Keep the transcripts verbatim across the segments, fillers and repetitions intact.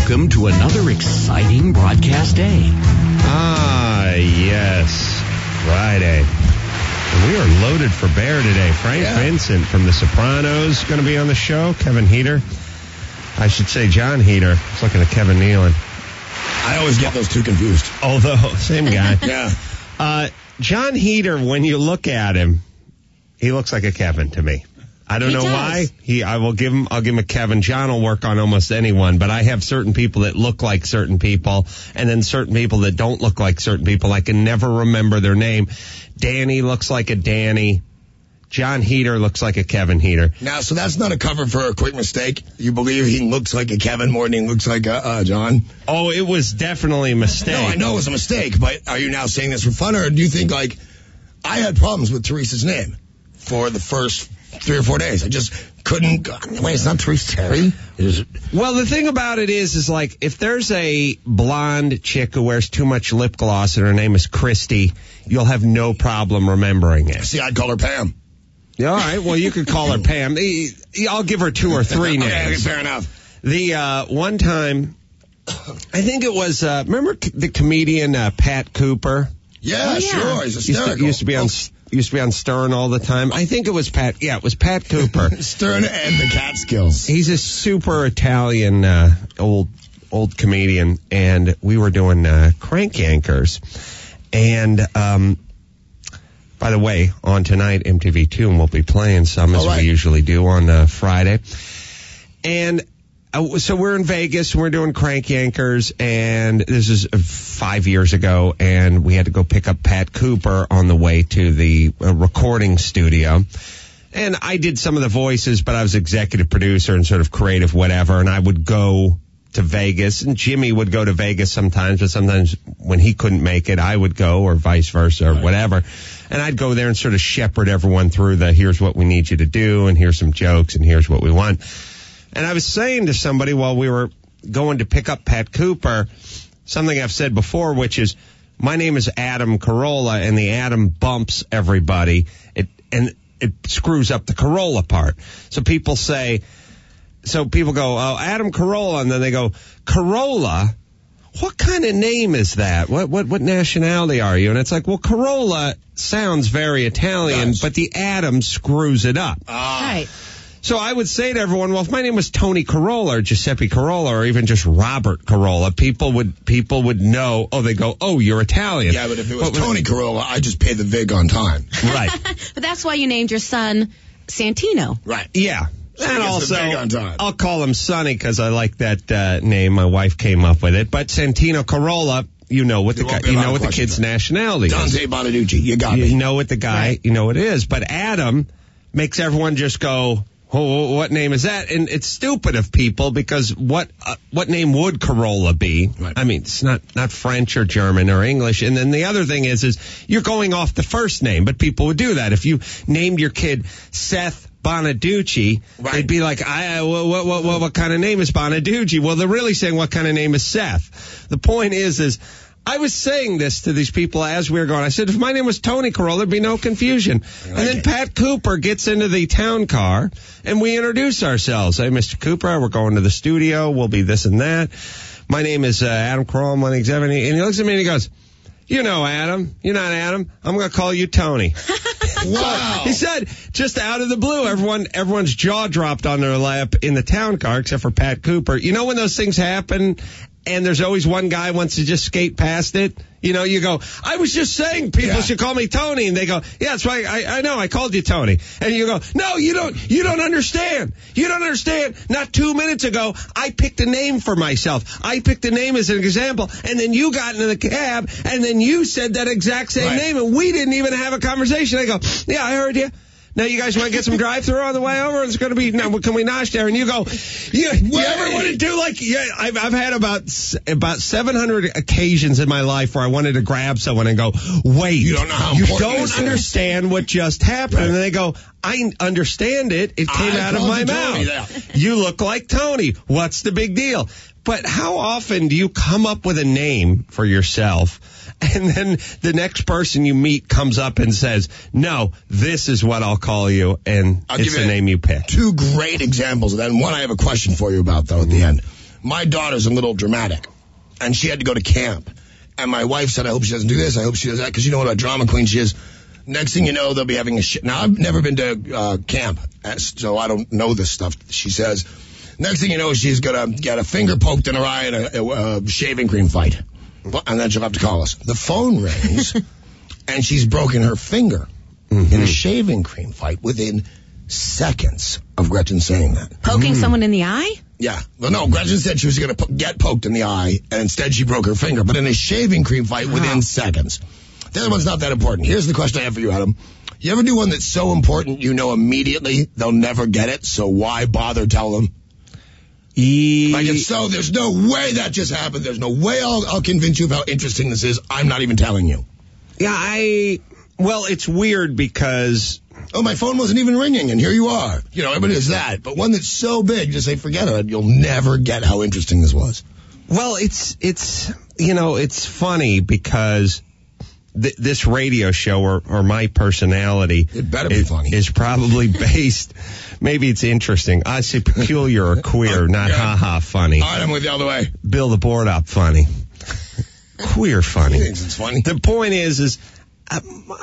Welcome to another exciting broadcast day. Ah, yes. Friday. And we are loaded for bear today. Frank yeah. Vincent from The Sopranos going to be on the show. Kevin Heater. I should say John Heater. I was looking at Kevin Nealon. I always get those two confused. Although, same guy. yeah. Uh, John Heater, when you look at him, he looks like a Kevin to me. I don't he know does. why. He, I will give him, I'll give him a Kevin. John will work on almost anyone, but I have certain people that look like certain people, and then certain people that don't look like certain people. I can never remember their name. Danny looks like a Danny. John Heater looks like a Kevin Heater. Now, so that's not a cover for a quick mistake? You believe he looks like a Kevin more than he looks like a uh, John? Oh, it was definitely a mistake. No, I know it was a mistake, but are you now saying this for fun, or do you think, like, I had problems with Teresa's name for the first three or four days? I just couldn't. Wait, it's not Teresa Terry? Is it? Well, the thing about it is, is like, if there's a blonde chick who wears too much lip gloss and her name is Christy, you'll have no problem remembering it. See, I'd call her Pam. Yeah, all right. Well, you could call her Pam. I'll give her two or three names. Okay, fair enough. The uh, one time, I think it was, uh, remember the comedian uh, Pat Cooper? Yeah, oh, yeah. sure. He's hysterical. Used to, used to be on... Oh. Used to be on Stern all the time. I think it was Pat. Yeah, it was Pat Cooper. Stern and the Catskills. He's a super Italian uh, old old comedian, and we were doing uh, Crank Yankers. And um, by the way, on tonight, M T V two, and we'll be playing some as right. we usually do on uh, Friday. And uh, so we're in Vegas, and we're doing Crank Yankers, and this is uh, five years ago, and we had to go pick up Pat Cooper on the way to the uh, recording studio. And I did some of the voices, but I was executive producer and sort of creative whatever, and I would go to Vegas, and Jimmy would go to Vegas sometimes, but sometimes when he couldn't make it, I would go, or vice versa, or right. whatever. And I'd go there and sort of shepherd everyone through the, here's what we need you to do, and here's some jokes, and here's what we want. And I was saying to somebody while we were going to pick up Pat Cooper, something I've said before, which is, my name is Adam Carolla, and the Adam bumps everybody, it, and it screws up the Corolla part. So people say, so people go, oh, Adam Carolla, and then they go, Corolla? What kind of name is that? What what what nationality are you? And it's like, well, Corolla sounds very Italian, but the Adam screws it up. Ah. Right. So I would say to everyone, well, if my name was Tony Corolla or Giuseppe Corolla or even just Robert Corolla, people would people would know, oh, they go, oh, you're Italian. Yeah, but if it was but, Tony Corolla, I just paid the vig on time. Right. But that's why you named your son Santino. Right. Yeah. So and also, on time. I'll call him Sonny because I like that uh, name. My wife came up with it. But Santino Corolla, you know what the guy, you know what the kid's nationality Dante is. Dante Bonaducci, you got you me. You know what the guy, right. you know what it is. But Adam makes everyone just go, oh, what name is that? And it's stupid of people because what uh, what name would Corolla be? Right. I mean, it's not, not French or German or English. And then the other thing is, is you're going off the first name, but people would do that. If you named your kid Seth Bonaducci, right. they'd be like, I, what, what, what, what kind of name is Bonaducci? Well, they're really saying, what kind of name is Seth? The point is, is I was saying this to these people as we were going. I said, if my name was Tony Corolla, there'd be no confusion. Like and then it. Pat Cooper gets into the town car, and we introduce ourselves. Hey, Mister Cooper, we're going to the studio. We'll be this and that. My name is uh, Adam Carolla. I'm one executive. And he looks at me and he goes, you know, Adam. You're not Adam. I'm going to call you Tony. Wow. He said, just out of the blue, everyone, everyone's jaw dropped on their lap in the town car, except for Pat Cooper. You know when those things happen, and there's always one guy wants to just skate past it? You know, you go, I was just saying people yeah. should call me Tony. And they go, yeah, that's right. I, I know. I called you Tony. And you go, no, you don't, you don't understand. You don't understand. Not two minutes ago, I picked a name for myself. I picked a name as an example. And then you got into the cab and then you said that exact same right. name. And we didn't even have a conversation. I go, yeah, I heard you. Now you guys want to get some drive-through on the way over? It's going to be, now can we nosh there? And you go, you, you ever want to do like, yeah, I've, I've had about about seven hundred occasions in my life where I wanted to grab someone and go, wait, you don't know how you important don't this understand is. what just happened. Right. And they go, I understand it. It came I out of my Tony, mouth. You look like Tony. What's the big deal? But how often do you come up with a name for yourself and then the next person you meet comes up and says, no, this is what I'll call you, and I'll it's give the you name you pick? Two great examples of that, and one I have a question for you about, though, at the end. my daughter's a little dramatic, and she had to go to camp. And my wife said, I hope she doesn't do this. I hope she does that, because you know what a drama queen she is. Next thing you know, they'll be having a shit. Now, I've never been to uh, camp, so I don't know this stuff. She says, next thing you know, she's going to get a finger poked in her eye in a, a, a shaving cream fight. And then she'll have to call us. The phone rings, and she's broken her finger mm-hmm. in a shaving cream fight within seconds of Gretchen saying that. Poking mm. someone in the eye? Yeah. Well, no, Gretchen said she was going to po- get poked in the eye, and instead she broke her finger. But in a shaving cream fight wow. within seconds. The other one's not that important. Here's the question I have for you, Adam. You ever do one that's so important you know immediately they'll never get it, so why bother tell them? E- like it's so, there's no way that just happened. There's no way I'll, I'll convince you of how interesting this is. I'm not even telling you. Yeah, I... Well, it's weird because... Oh, my phone wasn't even ringing, and here you are. You know, everybody does that. But one that's so big, just say, forget it. You'll never get how interesting this was. Well, it's, it's you know, it's funny because... Th- this radio show or, or my personality it better be is, funny. is probably based, maybe it's interesting. I say peculiar or queer, oh, not yeah. ha-ha funny. All right, I'm with you all the way. Bill the board up funny. Queer funny. He thinks it's funny. The point is, is uh,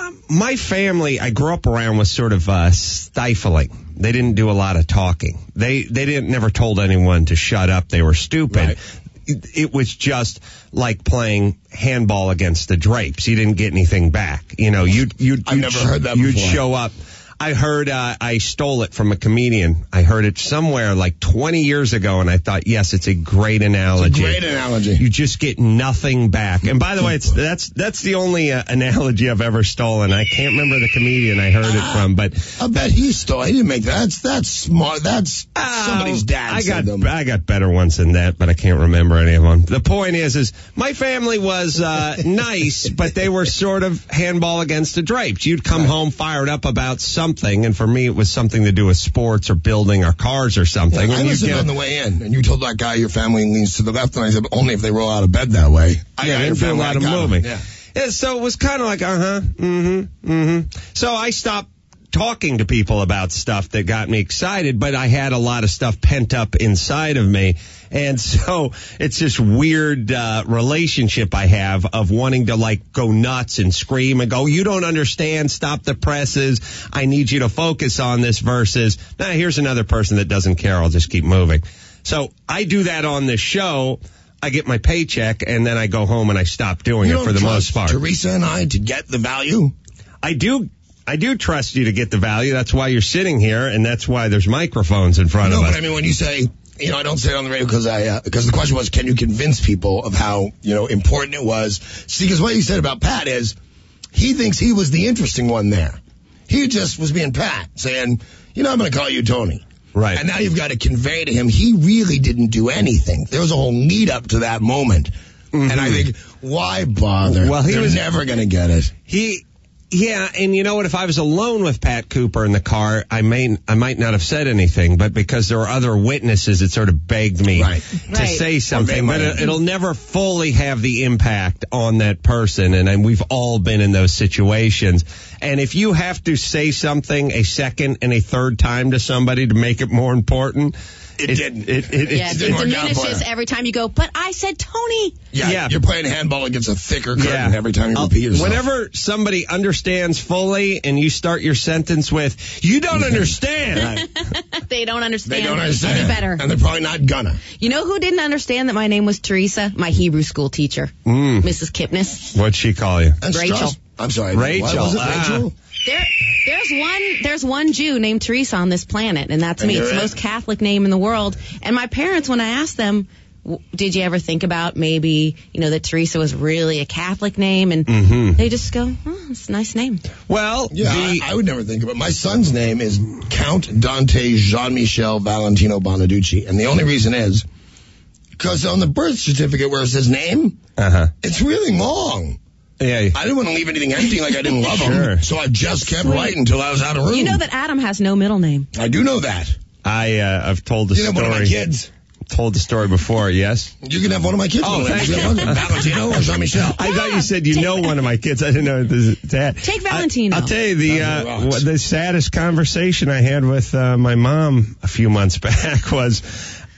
my family I grew up around was sort of uh, stifling. They didn't do a lot of talking. They, they didn't never told anyone to shut up. They were stupid. Right. It was just like playing handball against the drapes. You didn't get anything back. You know, you'd, you'd, I've you'd never heard that You'd before. show up. I heard, uh, I stole it from a comedian. I heard it somewhere like twenty years ago, and I thought, yes, it's a great analogy. It's a great analogy. You just get nothing back. And by the way, it's, that's, that's the only uh, analogy I've ever stolen. I can't remember the comedian I heard it from, but. I bet he stole, he didn't make that. That's, that's smart. That's Uh, somebody's dad I said got them. I got better ones than that, but I can't remember any of them. The point is, is my family was uh, nice, but they were sort of handball against the drapes. You'd come Right. home fired up about something, and for me, it was something to do with sports or building or cars or something. Yeah, I and listened get, on the way in, and you told that guy your family leans to the left, and I said, only if they roll out of bed that way. I yeah, got they your didn't do a family, lot I of got 'em. moving. Yeah. Yeah, so it was kind of like, uh-huh, mm-hmm, mm-hmm. So I stopped talking to people about stuff that got me excited, but I had a lot of stuff pent up inside of me. And so it's this weird uh, relationship I have of wanting to like go nuts and scream and go, you don't understand, stop the presses, I need you to focus on this versus, nah, here's another person that doesn't care, I'll just keep moving. So I do that on this show. I get my paycheck and then I go home and I stop doing You it don't for the most trust part. Teresa and I to get the value? I do I do trust you to get the value. That's why you're sitting here, and that's why there's microphones in front No, of us. but I mean, when you say, you know, I don't say it on the radio because I, uh, because the question was, can you convince people of how, you know, important it was? See, because what you said about Pat is, he thinks he was the interesting one there. He just was being Pat, saying, you know, I'm going to call you Tony. Right. And now you've got to convey to him, he really didn't do anything. There was a whole lead up to that moment. Mm-hmm. And I think, why bother? Well, he They're was never going to get it. He, yeah, and you know what? If I was alone with Pat Cooper in the car, I may, I might not have said anything, but because there were other witnesses, it sort of begged me Right. to Right. say something. Or But they it, might- it'll never fully have the impact on that person, and, and we've all been in those situations. And if you have to say something a second and a third time to somebody to make it more important, It, it didn't. It, it, Yeah, it, it, didn't work out for diminishes you. every time you go, but I said Tony. Yeah, Yeah. you're playing handball against a thicker curtain Yeah. every time you I'll- repeat yourself. Whenever somebody understands fully and you start your sentence with, you don't understand. They don't understand. They don't understand. Any better. And they're probably not gonna. You know who didn't understand that my name was Teresa? My Hebrew school teacher, Mm. Missus Kipnis. What'd she call you? And Rachel. Strauss- I'm sorry. Rachel. What was it, Ah. Rachel? There, there's one, there's one Jew named Teresa on this planet, and that's And me. you're It's the it? most Catholic name in the world. And my parents, when I asked them, w- did you ever think about maybe, you know, that Teresa was really a Catholic name? And Mm-hmm. they just go, oh, it's a nice name. Well, Yeah, the, I, I would never think of it. My son's name is Count Dante Jean-Michel Valentino Bonaducci. And the only reason is because on the birth certificate where it says name, uh-huh. it's really long. Yeah. I didn't want to leave anything empty like I didn't love Sure. him. So I just kept Sweet. writing until I was out of room. You know that Adam has no middle name. I do know that. I, uh, I've told the You can have one of my story, kids. told the story before, yes? You can have one of my kids. Oh, One of them. thank You can have one. Valentino or Jean-Michel. I thought you said you know one of my kids. I didn't know this is that. Take Valentino. I, will tell you the That's uh, the rocks. the saddest conversation I had with uh, my mom a few months back was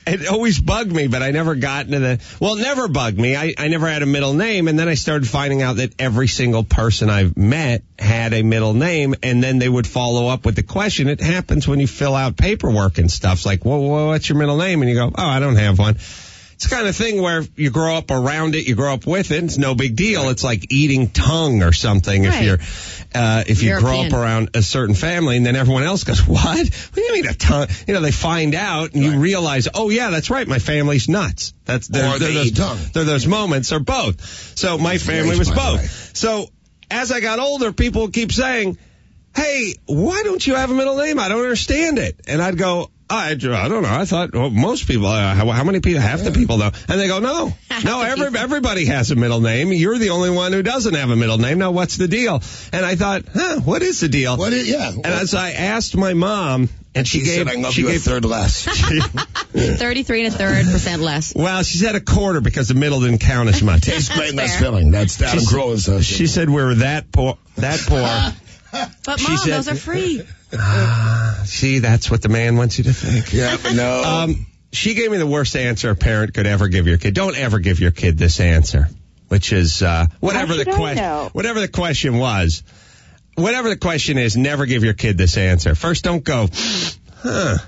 it always bugged me, but I never got into the, well, it never bugged me. I, I never had a middle name, and then I started finding out that every single person I've met had a middle name, and then they would follow up with the question. It happens when you fill out paperwork and stuff. It's like, well, well, what's your middle name? And you go, oh, I don't have one. It's the kind of thing where you grow up around it, you grow up with it, it's no big deal. It's like eating tongue or something Right. if you're, uh, if you grow European. up around a certain family, and then everyone else goes, what? What do you mean a tongue? You know, they find out and you Right. realize, oh yeah, that's right, my family's nuts. That's, they're, Or they're they those, eat tongue. they're those moments, or both. So my family was By the way. both. So as I got older, people would keep saying, hey, why don't you have a middle name? I don't understand it. And I'd go, I, I don't know. I thought, well, most people, uh, how, how many people, half the people know. And they go, no, no, every, everybody has a middle name. You're the only one who doesn't have a middle name. Now, what's the deal? And I thought, huh, what is the deal? What is, yeah. And as I asked my mom, and she, she gave, said, I love she you gave, a third less. thirty-three and a third percent less. well, she said a quarter because the middle didn't count as much. Tastes great, less fair. filling. That's Adam She- Carolla's. Uh, She said we were that poor, that poor. But She Mom, said- those are free. See, that's what the man wants you to think. yeah, but no. Um, she gave me the worst answer a parent could ever give your kid. Don't ever give your kid this answer, which is uh, whatever How the should I question, know? whatever the question was, whatever the question is. Never give your kid this answer. First, don't go, huh?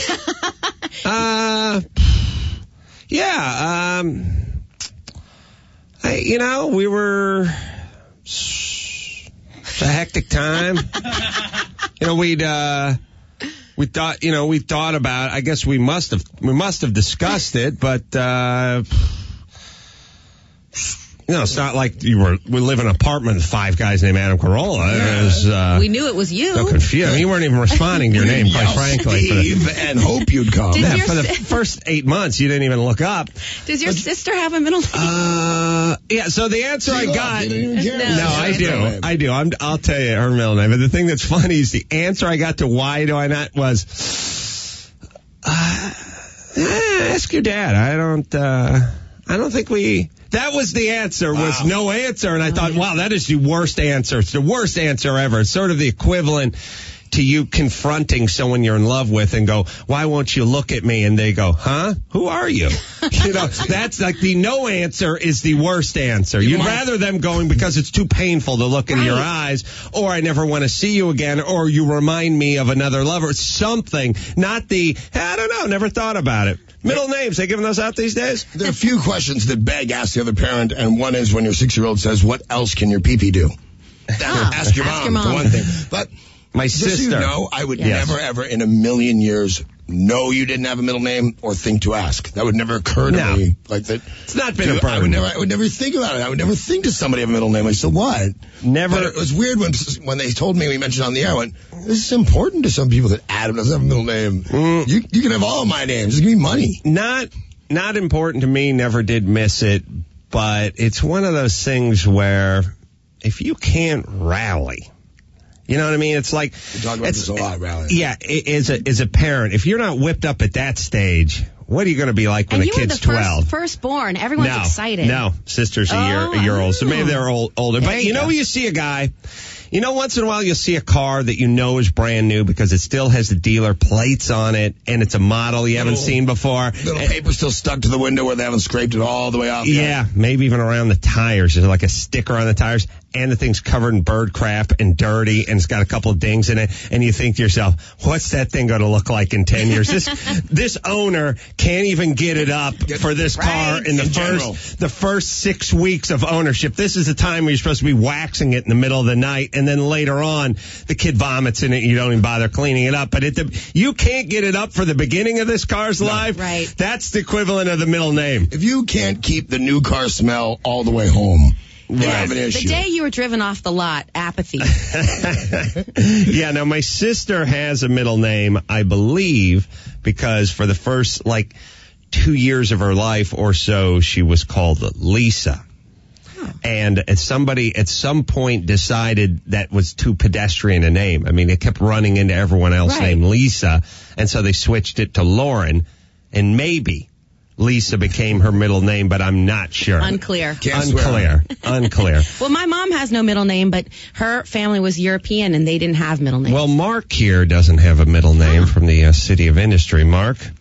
uh, yeah. Um, I, you know, we were. It's a hectic time. You know, we'd, uh, we thought, you know, we thought about, I guess we must have, we must have discussed it, but, uh, you know, it's not like you were, we live in an apartment with five guys named Adam Carolla. It was, uh, We knew it was you. so confused. I mean, you weren't even responding to your name, quite Yell frankly. For the, Steve, and hope you'd come. Did yeah, your for the si- first eight months, you didn't even look up. Does your sister have a middle name? Uh, yeah, so the answer I Look, got. you didn't even care. No, No, I Right. do. I do. I'm, I'll tell you her middle name. But the thing that's funny is the answer I got to why do I not was, uh, eh, ask your dad. I don't, uh, I don't think we, that was the answer, was Wow. no answer. And I thought, wow, that is the worst answer. It's the worst answer ever. It's sort of the equivalent to you confronting someone you're in love with and go, why won't you look at me? And they go, huh? Who are you? You know, that's like the no answer is the worst answer. You'd rather them going because it's too painful to look into your eyes, or I never want to see you again, or you remind me of another lover. It's something, not the, I don't know, never thought about it. Middle names, they giving those out these days? There are a few questions that beg ask the other parent, and one is when your six-year-old says, what else can your pee-pee do? Ah, ask your ask mom, your mom. for one thing. But My just so sister. you know, I would Yes. never, ever in a million years know you didn't have a middle name or think to ask. That would never occur to No. me. Like that. It's not been a Dude, I would burden. never, I would never think about it. I would never think to somebody have a middle name. I said, what? Never. But it was weird when when they told me, we mentioned on the air, I went, this is important to some people that Adam doesn't have a middle name. Mm. You you can have all of my names. Just give me money. Not not important to me, never did miss it, but it's one of those things where if you can't rally, you know what I mean? It's like We talk about it's- this a lot, Rally. Yeah, i- as a as a parent, if you're not whipped up at that stage, what are you going to be like when And a you were kid's the first, twelve? firstborn. Everyone's no, excited. No, sister's a year Oh, a year old, so maybe oh. they're old, older. There But you you know, go. you see a guy. You know, once in a while you'll see a car that you know is brand new because it still has the dealer plates on it, and it's a model you haven't Little- seen before. Little And- paper still stuck to the window where they haven't scraped it all the way off. Yeah, maybe even around the tires. There's like a sticker on the tires, and the thing's covered in bird crap and dirty, and it's got a couple of dings in it. And you think to yourself, what's that thing going to look like in ten years? This this owner can't even get it up for this car Right. in the In first general. the first six weeks of ownership. This is the time where you're supposed to be waxing it in the middle of the night, and then later on, the kid vomits in it. And you don't even bother cleaning it up. But at the, you can't get it up for the beginning of this car's life. Right. That's the equivalent of the middle name. If you can't keep the new car smell all the way home, you Yes. have an The issue. day you were driven off the lot, apathy. Yeah, now my sister has a middle name, I believe, because for the first, like, two years of her life or so, she was called Lisa. And at somebody at some point decided that was too pedestrian a name. I mean, it kept running into everyone else Right. named Lisa, and so they switched it to Lauren, and maybe Lisa became her middle name, but I'm not sure. Unclear. Can't swear. Unclear. Unclear. Well, my mom has no middle name, but her family was European and they didn't have middle names. Well, Mark here doesn't have a middle name from the uh, City of Industry. Mark?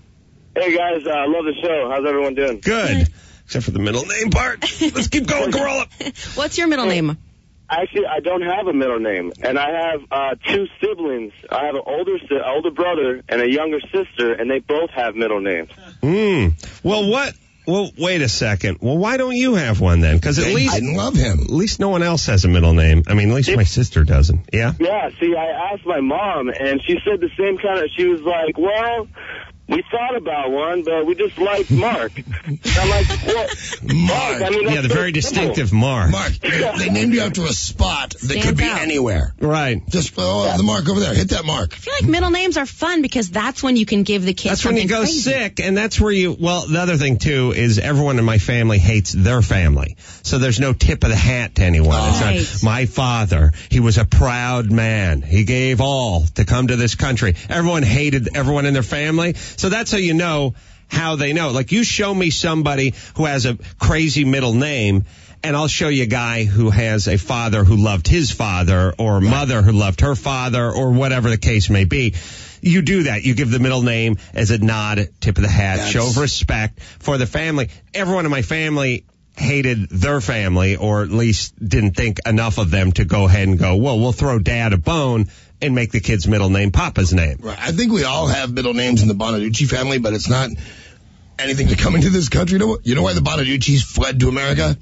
Hey, guys, I uh, love the show. How's everyone doing? Good. Except for the middle name part. Let's keep going, Corolla. What's your middle name? Actually, I don't have a middle name, and I have uh, two siblings. I have an older si- older brother and a younger sister, and they both have middle names. Hmm. Well, what? Well, wait a second. Well, why don't you have one then? Because at They least didn't love him. at least no one else has a middle name. I mean, at least my sister doesn't. Yeah. Yeah, see, I asked my mom, and she said the same kind of, she was like, well, we thought about one, but we just like Mark. I'm like, what? Mark. I mean, that's Yeah, the so very simple. distinctive Mark. Mark, they named you after a spot that Stands could be out. anywhere. Right. Just, oh, the mark over there. Hit that mark. I feel like middle names are fun because that's when you can give the kids That's when something you go crazy. sick, and that's where you, well, the other thing, too, is everyone in my family hates their family. So there's no tip of the hat to anyone. Right. It's not, my father, he was a proud man. He gave all to come to this country. Everyone hated everyone in their family. So that's how you know how they know. Like, you show me somebody who has a crazy middle name, and I'll show you a guy who has a father who loved his father, or a mother who loved her father, or whatever the case may be. You do that. You give the middle name as a nod, tip of the hat, That's- show of respect for the family. Everyone in my family hated their family, or at least didn't think enough of them to go ahead and go, well, we'll throw dad a bone and make the kid's middle name Papa's name. Right. I think we all have middle names in the Bonaducci family, but it's not anything to come into this country. You know, you know why the Bonaduccis fled to America?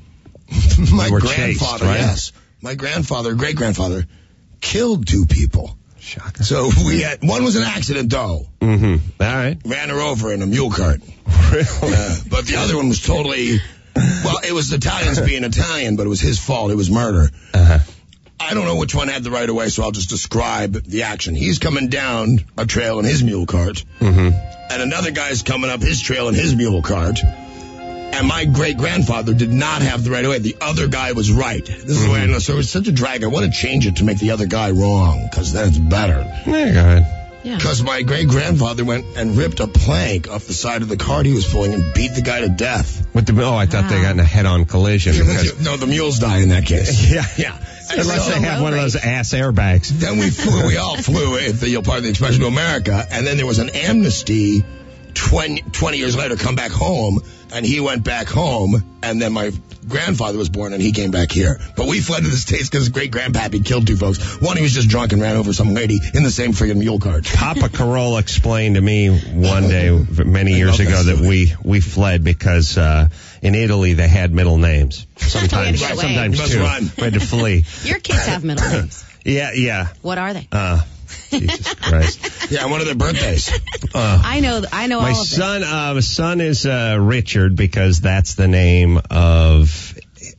My They were grandfather, chased, right? yes. My grandfather, great-grandfather, killed two people. Shocker. So we had, one was an accident, though. Mm-hmm. All right. Ran her over in a mule cart. Really? Uh, but the other one was totally, well, it was Italians being Italian, but it was his fault. It was murder. Uh-huh. I don't know which one had the right of way, so I'll just describe the action. He's coming down a trail in his mule cart, Mm-hmm. and another guy's coming up his trail in his mule cart. And my great-grandfather did not have the right of way. The other guy was right. This is the way I know. So it was such a drag. I want to change it to make the other guy wrong, because then it's better. Yeah, go ahead. Yeah. Because my great-grandfather went and ripped a plank off the side of the cart he was pulling and beat the guy to death. With the, oh, I thought they got in a head-on collision. Because, No, the mules die in that case. yeah, Yeah. And Unless so- they have one of those ass airbags. Then we flew, we all flew, if you'll pardon the expression, to America, and then there was an amnesty twenty, twenty years later, come back home, and he went back home, and then my grandfather was born, and he came back here. But we fled to the States because great-grandpappy killed two folks. One, he was just drunk and ran over some lady in the same friggin' mule cart. Papa Carolla explained to me one day many I years love ago that that story. we, we fled because uh, in Italy they had middle names. Sometimes, Get away. sometimes Must two. run. We had to flee. Your kids have middle names. Yeah, yeah. What are they? Uh, Jesus Christ. Yeah, one of their birthdays. I know. I know My all of son, uh, my son is uh, Richard because that's the name of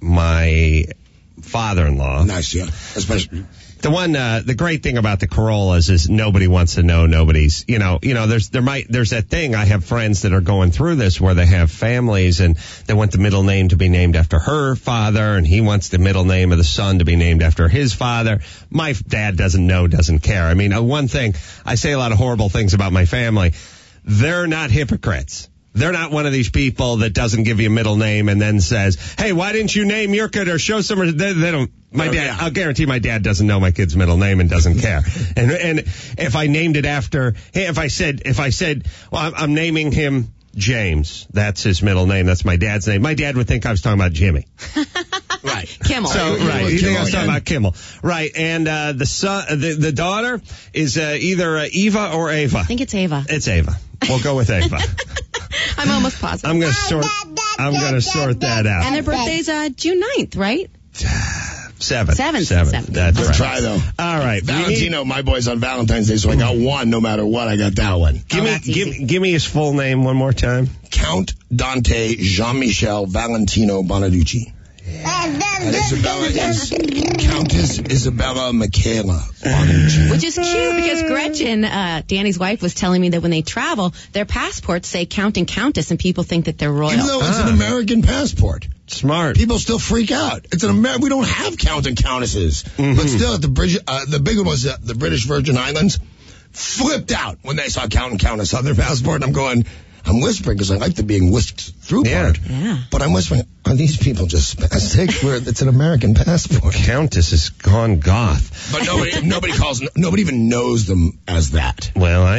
my father-in-law. Nice, yeah. Especially. The one, uh, the great thing about the Corollas is nobody wants to know nobody's, you know, you know, there's, there might, there's that thing. I have friends that are going through this where they have families and they want the middle name to be named after her father and he wants the middle name of the son to be named after his father. My dad doesn't know, doesn't care. I mean, uh, one thing, I say a lot of horrible things about my family. They're not hypocrites. They're not one of these people that doesn't give you a middle name and then says, hey, why didn't you name your kid or show some, they, they don't, my Oh, dad, yeah. I'll guarantee my dad doesn't know my kid's middle name and doesn't care. And, and if I named it after, hey, if I said, if I said, well, I'm, I'm naming him James, that's his middle name, that's my dad's name, my dad would think I was talking about Jimmy. Right. Kimmel. So, you right, were you think I was Kimmel talking again. about Kimmel. Right, and, uh, the son, the, the daughter is, uh, either uh, Eva or Ava. I think it's Ava. It's Ava. We'll go with Ava. I'm almost positive. I'm gonna sort, I'm gonna sort that out. and their birthday's uh, June ninth, right? Seven. Seven. Seven. Seven. That's Good right. try, though. All right. we need- Valentino, my boy's on Valentine's Day, so I got one no matter what. I got that one. Give Oh, me, that's easy. give, give me his full name one more time. Count Dante Jean-Michel Valentino Bonaducci. And Isabella is Countess Isabella Michaela Bonaducci. Which is cute because Gretchen, uh, Danny's wife, was telling me that when they travel, their passports say Count and Countess, and people think that they're royal. Even though it's an Ah. American passport, Smart. people still freak out. It's an Amer- We don't have Count and Countesses. But still, at the bridge, uh, the big one was uh, the British Virgin Islands. Flipped out when they saw Count and Countess on their passport. And I'm going, I'm whispering because I like the being whisked through Yeah. part. Yeah. But I'm whispering, are these people just spastic? Where it's an American passport. Countess has gone goth. But nobody, nobody calls, nobody even knows them as that. Well, I do.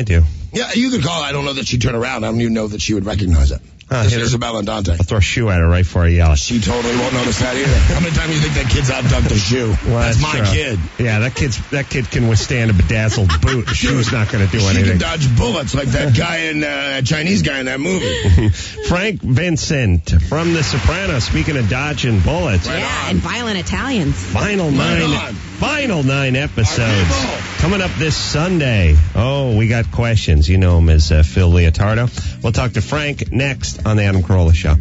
Yeah, you could call her. I don't know that she'd turn around. I don't even know that she would recognize it. Uh, This hit is her. Isabel Andante. I'll throw a shoe at her right before I yell. She totally won't notice that either. How many times do you think that kid's abducted a shoe? Well, That's my true. kid. Yeah, that kid's that kid can withstand a bedazzled boot. The shoe's not going to do She anything. can dodge bullets like that guy in, uh, that Chinese guy in that movie. Frank Vincent from The Sopranos. Speaking of dodging bullets, Right yeah, on. and violent Italians. final Right nine, on. final nine episodes Our people. coming up this Sunday. Oh, we got questions. You know him as uh, Phil Leotardo. We'll talk to Frank next on the Adam Carolla Show.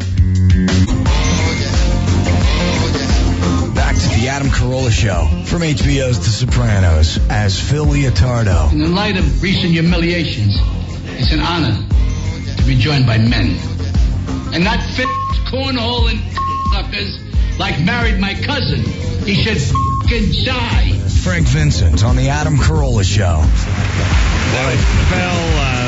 Back to the Adam Carolla Show from H B O's The Sopranos as Phil Leotardo. In the light of recent humiliations, it's an honor to be joined by men. And not fit cornhole and suckers like married my cousin. He should f***ing die. Frank Vincent on the Adam Carolla Show. Well, I fell,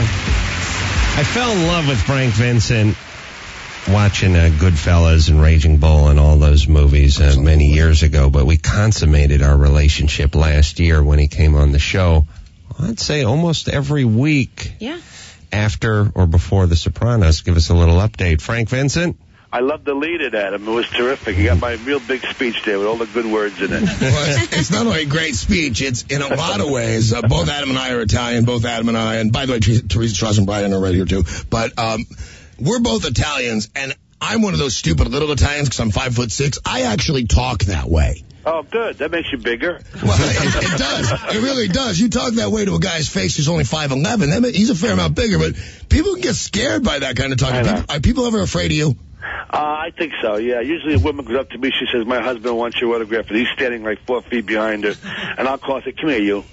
uh, I fell in love with Frank Vincent watching uh, Goodfellas and Raging Bull and all those movies uh, many years ago, but we consummated our relationship last year when he came on the show, I'd say almost every week Yeah. after or before The Sopranos. Give us a little update. Frank Vincent? I loved the lead at Adam. It was terrific. You got my real big speech there with all the good words in it. Well, it's, it's not only a great speech, it's in a lot of ways. Uh, both Adam and I are Italian, both Adam and I, and by the way, Teresa, Teresa Strauss and Brian are right here too. But um, we're both Italians, and I'm one of those stupid little Italians because I'm five foot six. I actually talk that way. Oh, good. That makes you bigger. Well, it, it does. It really does. You talk that way to a guy's face who's only five eleven. That mean, he's a fair amount bigger, but people can get scared by that kind of talking. I know. People, are people ever afraid of you? Uh, I think so, yeah. Usually a woman goes up to me, she says, my husband wants your autograph, and he's standing like four feet behind her. And I'll call and say, come here, you.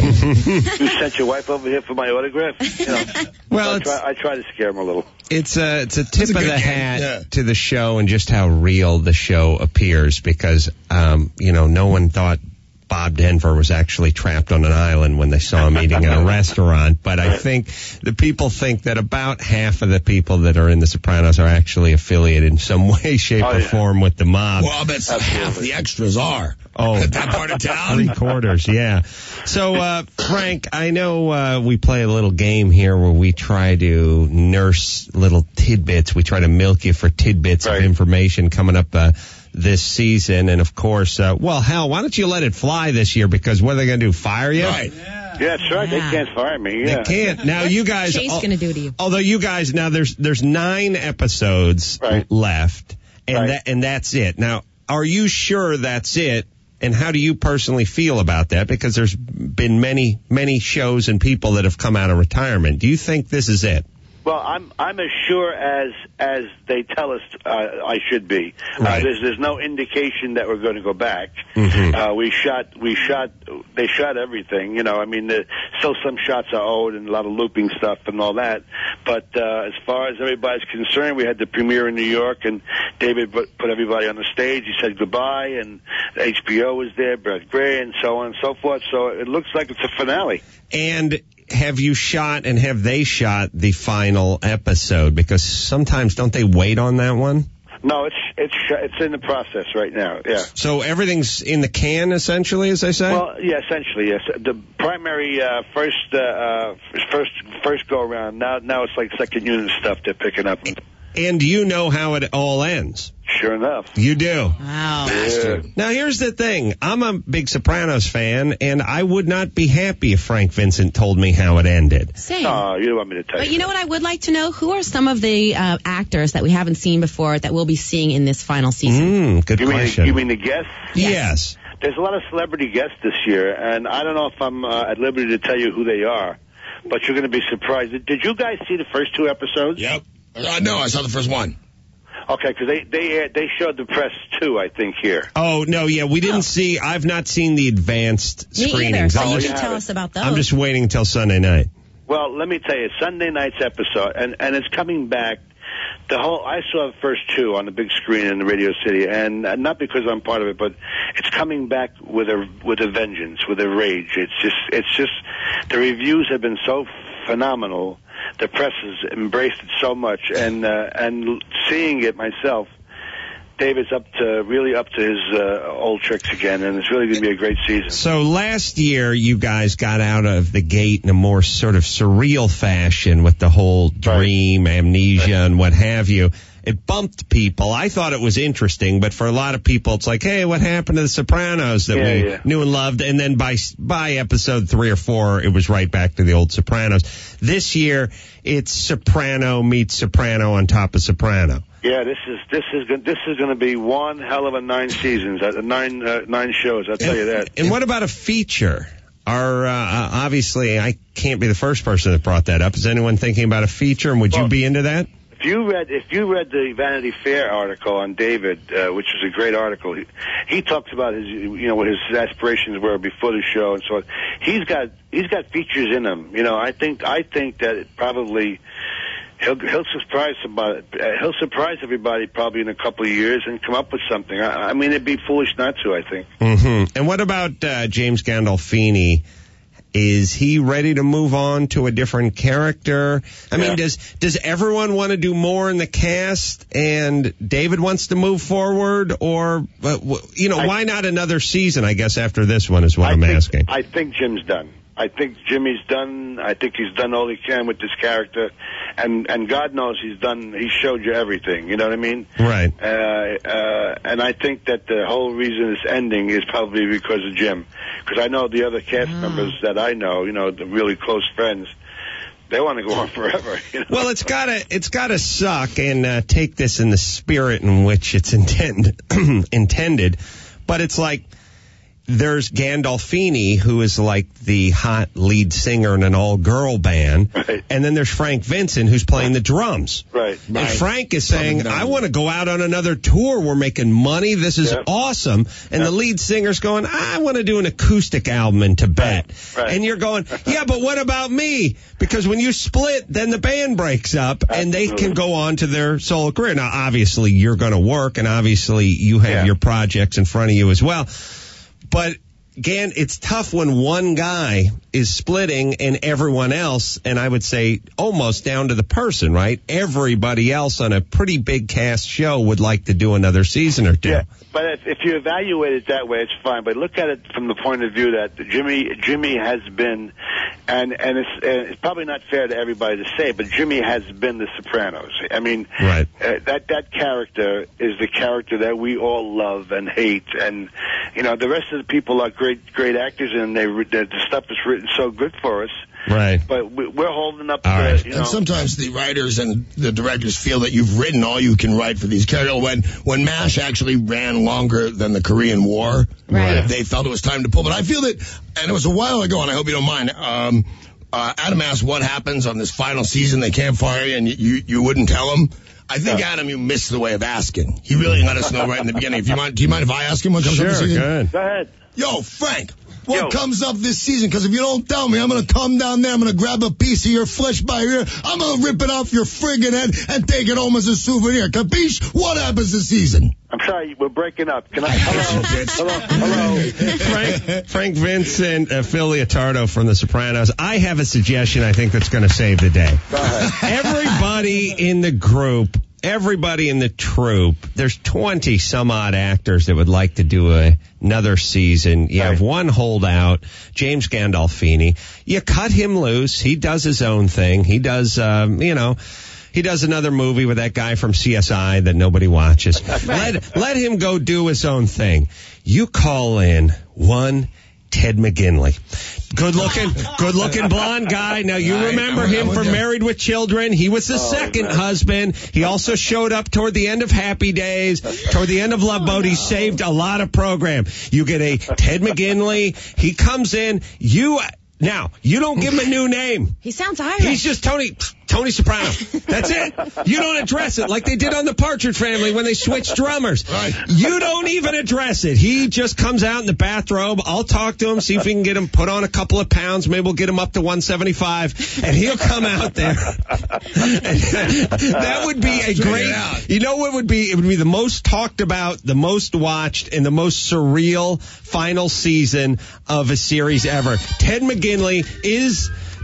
You sent your wife over here for my autograph? You know, Well, I it's, try, I try to scare him a little. it's a, it's a tip That's a of good the game, hat yeah. to the show and just how real the show appears because, um, you know, no one thought Bob Denver was actually trapped on an island when they saw him eating in a restaurant. But I think the people think that about half of the people that are in The Sopranos are actually affiliated in some way, shape, Oh, or yeah. form with the mob. Well, I'll bet half the extras are. Oh, At that part of town. Three quarters, yeah. So, uh, Frank, I know uh, we play a little game here where we try to nurse little tidbits. We try to milk you for tidbits Right. of information coming up uh, this season. And, of course, uh, well, hell, why don't you let it fly this year? Because what are they going to do, fire you? Right. Yeah, that's right. Yeah. They can't fire me, They yeah. can't. Now, you guys... Chase al- gonna do to you? Although you guys, now there's there's nine episodes Right. left, and Right. that and that's it. Now, are you sure that's it? And how do you personally feel about that? Because there's been many, many shows and people that have come out of retirement. Do you think this is it? Well, I'm I'm as sure as as they tell us uh, I should be. Right. Uh, there's there's no indication that we're going to go back. Mhm. Uh, we shot we shot they shot everything. You know, I mean, the, still some shots are old and a lot of looping stuff and all that. But uh, as far as everybody's concerned, we had the premiere in New York, and David put, put everybody on the stage. He said goodbye, and H B O was there, Brett Gray, and so on and so forth. So it looks like it's a finale. And have you shot and have they shot the final episode? Because sometimes don't they wait on that one? No, it's it's it's in the process right now. Yeah. So everything's in the can, essentially, as they say? Well, yeah, essentially, yes. The primary uh, first uh, uh, first first go around. Now now it's like second unit stuff they're picking up. And you know how it all ends. Sure enough. You do. Wow. Yeah. Now, here's the thing. I'm a big Sopranos fan, and I would not be happy if Frank Vincent told me how it ended. Same. Oh, you don't want me to tell But you. you know what I would like to know? Who are some of the uh, actors that we haven't seen before that we'll be seeing in this final season? Mm, good You mean question. you mean the guests? Yes. There's a lot of celebrity guests this year, and I don't know if I'm uh, at liberty to tell you who they are, but you're going to be surprised. Did you guys see the first two episodes? Yep. Uh, no, I saw the first one. Okay, because they they uh, they showed the press too, I think here. Oh, no, yeah, we didn't Oh. see, I've not seen the advanced Me either. screenings. So I'm, you you just, should have tell it. us about those. I'm just waiting until Sunday night. Well, let me tell you, Sunday night's episode, and and it's coming back. The whole I saw the first two on the big screen in the Radio City, and uh, not because I'm part of it, but it's coming back with a with a vengeance, with a rage. It's just it's just the reviews have been so phenomenal. The press has embraced it so much, and uh, and seeing it myself, David's up to really up to his uh, old tricks again, and it's really going to be a great season. So last year, you guys got out of the gate in a more sort of surreal fashion with the whole dream, right. amnesia, right. and what have you. It bumped people. I thought it was interesting, but for a lot of people, it's like, hey, what happened to The Sopranos that yeah, we yeah. knew and loved? And then by by episode three or four, it was right back to the old Sopranos. This year, it's Soprano meets Soprano on top of Soprano. Yeah, this is this is this is going to be one hell of a nine seasons, uh, nine uh, nine shows. I'll tell and, you that. And what about a feature? Are uh, obviously, I can't be the first person that brought that up. Is anyone thinking about a feature, and would well, you be into that? If you read, if you read the Vanity Fair article on David, uh, which is a great article, he, he talks about his, you know, what his aspirations were before the show and so on. He's got, he's got features in him. You know, I think, I think that it probably he'll he'll surprise somebody. He'll surprise everybody probably in a couple of years and come up with something. I, I mean, it'd be foolish not to. I think. Mm-hmm. And what about uh, James Gandolfini? Is he ready to move on to a different character? I yeah. mean, does does everyone want to do more in the cast, and David wants to move forward, or uh, you know, I, why not another season? I guess after this one is what I I'm think, asking. I think Jim's done. I think Jimmy's done. I think he's done all he can with this character, and and God knows he's done. He showed you everything. You know what I mean? Right. Uh, uh, and I think that the whole reason it's ending is probably because of Jim. Because I know the other cast mm. members that I know, you know, the really close friends, they want to go on forever. You know? Well, it's gotta it's gotta suck, and uh, take this in the spirit in which it's intend intended. But it's like, there's Gandolfini, who is like the hot lead singer in an all-girl band. Right. And then there's Frank Vincent, who's playing the drums. Right. And right. Frank is saying, I want to go out on another tour. We're making money. This is yeah. awesome. And yeah. the lead singer's going, I want to do an acoustic album in Tibet. Right. Right. And you're going, yeah, but what about me? Because when you split, then the band breaks up, Absolutely. and they can go on to their solo career. Now, obviously, you're going to work, and obviously, you have yeah. your projects in front of you as well. But, again, it's tough when one guy is splitting and everyone else, and I would say almost down to the person, right? Everybody else on a pretty big cast show would like to do another season or two. Yeah, but if, if you evaluate it that way, it's fine. But look at it from the point of view that Jimmy Jimmy has been, and and it's, and it's probably not fair to everybody to say, but Jimmy has been the Sopranos. I mean, right. uh, that that character is the character that we all love and hate, and you know the rest of the people are great great actors, and they the stuff is written so good for us. Right. But we're holding up. All the, right. you know, and sometimes the writers and the directors feel that you've written all you can write for these characters. When when MASH actually ran longer than the Korean War, right. they felt it was time to pull. But I feel that, and it was a while ago, and I hope you don't mind. Um, uh, Adam asked what happens on this final season. They can't fire you, and you you wouldn't tell him. I think, yeah. Adam, you missed the way of asking. He really let us know right in the beginning. If you mind, do you mind if I ask him what comes sure, up this season? Go ahead. Go ahead. Yo, Frank, what Yo. comes up this season? Because if you don't tell me, I'm going to come down there, I'm going to grab a piece of your flesh by here, I'm going to rip it off your friggin' head and take it home as a souvenir. Capiche? What happens this season? I'm sorry, we're breaking up. Can I? Hello? Hello? Hello? Frank, Frank Vincent, uh, Phil Leotardo from The Sopranos. I have a suggestion I think that's going to save the day. Go ahead. Everybody in the group, everybody in the troupe, there's twenty some odd actors that would like to do a, another season. You right. have one holdout, James Gandolfini. You cut him loose. He does his own thing. He does, um, you know, he does another movie with that guy from C S I that nobody watches. let, let him go do his own thing. You call in one Ted McGinley. Good looking, good looking blonde guy. Now you remember him from Married with Children. He was the oh, second man. husband. He also showed up toward the end of Happy Days, toward the end of Love Boat. He saved a lot of program. You get a Ted McGinley. He comes in. You now you don't give him a new name. He sounds Irish. He's just Tony. Tony Soprano. That's it. You don't address it like they did on the Partridge Family when they switched drummers. Right. You don't even address it. He just comes out in the bathrobe. I'll talk to him, see if we can get him put on a couple of pounds. Maybe we'll get him up to one seventy-five, and he'll come out there. That would be a great, you know what would be? It would be the most talked about, the most watched, and the most surreal final season of a series ever. Ted McGinley is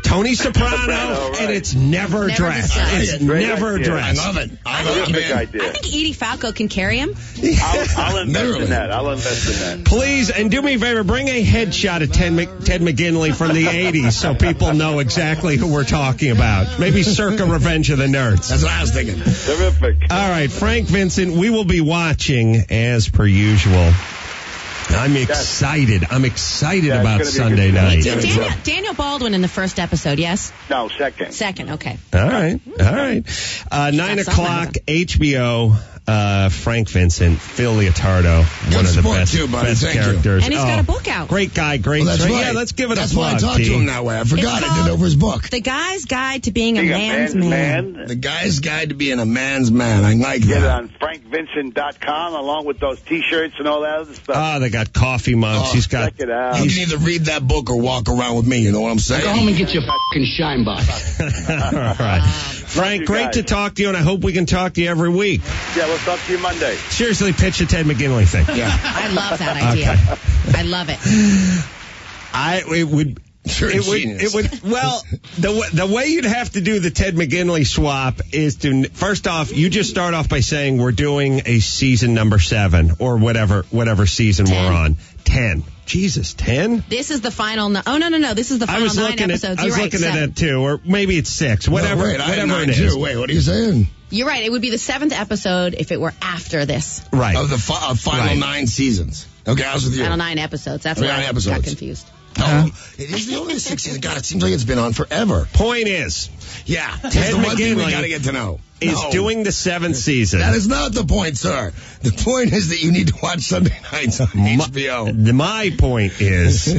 Tony Soprano, Soprano, right. and it's never, Never addressed. discussed. It's Great never idea. addressed. I love it. I love it, Terrific man. idea. I think Edie Falco can carry him. I'll, I'll invest Literally. in that. I'll invest in that. Please, and do me a favor, bring a headshot of Ted, Mc, Ted McGinley from the eighties so people know exactly who we're talking about. Maybe circa Revenge of the Nerds. That's what I was thinking. Terrific. All right, Frank Vincent, we will be watching as per usual. I'm excited. I'm excited Yeah, it's about gonna be a Sunday good night. Me too. Daniel, Daniel Baldwin in the first episode, yes? No, second. Second, okay. All right, all right. Uh, nine Got o'clock, something. H B O. Uh, Frank Vincent, Phil Leotardo, one of the support best, too, buddy. best Thank you. characters. And he's got a book out. Great guy, great. Well, that's great- right. Yeah, let's give it That's a plug. why I talked T. to him that way. I forgot. It's I did over his book. The Guy's Guide to Being a Being a Man's man's Man. man. The Guy's Guide to Being a Man's Man. I like Get it that. on frank vincent dot com along with those T-shirts and all that other stuff. Oh, they got coffee mugs. Oh, He's got. Check it out. You can either read that book or walk around with me. You know what I'm saying? Go home and get your fucking shine box. All right, Frank. you Great guys. to talk to you, and I hope we can talk to you every week. Yeah, we'll talk to you Monday. Seriously, pitch the Ted McGinley thing. Yeah. I love that idea. Okay. I love it. I it would. You're a It would, genius. it would, well, the, w- the way you'd have to do the Ted McGinley swap is to, first off, you just start off by saying we're doing a season number seven or whatever, whatever season Ten. we're on. Ten. Jesus, ten? This is the final. No- oh, no, no, no. This is the I final was nine looking episodes. at, I was You're right. looking at seven. it too, or maybe it's six, whatever, No, wait, I had whatever nine it is. too. Wait, what are you saying? You're right. It would be the seventh episode if it were after this. Right. Of the fi- uh, final Right. nine seasons. Okay, I was with you. Final nine episodes. That's why Nine I got episodes. confused. Oh, it is the only six seasons. God, it seems like it's been on forever. Point is, Yeah. That's Ted the one thing we McGinley got to get to know. is No. doing the seventh season. That is not the point, sir. The point is that you need to watch Sunday nights on My- H B O. the- My point is, so we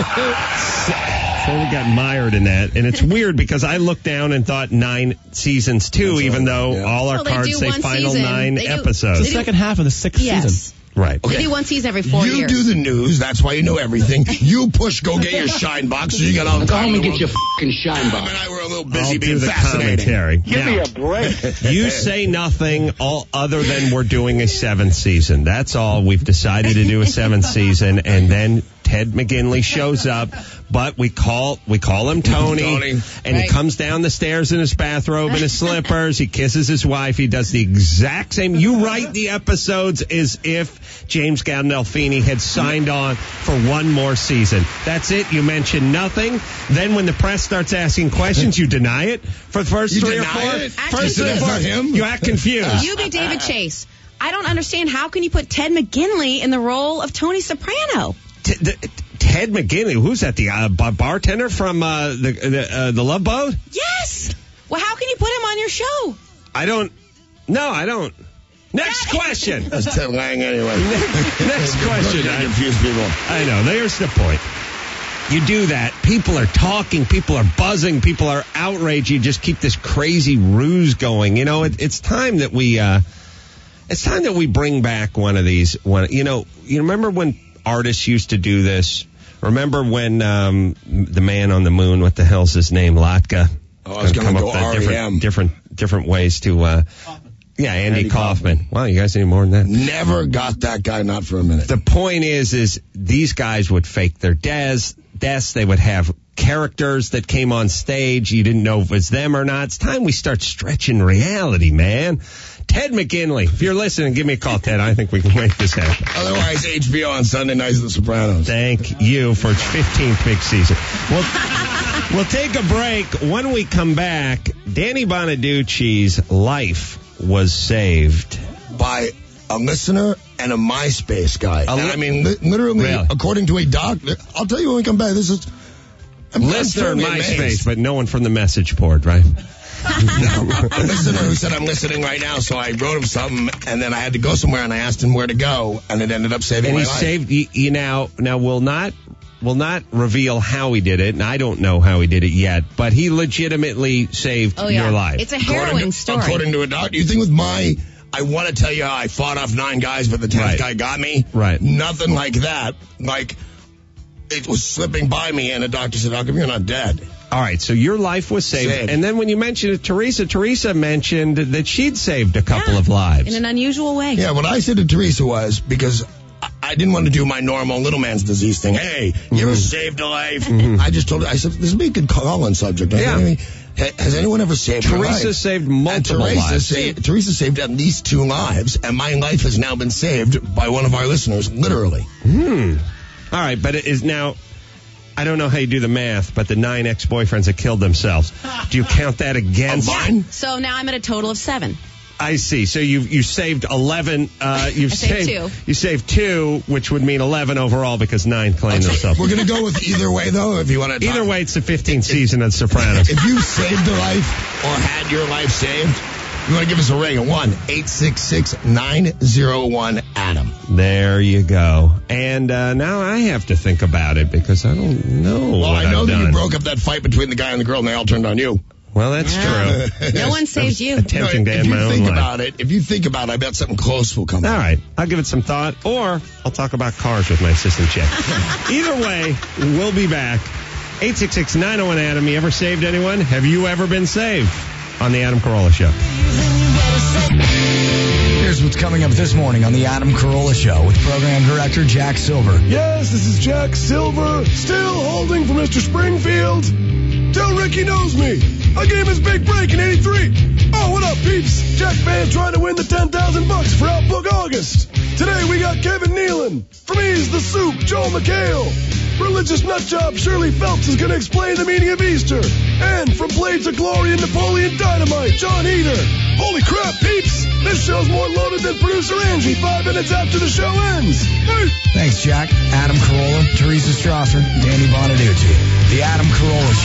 got mired in that, and it's weird because I looked down and thought nine seasons too, That's even right, though yeah. all our Well, they cards do say one final season. nine They do- episodes. they The do- second half of the sixth Yes. season. Right. They do one season every four you years. do the news. That's why you know everything. You push, go get your shine box, so you got all the Go time. home in and the get your world. fucking shine Adam box. and I were a little I'll busy do being the fascinating. commentary. Give Now, me a break. you say nothing all other than we're doing a seventh season. That's all. We've decided to do a seventh season, and then Ted McGinley shows up, but we call we call him Tony, Tony. and he Right. comes down the stairs in his bathrobe and his slippers. He kisses his wife. He does the exact same. You write the episodes as if James Gandolfini had signed on for one more season. That's it. You mention nothing. Then when the press starts asking questions, you deny it for the first You three or deny four. it? First Actually, three or that's four, not him? you act confused. You be David Chase. I don't understand. How can you put Ted McGinley in the role of Tony Soprano? T- the- Ted McGinley, who's that? The uh, bar- bartender from uh, the the, uh, the Love Boat? Yes. Well, how can you put him on your show? I don't. No, I don't. Next question. That's Ted Lang anyway. Next question. I I, confuse people. I know. There's the point. You do that. People are talking. People are buzzing. People are outraged. You just keep this crazy ruse going. You know, it, it's time that we. Uh, it's time that we bring back one of these. One. You know. You remember when artists used to do this? Remember when um, the man on the moon? What the hell's his name? Latka. Oh, I was gonna come go up with R E M. different, different, different ways to. Uh, yeah, Andy, Andy Kaufman. Kaufman. Wow, you guys need more than that. Never got that guy, not for a minute. The point is, is these guys would fake their deaths. Deaths. They would have characters that came on stage. You didn't know if it was them or not. It's time we start stretching reality, man. Ted McGinley, if you're listening, give me a call, Ted. I think we can make this happen. Otherwise, H B O on Sunday nights, The Sopranos. Thank you for its fifteenth big season. We'll, we'll take a break. When we come back, Danny Bonaducci's life was saved. By a listener and a MySpace guy. And li- I mean, li- literally, Really? according to a doctor, I'll tell you when we come back. This is I'm Listener in certainly MySpace, amazed. but no one from the message board, right? A listener who said, I'm listening right now, so I wrote him something, and then I had to go somewhere, and I asked him where to go, and it ended up saving And my he life. saved you, you now. Now will not will not reveal how he did it, and I don't know how he did it yet. But he legitimately saved Oh yeah, your life. it's a According harrowing to, story. According to a doctor, you think with my, I want to tell you how I fought off nine guys, but the tenth Right. guy got me. Right. Nothing like that. Like, it was slipping by me, and the doctor said, how come you're not dead? All right, so your life was saved. Saved. And then when you mentioned it, Teresa, Teresa mentioned that she'd saved a couple Yeah, of lives. in an unusual way. Yeah, what I said to Teresa was, because I- I I didn't want to do my normal little man's disease thing. Hey, you mm-hmm. ever saved a life? Mm-hmm. I just told her, I said, this would be a good call-on subject. Yeah. I mean, has anyone ever saved Teresa a life? Teresa saved multiple Teresa lives. Saved, Teresa saved at least two lives, and my life has now been saved by one of our listeners, literally. Hmm. All right, but it is now, I don't know how you do the math, but the nine ex-boyfriends that killed themselves, do you count that against? Mine? So now I'm at a total of seven. I see. So you you saved eleven. Uh, you've I saved, saved two. You saved two, which would mean eleven overall because nine claimed themselves. We're going to go with either way, though, if you want to. Either way, it's the fifteenth season of Sopranos. If you saved a life or had your life saved, you want to give us a ring at one eight six six nine oh one Adam. There you go. And uh, now I have to think about it because I don't know. Well, what I know I've that done. you broke up that fight between the guy and the girl, and they all turned on you. Well, that's Yeah. true. No one saved you. Attempting No, to if end you my own think life. about it, if you think about it, I bet something close will come. All up. right. I'll give it some thought, or I'll talk about cars with my assistant chick. Either way, we'll be back. eight six six nine oh one Adam. You ever saved anyone? Have you ever been saved? On the Adam Carolla Show. Here's what's coming up this morning on the Adam Carolla Show with Program Director Jack Silver. Yes, this is Jack Silver, still holding for Mister Springfield. Tell Rick he knows me. I gave him his big break in eighty-three. Oh, what up, peeps? Jack Van's trying to win the ten thousand bucks for Outbook August. Today we got Kevin Nealon. From Ease the Soup, Joel McHale. Religious nutjob Shirley Phelps is going to explain the meaning of Easter. And from Blades of Glory and Napoleon Dynamite, John Eder. Holy crap, peeps! This show's more loaded than producer Angie five minutes after the show ends. Hey. Thanks, Jack. Adam Carolla, Teresa Strasser, Danny Bonaducci. The Adam Carolla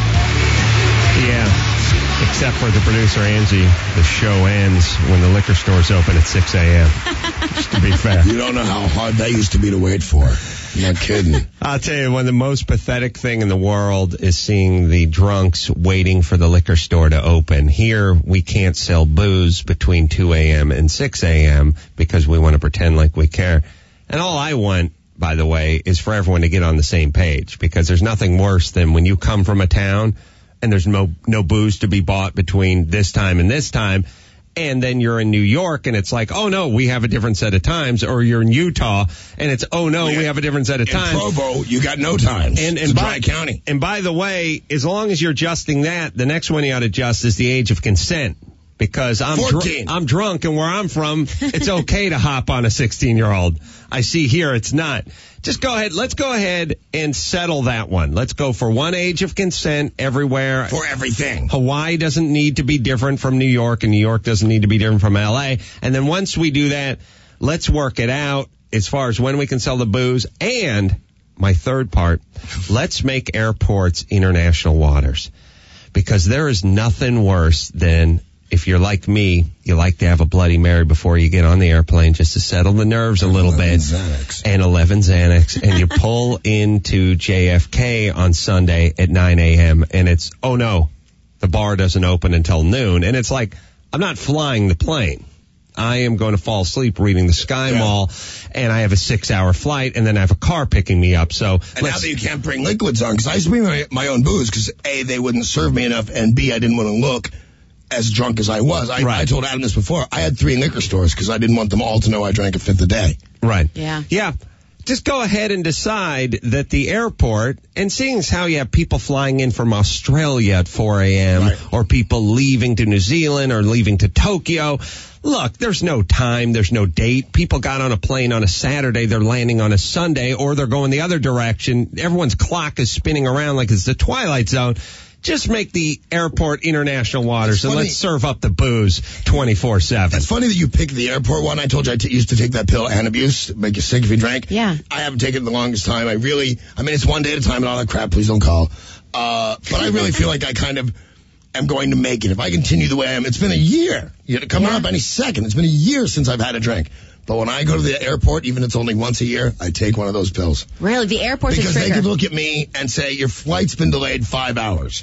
Show. Yeah. Except for the producer, Angie, the show ends when the liquor store's open at six a.m. Just to be fair. You don't know how hard that used to be to wait for. I'm not kidding. I'll tell you, one of the most pathetic thing in the world is seeing the drunks waiting for the liquor store to open. Here, we can't sell booze between two a.m. and six a.m. because we want to pretend like we care. And all I want, by the way, is for everyone to get on the same page, because there's nothing worse than when you come from a town and there's no no booze to be bought between this time and this time, and then you're in New York and it's like, oh no, we have a different set of times, or you're in Utah and it's, oh no, we have a different set of In times. Provo, you got no times. And, it's and a dry by, county. And by the way, as long as you're adjusting that, the next one you ought to adjust is the age of consent. Because I'm dr- I'm drunk, and where I'm from, it's okay to hop on a sixteen-year-old. I see here it's not. Just go ahead. Let's go ahead and settle that one. Let's go for one age of consent everywhere. For everything. Hawaii doesn't need to be different from New York, and New York doesn't need to be different from L A. And then once we do that, let's work it out as far as when we can sell the booze. And my third part, let's make airports international waters. Because there is nothing worse than, if you're like me, you like to have a Bloody Mary before you get on the airplane just to settle the nerves a little bit. Xanax. And eleven Xanax. And you pull into J F K on Sunday at nine a.m. and it's, oh no, the bar doesn't open until noon. And it's like, I'm not flying the plane. I am going to fall asleep reading the Sky yeah. Mall, and I have a six-hour flight, and then I have a car picking me up. So, and now that you can't bring liquids on, because I used to bring my, my own booze, because A, they wouldn't serve me enough, and B, I didn't want to look as drunk as I was. I, right. I told Adam this before. I had three liquor stores because I didn't want them all to know I drank a fifth a day. Right. Yeah. Yeah. Just go ahead and decide that the airport, and seeing as how you have people flying in from Australia at four a.m. Right. or people leaving to New Zealand or leaving to Tokyo, look, there's no time, there's no date. People got on a plane on a Saturday, they're landing on a Sunday, or they're going the other direction. Everyone's clock is spinning around like it's the Twilight Zone. Just make the airport international waters, and let's serve up the booze twenty-four seven. It's funny that you picked the airport one. I told you I t- used to take that pill, Anabuse, to make you sick if you drank. Yeah. I haven't taken it the longest time. I really, I mean, it's one day at a time and all that crap. Please don't call. Uh, but I really feel like I kind of am going to make it. If I continue the way I am, it's been a year. You know, coming yeah. up any second. It's been a year since I've had a drink. But when I go to the airport, even if it's only once a year, I take one of those pills. Really? The airport's Because a they trigger. could look at me and say, your flight's been delayed five hours.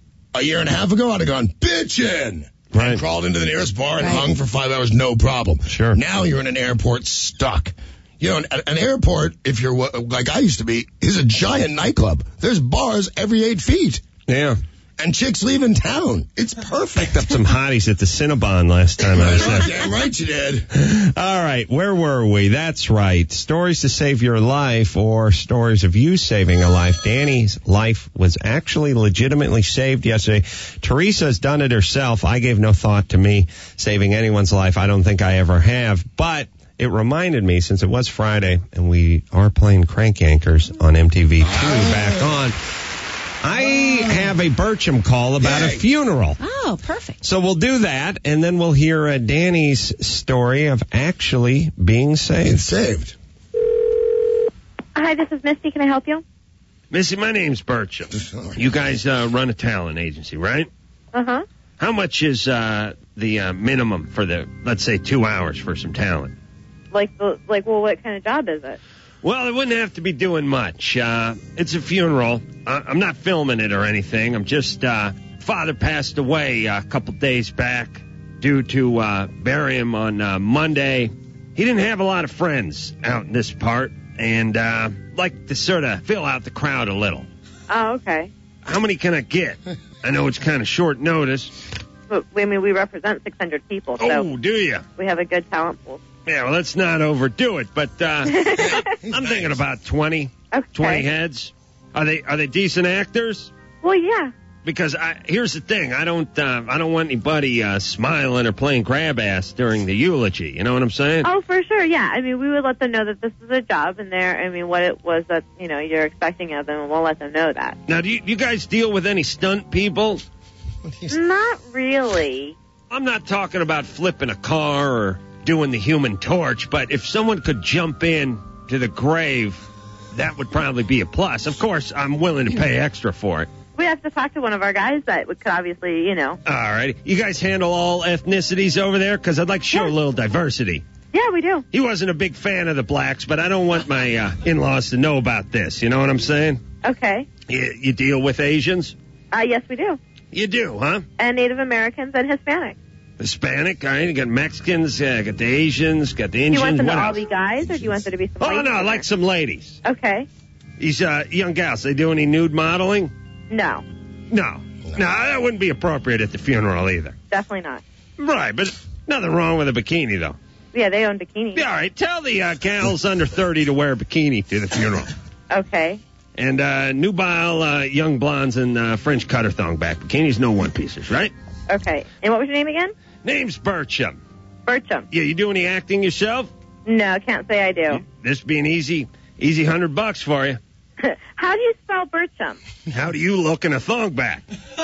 A year and a half ago, I'd have gone, bitchin'. Right. And crawled into the nearest bar and Right. hung for five hours, no problem. Sure. Now you're in an airport stuck. You know, an, an airport, if you're like I used to be, is a giant nightclub. There's bars every eight feet. Yeah. And chicks leaving town. It's perfect. Picked up some hotties at the Cinnabon last time I was there. Damn right you did. All right, where were we? That's right. Stories to save your life or stories of you saving a life. Danny's life was actually legitimately saved yesterday. Teresa's done it herself. I gave no thought to me saving anyone's life. I don't think I ever have. But it reminded me, since it was Friday and we are playing Crank Yankers on M T V two back on, I have a Bircham call about Yay. a funeral. Oh, perfect. So we'll do that, and then we'll hear uh, Danny's story of actually being saved. It's saved. Hi, this is Misty. Can I help you? Missy, my name's Bircham. You guys uh, run a talent agency, right? Uh-huh. How much is uh, the uh, minimum for the, let's say, two hours for some talent? Like, the, like, well, what kind of job is it? Well, it wouldn't have to be doing much. Uh, it's a funeral. Uh, I'm not filming it or anything. I'm just, uh, father passed away a couple days back due to uh, bury him on uh, Monday. He didn't have a lot of friends out in this part, and uh, like to sort of fill out the crowd a little. Oh, okay. How many can I get? I know it's kind of short notice. But, I mean, we represent six hundred people, so Oh, do you? we have a good talent pool. Yeah, well, let's not overdo it, but uh, I'm thinking about twenty, Okay. twenty heads. Are they are they decent actors? Well, yeah. Because I, here's the thing, I don't uh, I don't want anybody uh, smiling or playing grab ass during the eulogy. You know what I'm saying? Oh, for sure, yeah. I mean, we would let them know that this is a job, and they're, I mean, what it was that, you know, you're expecting of them, and we'll let them know that. Now, do you, you guys deal with any stunt people? Not really. I'm not talking about flipping a car or doing the Human Torch, but if someone could jump in to the grave, that would probably be a plus. Of course, I'm willing to pay extra for it. We have to talk to one of our guys that would, could obviously, you know. All right. You guys handle all ethnicities over there? Because I'd like to show Yeah. a little diversity. Yeah, we do. He wasn't a big fan of the blacks, but I don't want my uh, in-laws to know about this. You know what I'm saying? Okay. You, you deal with Asians? Uh, yes, we do. You do, huh? And Native Americans and Hispanic. Hispanic, all right. You got Mexicans, uh, got the Asians, got the Do you Indians. want them what to all else? be guys, or do you want there to be some Oh, ladies no, I in like some ladies. there? Okay. These uh, young gals, they do any nude modeling? No, No. No, that wouldn't be appropriate at the funeral either. definitely not. Right, but nothing wrong with a bikini, though. Yeah, they own bikinis. Yeah, all right. Tell the uh, gals under thirty to wear a bikini to the funeral. Okay. And uh, nubile uh, young blondes and uh, French cutter thong back bikinis, no one pieces, right? Okay. And what was your name again? Name's Bircham. Bircham. Yeah, you do any acting yourself? No, can't say I do. This be an easy, easy hundred bucks for you. How do you spell Bircham? How do you look in a thong back?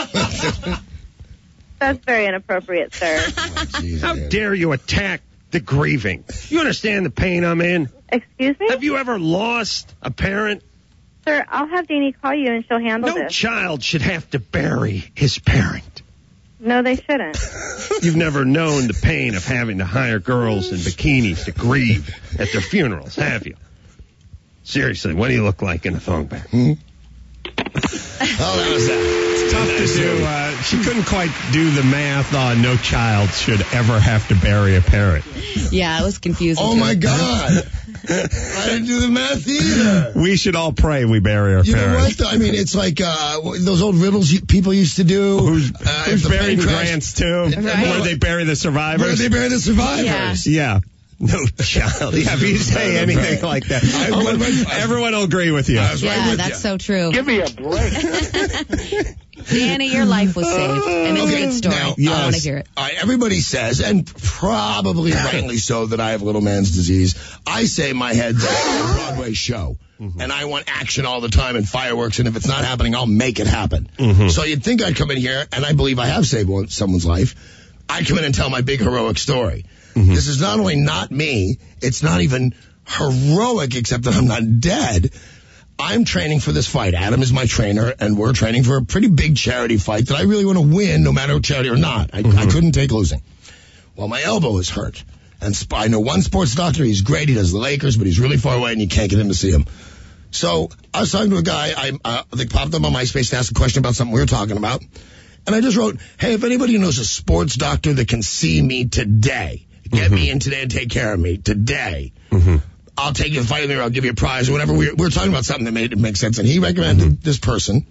That's very inappropriate, sir. How dare you attack the grieving? You understand the pain I'm in? Excuse me? Have you ever lost a parent? Sir, I'll have Deanie call you and she'll handle No this. child should have to bury his parent. No, they shouldn't. You've never known the pain of having to hire girls in bikinis to grieve at their funerals, have you? Seriously, what do you look like in a thong back? Hmm? Oh, that was that. It's tough to do. Uh, she couldn't quite do the math on no child should ever have to bury a parent. Yeah, it was confusing. Oh, too. my God. I didn't do the math either. We should all pray we bury our You know what, parents. though? I mean, it's like uh, those old riddles you, people used to do. Who's, uh, who's if the buried plane crashed- Grants, too? Right. Where they bury the survivors? Where they bury the survivors. Yeah. No child. Yeah, if you say anything like that, I- everyone, I- everyone will agree with you. I was right Yeah, with that's you. so true. Give me a break. Danny, your life was saved, and it's a good story. Now, I yes. want to hear it. All right, everybody says, and probably rightly so, that I have little man's disease. I say my head's a Broadway show, Mm-hmm. and I want action all the time and fireworks, and if it's not happening, I'll make it happen. Mm-hmm. So you'd think I'd come in here, and I believe I have saved one, someone's life. I'd come in and tell my big heroic story. Mm-hmm. This is not only not me, it's not even heroic, except that I'm not dead. I'm training for this fight. Adam is my trainer, and we're training for a pretty big charity fight that I really want to win, no matter charity or not. I, Mm-hmm. I couldn't take losing. Well, my elbow is hurt. And sp- I know one sports doctor. He's great. He does the Lakers, but he's really far away, and you can't get him to see him. So I was talking to a guy. I uh, they popped up on MySpace to ask a question about something we were talking about. And I just wrote, hey, if anybody knows a sports doctor that can see me today, get Mm-hmm. me in today and take care of me today, Mm-hmm. I'll take you to fight me or I'll give you a prize or whatever. We were, we were talking about something that made it make sense. And he recommended Mm-hmm. this person.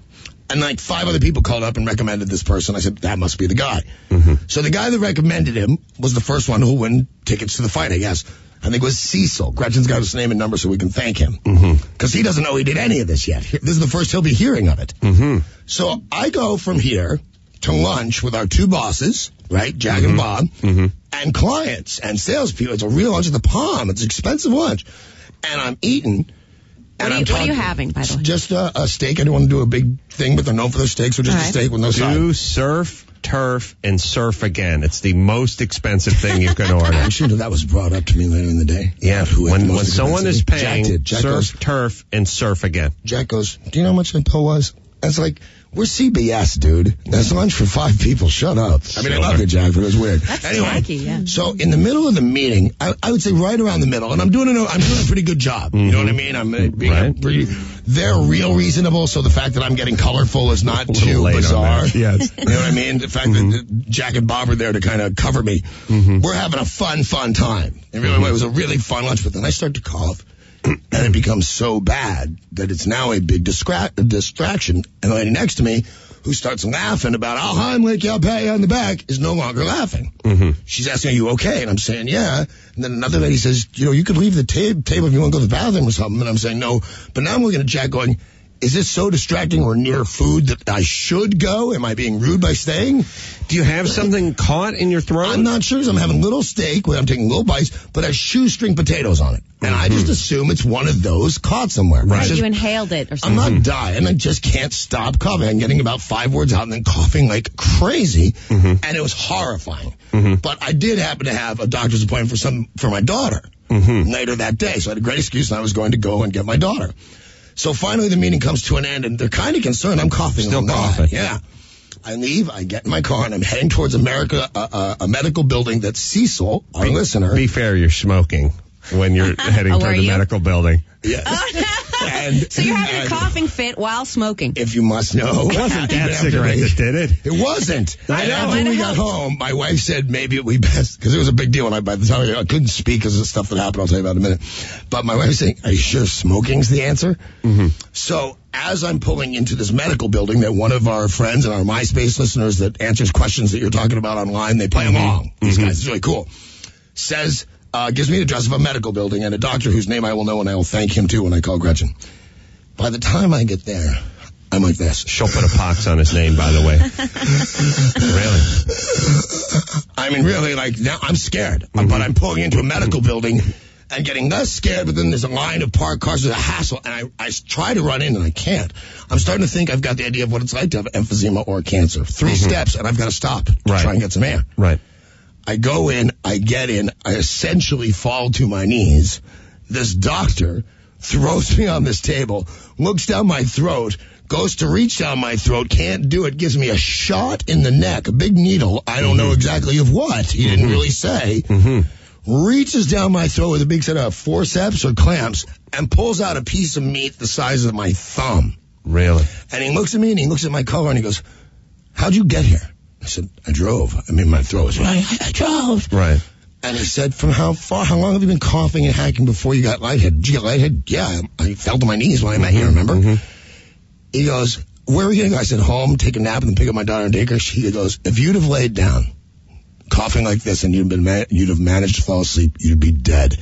And like five other people called up and recommended this person. I said, that must be the guy. Mm-hmm. So the guy that recommended him was the first one who won tickets to the fight, I guess. I think it was Cecil. Gretchen's got his name and number so we can thank him. Because Mm-hmm. he doesn't know he did any of this yet. This is the first he'll be hearing of it. Mm-hmm. So I go from here to lunch with our two bosses, right, Jack Mm-hmm. and Bob, Mm-hmm. and clients and salespeople. It's a real lunch at the Palm. It's an expensive lunch. And I'm eating. What, And are I'm you, what are you talking- having, by the way? Just a, a steak. I don't want to do a big thing, but they're known for their steaks, so just All a right. steak with no side. Do surf, turf, and surf again. It's the most expensive thing you can order. Actually, that was brought up to me later in the day. Yeah, Who had the when, most when someone is expensive. paying, Jack did. Jack surf, goes, turf, and surf again. Jack goes, do you know how much that bill was? I was like, we're C B S, dude. That's lunch for five people. Shut up. I mean, I love you, Jack, but it was weird. That's anyway, tacky, yeah. so in the middle of the meeting, I, I would say right around the middle, and I'm doing a, I'm doing a pretty good job. You know what I mean? I'm uh, being Right. pretty, they're real reasonable, so the fact that I'm getting colorful is not too late on bizarre. that. Yes. You know what I mean? The fact that Jack and Bob are there to kind of cover me. We're having a fun, fun time. It really it was a really fun lunch, but then I start to cough. And it becomes so bad that it's now a big distra- distraction. And the lady next to me, who starts laughing about, oh, Heimlich, I'll pay on the back, is no longer laughing. Mm-hmm. She's asking, are you okay? And I'm saying, yeah. And then another lady says, you know, you could leave the ta- table if you want to go to the bathroom or something. And I'm saying, no. But now I'm looking at Jack going, is this so distracting or near food that I should go? Am I being rude by staying? Do you have something caught in your throat? I'm not sure, 'cause I'm having little steak where I'm taking little bites, but I shoestring potatoes on it. And I just assume it's one of those caught somewhere. Right. It's just- You inhaled it or I'm something. not dying. I just can't stop coughing. I'm getting about five words out and then coughing like crazy. And it was horrifying. But I did happen to have a doctor's appointment for some for my daughter later that day. So I had a great excuse and I was going to go and get my daughter. So finally the meeting comes to an end and they're kind of concerned. I'm coughing. Still all night. coughing. Yeah. I leave, I get in my car, and I'm heading towards America, uh, uh, a medical building that Cecil, our listener, Be fair, you're smoking when you're heading Oh, toward were the you? medical building. yeah. and, So you're having and a coughing fit while smoking. If you must know. It wasn't that After cigarette we- that did it. It wasn't. I And know. After Might we have got helped. home, my wife said maybe it would be best, because it was a big deal, and I, by the time I, I couldn't speak because of the stuff that happened, I'll tell you about in a minute. But my wife was saying, are you sure smoking's the answer? Mm-hmm. So as I'm pulling into this medical building that one of our friends and our MySpace listeners that answers questions that you're talking about online, they play along. These guys, it's really cool. Says, uh, gives me the address of a medical building and a doctor whose name I will know, and I will thank him too when I call Gretchen. By the time I get there, I'm like this. She'll put a pox on his name, by the way. Really? I mean, really, like, now I'm scared. But I'm pulling into a medical building and getting less scared, but then there's a line of parked cars. There's a hassle, and I, I try to run in, and I can't. I'm starting to think I've got the idea of what it's like to have emphysema or cancer. Three steps, and I've got to stop to Right. try and get some air. Right. I go in, I get in, I essentially fall to my knees. This doctor throws me on this table, looks down my throat, goes to reach down my throat, can't do it, gives me a shot in the neck, a big needle. I don't know exactly of what. He didn't really say. Reaches down my throat with a big set of forceps or clamps and pulls out a piece of meat the size of my thumb. Really? And he looks at me and he looks at my collar and he goes, how'd you get here? I said, I drove. I mean, my throat was, I, I drove. Right. And he said, from how far, how long have you been coughing and hacking before you got lightheaded? Did you get lightheaded? Yeah, I fell to my knees when I met you, remember? He goes, where are we going to go? I said, home, take a nap, and then pick up my daughter and take her. He goes, if you'd have laid down, coughing like this, and you'd, been ma- you'd have managed to fall asleep, you'd be dead.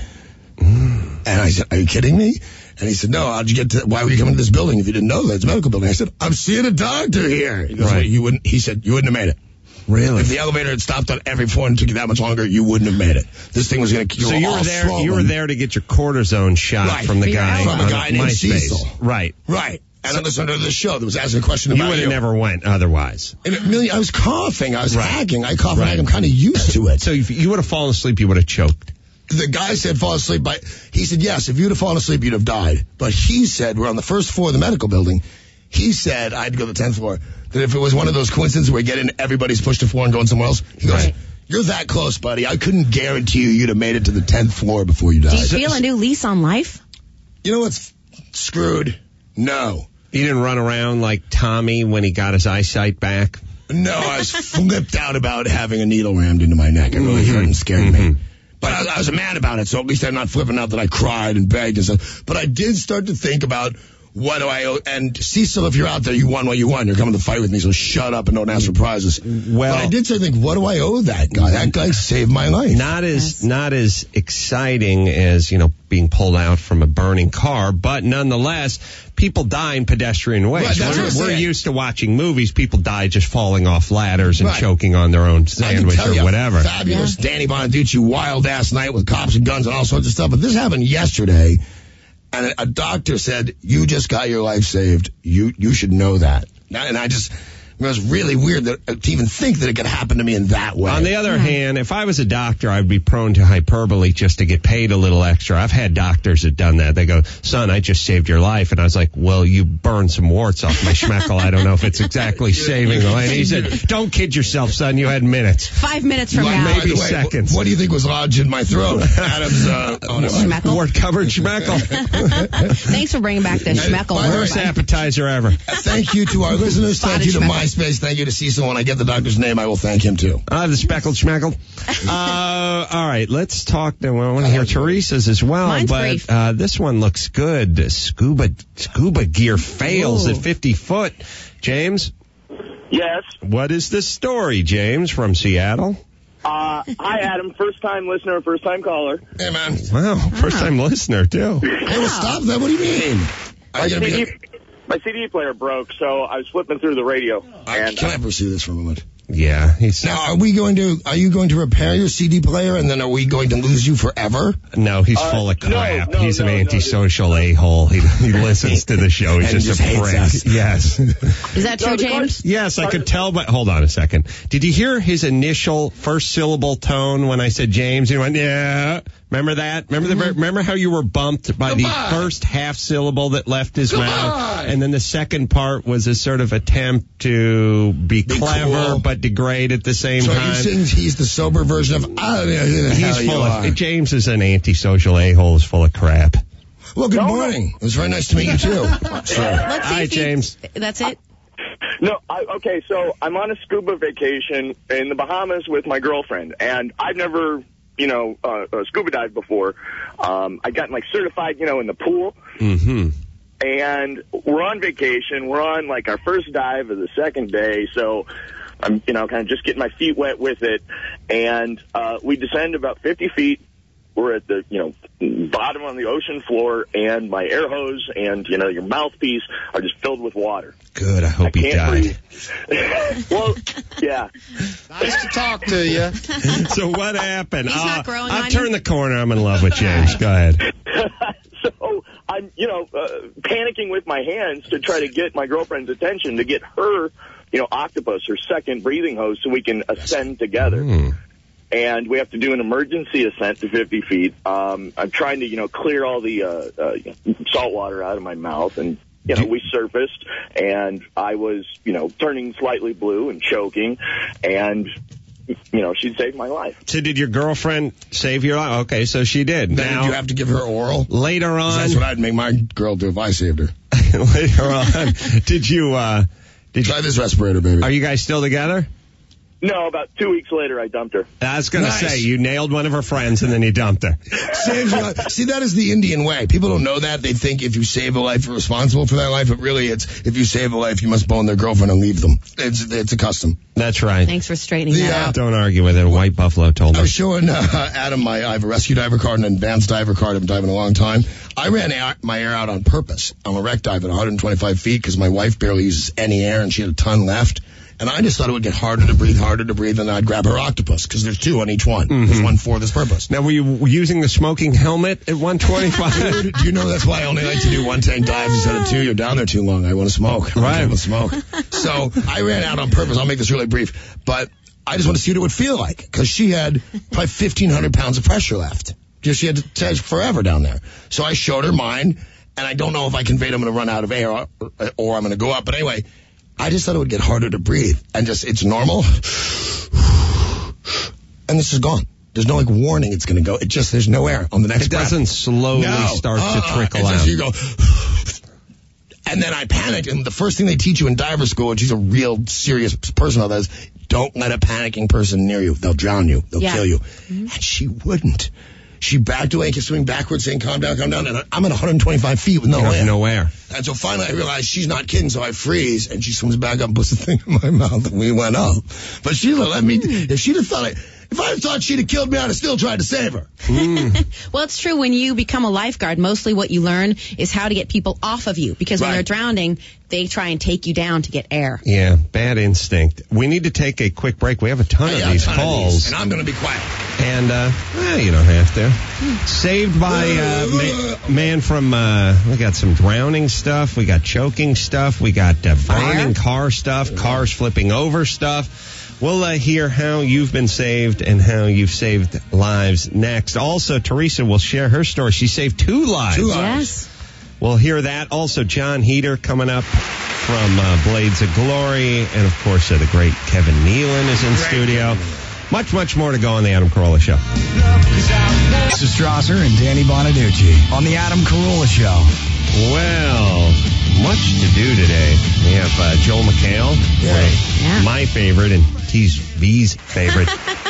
And I said, are you kidding me? And he said, no, how'd you get to, why were you coming to this building if you didn't know that it's a medical building? I said, I'm seeing a doctor here. He goes, Right. well, you wouldn't, he said, you wouldn't have made it. Really? If the elevator had stopped on every floor and took you that much longer, you wouldn't have made it. This thing was going to kill So you were there. You were there to get your cortisone shot Right. from the guy From a on guy named MySpace. Cecil. Right. Right. And I listened to the show that was asking a question You about would you. have never went otherwise. And it really, I was coughing. I was Right. hacking. I cough and Right. hag. I'm kind of used to it. So if you would have fallen asleep, you would have choked. The guy said fall asleep. By, he said, yes, if you'd have fallen asleep, you'd have died. But he said, we're on the first floor of the medical building. He said, I had to go to the tenth floor, that if it was one of those coincidences where you get in, everybody's pushed the floor and going somewhere else, he goes, Right. you're that close, buddy. I couldn't guarantee you you'd have made it to the tenth floor before you died. Do you feel a new lease on life? You know what's screwed? No. You didn't run around like Tommy when he got his eyesight back. No, I was flipped out about having a needle rammed into my neck. It really hurt and scared me. But I, I was mad about it, so at least I'm not flipping out that I cried and begged and stuff. But I did start to think about what do I owe? And Cecil, if you're out there, you won what you won. You're coming to fight with me, so shut up and don't ask for prizes. Well, but I did say, think, what do I owe that guy? That guy saved my life. Not as not as exciting as, you know, being pulled out from a burning car, but nonetheless, people die in pedestrian ways. Right, that's we're what I'm we're saying. used to watching movies. People die just falling off ladders and Right. choking on their own I can sandwich tell or you, whatever. Fabulous Danny Bonaducci wild ass night with cops and guns and all sorts of stuff. But this happened yesterday, and a, a doctor said, "You just got your life saved. You you should know that." And I just. It was really weird that, to even think that it could happen to me in that way. On the other hand, if I was a doctor, I'd be prone to hyperbole just to get paid a little extra. I've had doctors that done that. They go, son, I just saved your life. And I was like, well, you burned some warts off my schmeckle. I don't know if it's exactly saving the life. And he said, don't kid yourself, son. You had minutes. Five minutes from Like, now. maybe by the way, seconds. What do you think was lodged in my throat? Adam's, uh, oh, no. Schmeckle. Wart-covered schmeckle. Thanks for bringing back the schmeckle. by the way, Worst word. appetizer ever. Thank you to our listeners. Thank you to Spotted schmeckle. MySpace. Thank you to Cecil. When I get the doctor's name, I will thank him too. Uh, the speckled schmeckle. Uh, all right, let's talk. Well, I want to hear Teresa's as well, Mine's but brief. uh, this one looks good. Scuba scuba gear fails Ooh. at fifty foot. James, Yes. what is the story, James, from Seattle? Uh, hi, Adam. First time listener, first time caller. Hey, man. Wow, first time listener, too. Hey, well, stop that. What do you mean? Are My you gonna C be? D, my C D player broke, so I was flipping through the radio. And Can I pursue this for a moment? Yeah, he's Now, are we going to? Are you going to repair your C D player, and then are we going to lose you forever? no, he's Uh, full of no, crap. no, he's an no, no, antisocial a-hole. He, he listens to the show. He's And just, just a hates prick. us. Yes. Is that No, true, the James? Yes, I could tell, but hold on a second. Did you hear his initial first syllable tone when I said James? He went, yeah. Remember that? Remember the remember how you were bumped by the Goodbye. first half syllable that left his Goodbye. mouth, and then the second part was a sort of attempt to be, Be clever cool. but degrade at the same So time. you saying he's the sober version of? I don't know who the He's hell you full are. of James is an antisocial a-hole. Is full of crap. Well, good No, no. morning. It was very nice to meet you too. Sir. Let's see Hi, if you- James. That's it? No, I, okay, so I'm on a scuba vacation in the Bahamas with my girlfriend, and I've never, you know, uh, uh, scuba dived before. Um, I got like certified, you know, in the pool. Mm-hmm. And we're on vacation. We're on like our first dive of the second day, so I'm, you know, kind of just getting my feet wet with it. And uh, we descend about fifty feet. We're at the, you know, bottom on the ocean floor, and my air hose and, you know, your mouthpiece are just filled with water. Good. I I hope he can't died. breathe. Well, yeah. Nice to talk to you. So what happened? He's not growing I've on turned you? the corner. I'm in love with James. Go ahead. So I'm, you know, uh, panicking with my hands to try to get my girlfriend's attention, to get her, you know, octopus, her second breathing hose, so we can ascend together. Hmm. And we have to do an emergency ascent to fifty feet. Um, I'm trying to, you know, clear all the uh, uh, salt water out of my mouth, and you know, we surfaced, and I was, you know, turning slightly blue and choking, and you know, she saved my life. So did your girlfriend save your life? Okay, so she did. Then Now, did you have to give her oral? later 'Cause on, That's what I'd make my girl do if I saved her. later on, did you, uh, did you, Try this respirator, baby. are you guys still together? No, about two weeks later, I dumped her. I was going to Nice. say, you nailed one of her friends and then you dumped her. Saves your life. See, that is the Indian way. People don't know that. They think if you save a life, you're responsible for that life. But really, it's if you save a life, you must bone their girlfriend and leave them. It's it's a custom. That's right. Thanks for straightening The, that uh, out. Don't argue with it. White Buffalo told I me. was showing uh, Adam my I have a rescue diver card and an advanced diver card. I've been diving a long time. I ran air, my air out on purpose. I'm a wreck dive at one hundred twenty-five feet because my wife barely uses any air and she had a ton left. And I just thought it would get harder to breathe, harder to breathe, and then I'd grab her octopus because there's two on each one. There's one for this purpose. Now, were you using the smoking helmet at one twenty-five? Dude, do you know that's why I only like to do one tank dives instead of two? You're down there too long. I want to smoke. Right. I want to smoke. So I ran out on purpose. I'll make this really brief. But I just want to see what it would feel like because she had probably fifteen hundred pounds of pressure left. Just she had to take forever down there. So I showed her mine, and I don't know if I conveyed I'm going to run out of air or, or I'm going to go up. But anyway, I just thought it would get harder to breathe. And just, it's normal. And this is gone. There's no like warning it's going to go. It just, there's no air on the next It breath. doesn't slowly No. start to Uh-uh. trickle It's out. just you go, and then I panicked. And the first thing they teach you in diver school, and she's a real serious person on that, is don't let a panicking person near you. They'll drown you. They'll Yeah. kill you. And she wouldn't. She backed away and kept swimming backwards, saying, calm down, calm down. And I'm at one hundred twenty-five feet with no You have air. no air. And so finally I realized she's not kidding, so I freeze, and she swims back up and puts the thing in my mouth, and we went up. But Sheila let me, if she'd have thought, I, if I had thought she'd have killed me, I'd have still tried to save her. Mm. Well, it's true. When you become a lifeguard, mostly what you learn is how to get people off of you. Because when Right. they're drowning, they try and take you down to get air. Yeah, bad instinct. We need to take a quick break. We have a ton Yeah, of these a ton of calls. these, and I'm going to be quiet. And, uh, well, you don't have to. Saved by uh, ma- man from, uh, we got some drowning stuff. We got choking stuff. We got uh, burning car stuff, cars flipping over stuff. We'll uh, hear how you've been saved and how you've saved lives next. Also, Teresa will share her story. She saved two lives. Two lives. Yes. We'll hear that. Also, John Heater coming up from uh, Blades of Glory. And, of course, uh, the great Kevin Nealon is in studio. Much, much more to go on the Adam Carolla Show. This is Strasser and Danny Bonaducci on the Adam Carolla Show. Well, much to do today. We have uh, Joel McHale, Yeah. Yeah. my favorite, and T's V's favorite.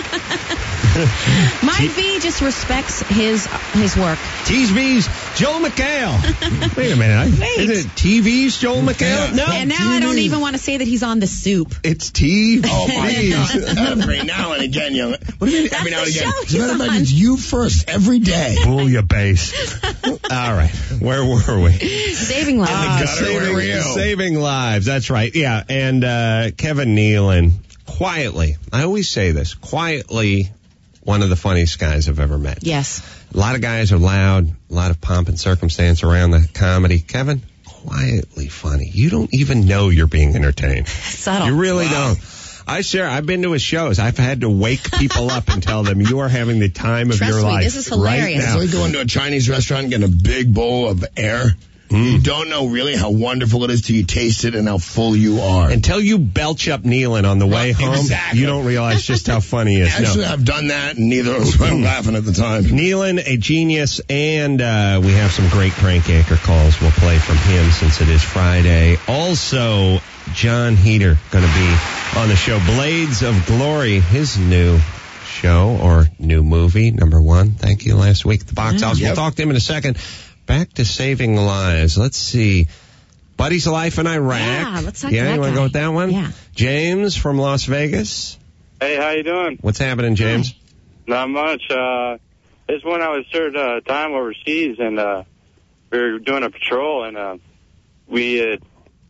My V just respects his his work. T's V's Joel McHale. Wait a minute. I, Wait. Is it T V's Joel McHale? No. And now I don't even want to say that he's on the soup. It's T V. Oh, my God. Every now and again, young. What do you mean every now and the again? show As a matter of he's fact, on. it's you first every day. Pull your base. All right. Where were we? Saving lives. Ah, gutter, where saving, were you? saving lives. That's right. Yeah. And uh, Kevin Nealon, quietly, I always say this, quietly one of the funniest guys I've ever met. Yes. A lot of guys are loud, a lot of pomp and circumstance around the comedy. Kevin, quietly funny. You don't even know you're being entertained. Subtle. You really Wow. don't. I share. I've been to his shows. I've had to wake people up and tell them you are having the time of Trust your me, life. this is hilarious. Right It's now. like going to a Chinese restaurant and getting a big bowl of air. You don't know really how wonderful it is till you taste it and how full you are. Until you belch up Nealon on the way Right, home, exactly. you don't realize just how funny he is. No. Actually, I've done that, and neither of us were laughing at the time. Nealon, a genius, and uh, we have some great crank anchor calls we'll play from him since it is Friday. Also, John Heater going to be on the show. Blades of Glory, his new show or new movie, number one. Thank you last week at the box office. Yep. We'll talk to him in a second. Back to saving lives. Let's see. Buddy's life in Iraq. Yeah, let's talk to Yeah, that you want to guy. go with that one? Yeah. James from Las Vegas. Hey, how you doing? What's happening, James? Not much. Uh, this one I was served uh, time overseas, and uh, we were doing a patrol, and uh, we had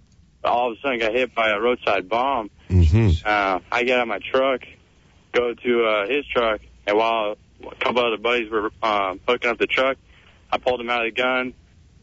all of a sudden got hit by a roadside bomb. Mm-hmm. Uh, I get out of my truck, go to uh, his truck, and while a couple other buddies were um, hooking up the truck, I pulled him out of the gun,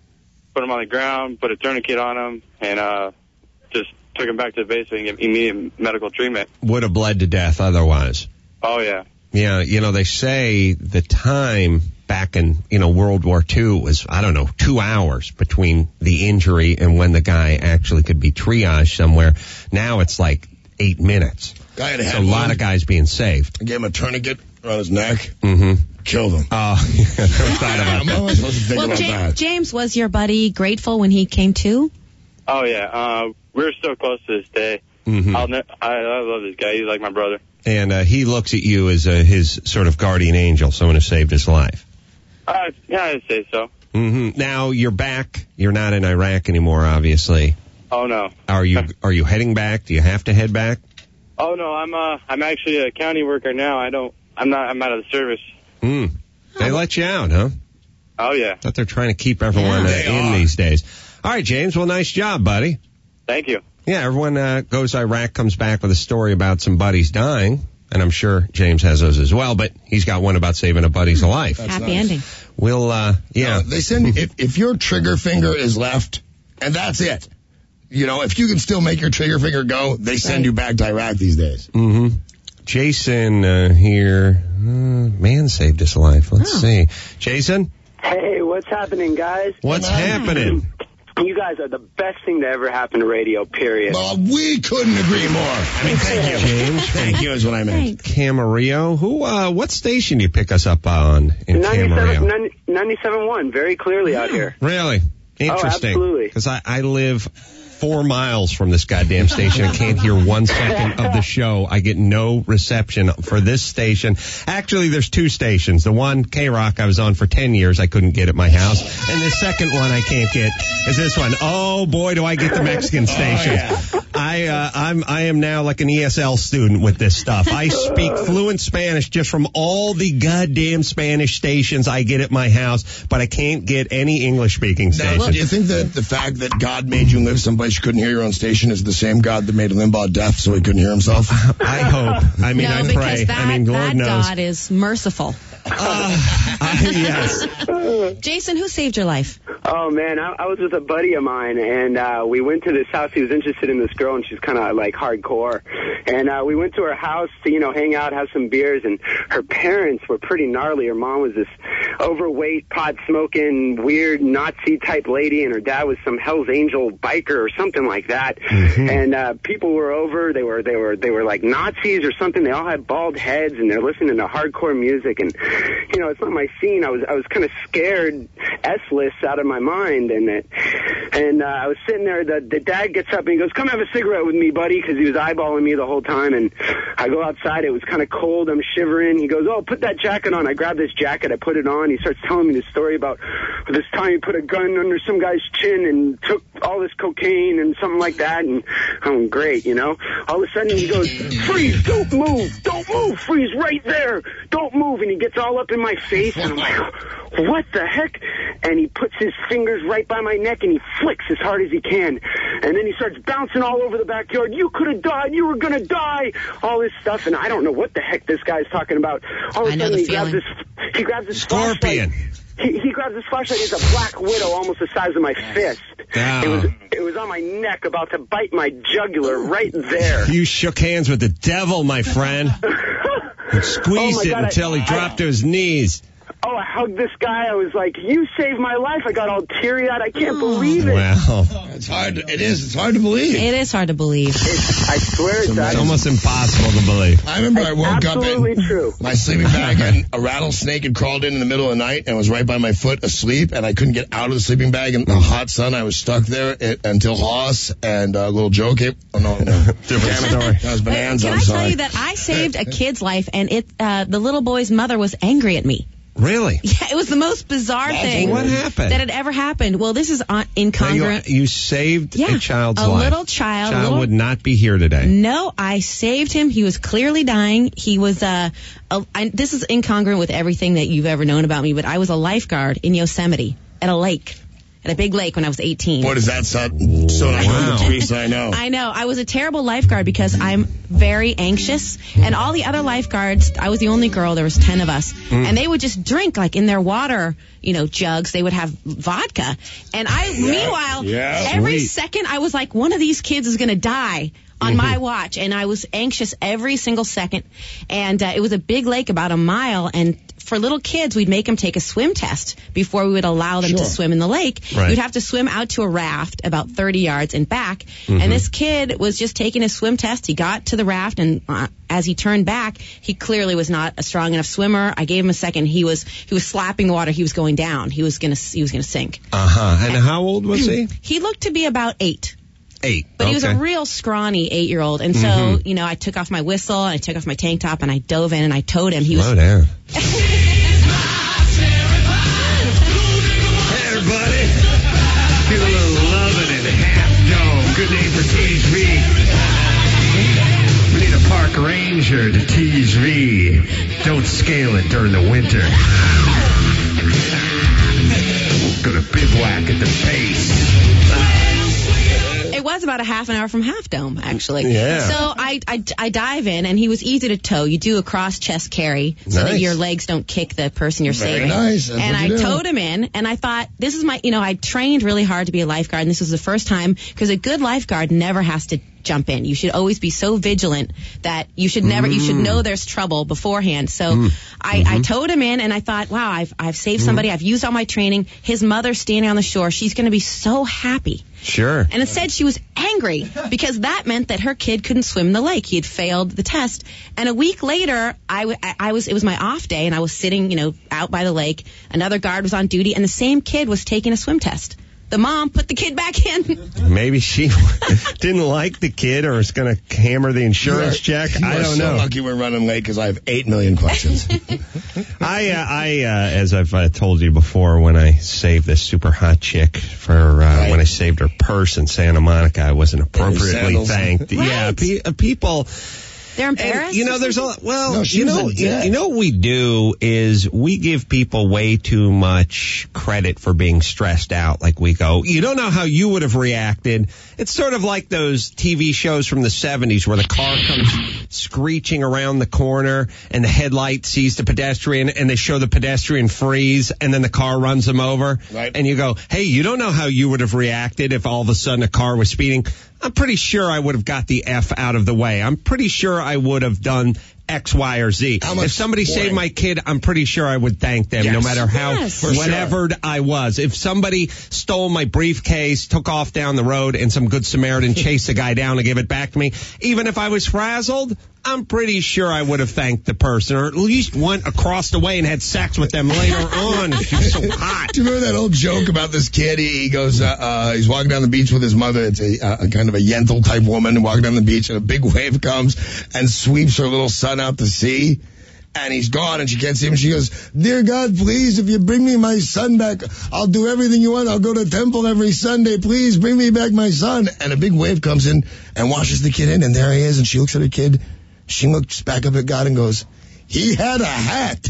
put him on the ground, put a tourniquet on him, and uh, just took him back to the base and get immediate medical treatment. Would have bled to death otherwise. Oh, yeah. Yeah, you know, they say the time back in, you know, World War Two was, I don't know, two hours between the injury and when the guy actually could be triaged somewhere. Now it's like eight minutes. Guy had So a had lot one. of guys being saved. I gave him a tourniquet around his neck. Mm-hmm. Killed him. Oh, I never thought about I'm that. always supposed to think Well, about James, that. James, was your buddy grateful when he came to? Oh, yeah. Uh, we're still close to this day. Mhm. I'll ne- I, I love this guy. He's like my brother. And uh, he looks at you as uh, his sort of guardian angel, someone who saved his life. Uh, yeah, I'd say so. Mm-hmm. Now you're back. You're not in Iraq anymore, obviously. Oh, no. Are you? Are you heading back? Do you have to head back? Oh, no, I'm uh, I'm actually a county worker now. I don't, I'm not, I'm out of the service. Hmm. They let you out, huh? Oh, yeah. Thought they're trying to keep everyone uh, They in are. these days. All right, James. Well, nice job, buddy. Thank you. Yeah, everyone uh, goes to Iraq, comes back with a story about some buddies dying, and I'm sure James has those as well. But he's got one about saving a buddy's life. Happy nice. ending. We'll, uh, yeah. No, they send if if your trigger finger is left, and that's it. You know, if you can still make your trigger finger go, they send Right. you back to Iraq these days. Mm-hmm. Jason uh, here. Uh, man saved his life. Let's Oh. see. Jason, Hey, what's happening, guys? what's Come on. happening? You guys are the best thing to ever happen to radio, period. Well, we couldn't agree more. I mean, thank you. James. Thank you is what I meant. Thanks. Camarillo. Who? Uh, what station do you pick us up on in Camarillo? ninety-seven point one, very clearly out here. Really? Interesting. absolutely. Because I, I live four miles from this goddamn station. I can't hear one second of the show. I get no reception for this station. Actually, there's two stations. The one, K-Rock, I was on for ten years. I couldn't get at my house. And the second one I can't get is this one. Oh, boy, do I get the Mexican station. Oh, yeah. I, uh, I'm, I am now like an E S L student with this stuff. I speak fluent Spanish just from all the goddamn Spanish stations I get at my house, but I can't get any English-speaking stations. Now, do you think that the fact that God made you live someplace you couldn't hear your own station is the same God that made Limbaugh deaf so he couldn't hear himself? I hope. I mean, no, I because pray. That, I mean, Lord that knows. God is merciful. Uh, uh, yes. Jason, who saved your life? Oh, man, I, I was with a buddy of mine, and uh, we went to this house. He was interested in this girl, and she's kind of, like, hardcore. And uh, we went to her house to, you know, hang out, have some beers, and her parents were pretty gnarly. Her mom was this overweight, pot-smoking, weird Nazi-type lady, and her dad was some Hell's Angel biker or something like that. Mm-hmm. And uh, people were over. They were, they were, they were like Nazis or something. They all had bald heads, and they're listening to hardcore music. And, you know, it's not my scene. I was, I was kind of scared S-list out of my mind, and it, and uh, I was sitting there. The, the dad gets up and he goes, "Come have a cigarette with me, buddy," because he was eyeballing me the whole time. And I go outside. It was kind of cold. I'm shivering. He goes, "Oh, put that jacket on." I grab this jacket. I put it on. He starts telling me the story about this time he put a gun under some guy's chin and took all this cocaine and something like that. And I'm great, you know. All of a sudden he goes, "Freeze! Don't move! Don't move! Freeze right there! Don't move!" And he gets all up in my face, and I'm like, "What the heck?" And he puts his fingers right by my neck, and he flicks as hard as he can. And then he starts bouncing all over the backyard. "You could have died. You were going to die." All this stuff, and I don't know what the heck this guy's talking about. All of a sudden, he grabs this, he grabs this Scorpion. He, he grabs this flashlight. It's a black widow, almost the size of my fist. Damn. It was, it was on my neck, about to bite my jugular right there. You shook hands with the devil, my friend. And squeezed Oh, my it God, until he I- dropped to his knees. Oh, I hugged this guy. I was like, "You saved my life." I got all teary-eyed. I can't believe it. Well, it's hard. To, it is. It's hard to believe. It is hard to believe. I swear it's, it's almost impossible to believe. I remember I woke up absolutely and true. my sleeping bag and a rattlesnake had crawled in in the middle of the night and was right by my foot asleep, and I couldn't get out of the sleeping bag in the hot sun. I was stuck there it, until Hoss and a little Joe came. Oh, no, no. Different story. That was Bonanza. Can I'm I sorry. tell you that I saved a kid's life, and it uh, the little boy's mother was angry at me. Really? Yeah, it was the most bizarre That's thing what happened? that had ever happened. Well, this is on, Now incongruent. You, you saved Yeah, a child's a life. little child, Child little- would not be here today. No, I saved him. He was clearly dying. He was uh, a, I, this is incongruent with everything that you've ever known about me, but I was a lifeguard in Yosemite at a lake, at a big lake when I was eighteen. What does that sound? So I know the Teresa I know. I know. I was a terrible lifeguard because I'm very anxious, and all the other lifeguards, I was the only girl, there was ten of us, Mm. and they would just drink, like in their water, you know, jugs, they would have vodka. And I, meanwhile, Yeah, every sweet. second I was like, one of these kids is going to die on my watch, and I was anxious every single second. And uh, it was a big lake, about a mile, and for little kids, we'd make them take a swim test before we would allow them Sure. to swim in the lake. Right. You'd have to swim out to a raft about thirty yards and back. Mhm. And this kid was just taking his swim test. He got to the raft, and uh, as he turned back, he clearly was not a strong enough swimmer. I gave him a second. He was he was slapping the water. He was going down. He was gonna he was gonna sink. Uh huh. And how old was he? He looked to be about eight. Eight. But he was Okay. a real scrawny eight-year-old. And so, Mhm. you know, I took off my whistle, and I took off my tank top, and I dove in, and I towed him. He was Slow down. Hey, everybody. Feel a little loving and half dome. Good name for T S V. We need a park ranger to T S V. Don't scale it during the winter. Gonna bivouac at the base. It was about a half an hour from Half Dome, actually. Yeah. So I, I, I dive in, and he was easy to tow. You do a cross-chest carry so that Nice. your legs don't kick the person you're Very saving. nice. That's And what I you do. towed him in, and I thought, this is my, you know, I trained really hard to be a lifeguard, and this was the first time, because a good lifeguard never has to jump in. You should always be so vigilant that you should never, you should know there's trouble beforehand. So Mm. I, I towed him in, and I thought, wow, I've, I've saved somebody. I've used all my training. His mother standing on the shore, she's going to be so happy. Sure. And instead, she was angry because that meant that her kid couldn't swim in the lake. He had failed the test. And a week later, I, w- I was it was my off day, and I was sitting, you know, out by the lake. Another guard was on duty, and the same kid was taking a swim test. the mom put the kid back in. Maybe she didn't like the kid or is going to hammer the insurance are, check. You I are don't so know. lucky we're running late because I have eight million questions. I, uh, I, uh, as I've uh, told you before, when I saved this super hot chick for uh, right. when I saved her purse in Santa Monica, I wasn't appropriately thanked. Right. Yeah, pe- uh, people. They're embarrassed. And, you know, there's a well, no, you know, you, you know what we do is we give people way too much credit for being stressed out. Like we go, you don't know how you would have reacted. It's sort of like those T V shows from the seventies where the car comes screeching around the corner and the headlight sees the pedestrian and they show the pedestrian freeze and then the car runs them over. Right. And you go, hey, you don't know how you would have reacted if all of a sudden a car was speeding. I'm pretty sure I would have got the F out of the way. I'm pretty sure I would have done X, Y, or Z. If somebody boring. saved my kid, I'm pretty sure I would thank them, yes. no matter how Yes. whatever sure. I was. If somebody stole my briefcase, took off down the road, and some good Samaritan chased the guy down to give it back to me, even if I was frazzled, I'm pretty sure I would have thanked the person, or at least went across the way and had sex with them later on. She was so hot. Do you remember that old joke about this kid? He, he goes, uh, uh, he's walking down the beach with his mother. It's a, uh, a kind of a Yentl type woman walking down the beach, and a big wave comes and sweeps her little son out to sea. And he's gone, and she can't see him. She goes, "Dear God, please, if you bring me my son back, I'll do everything you want. I'll go to temple every Sunday. Please bring me back my son." And a big wave comes in and washes the kid in, and there he is. And she looks at her kid. She looks back up at God and goes, "He had a hat."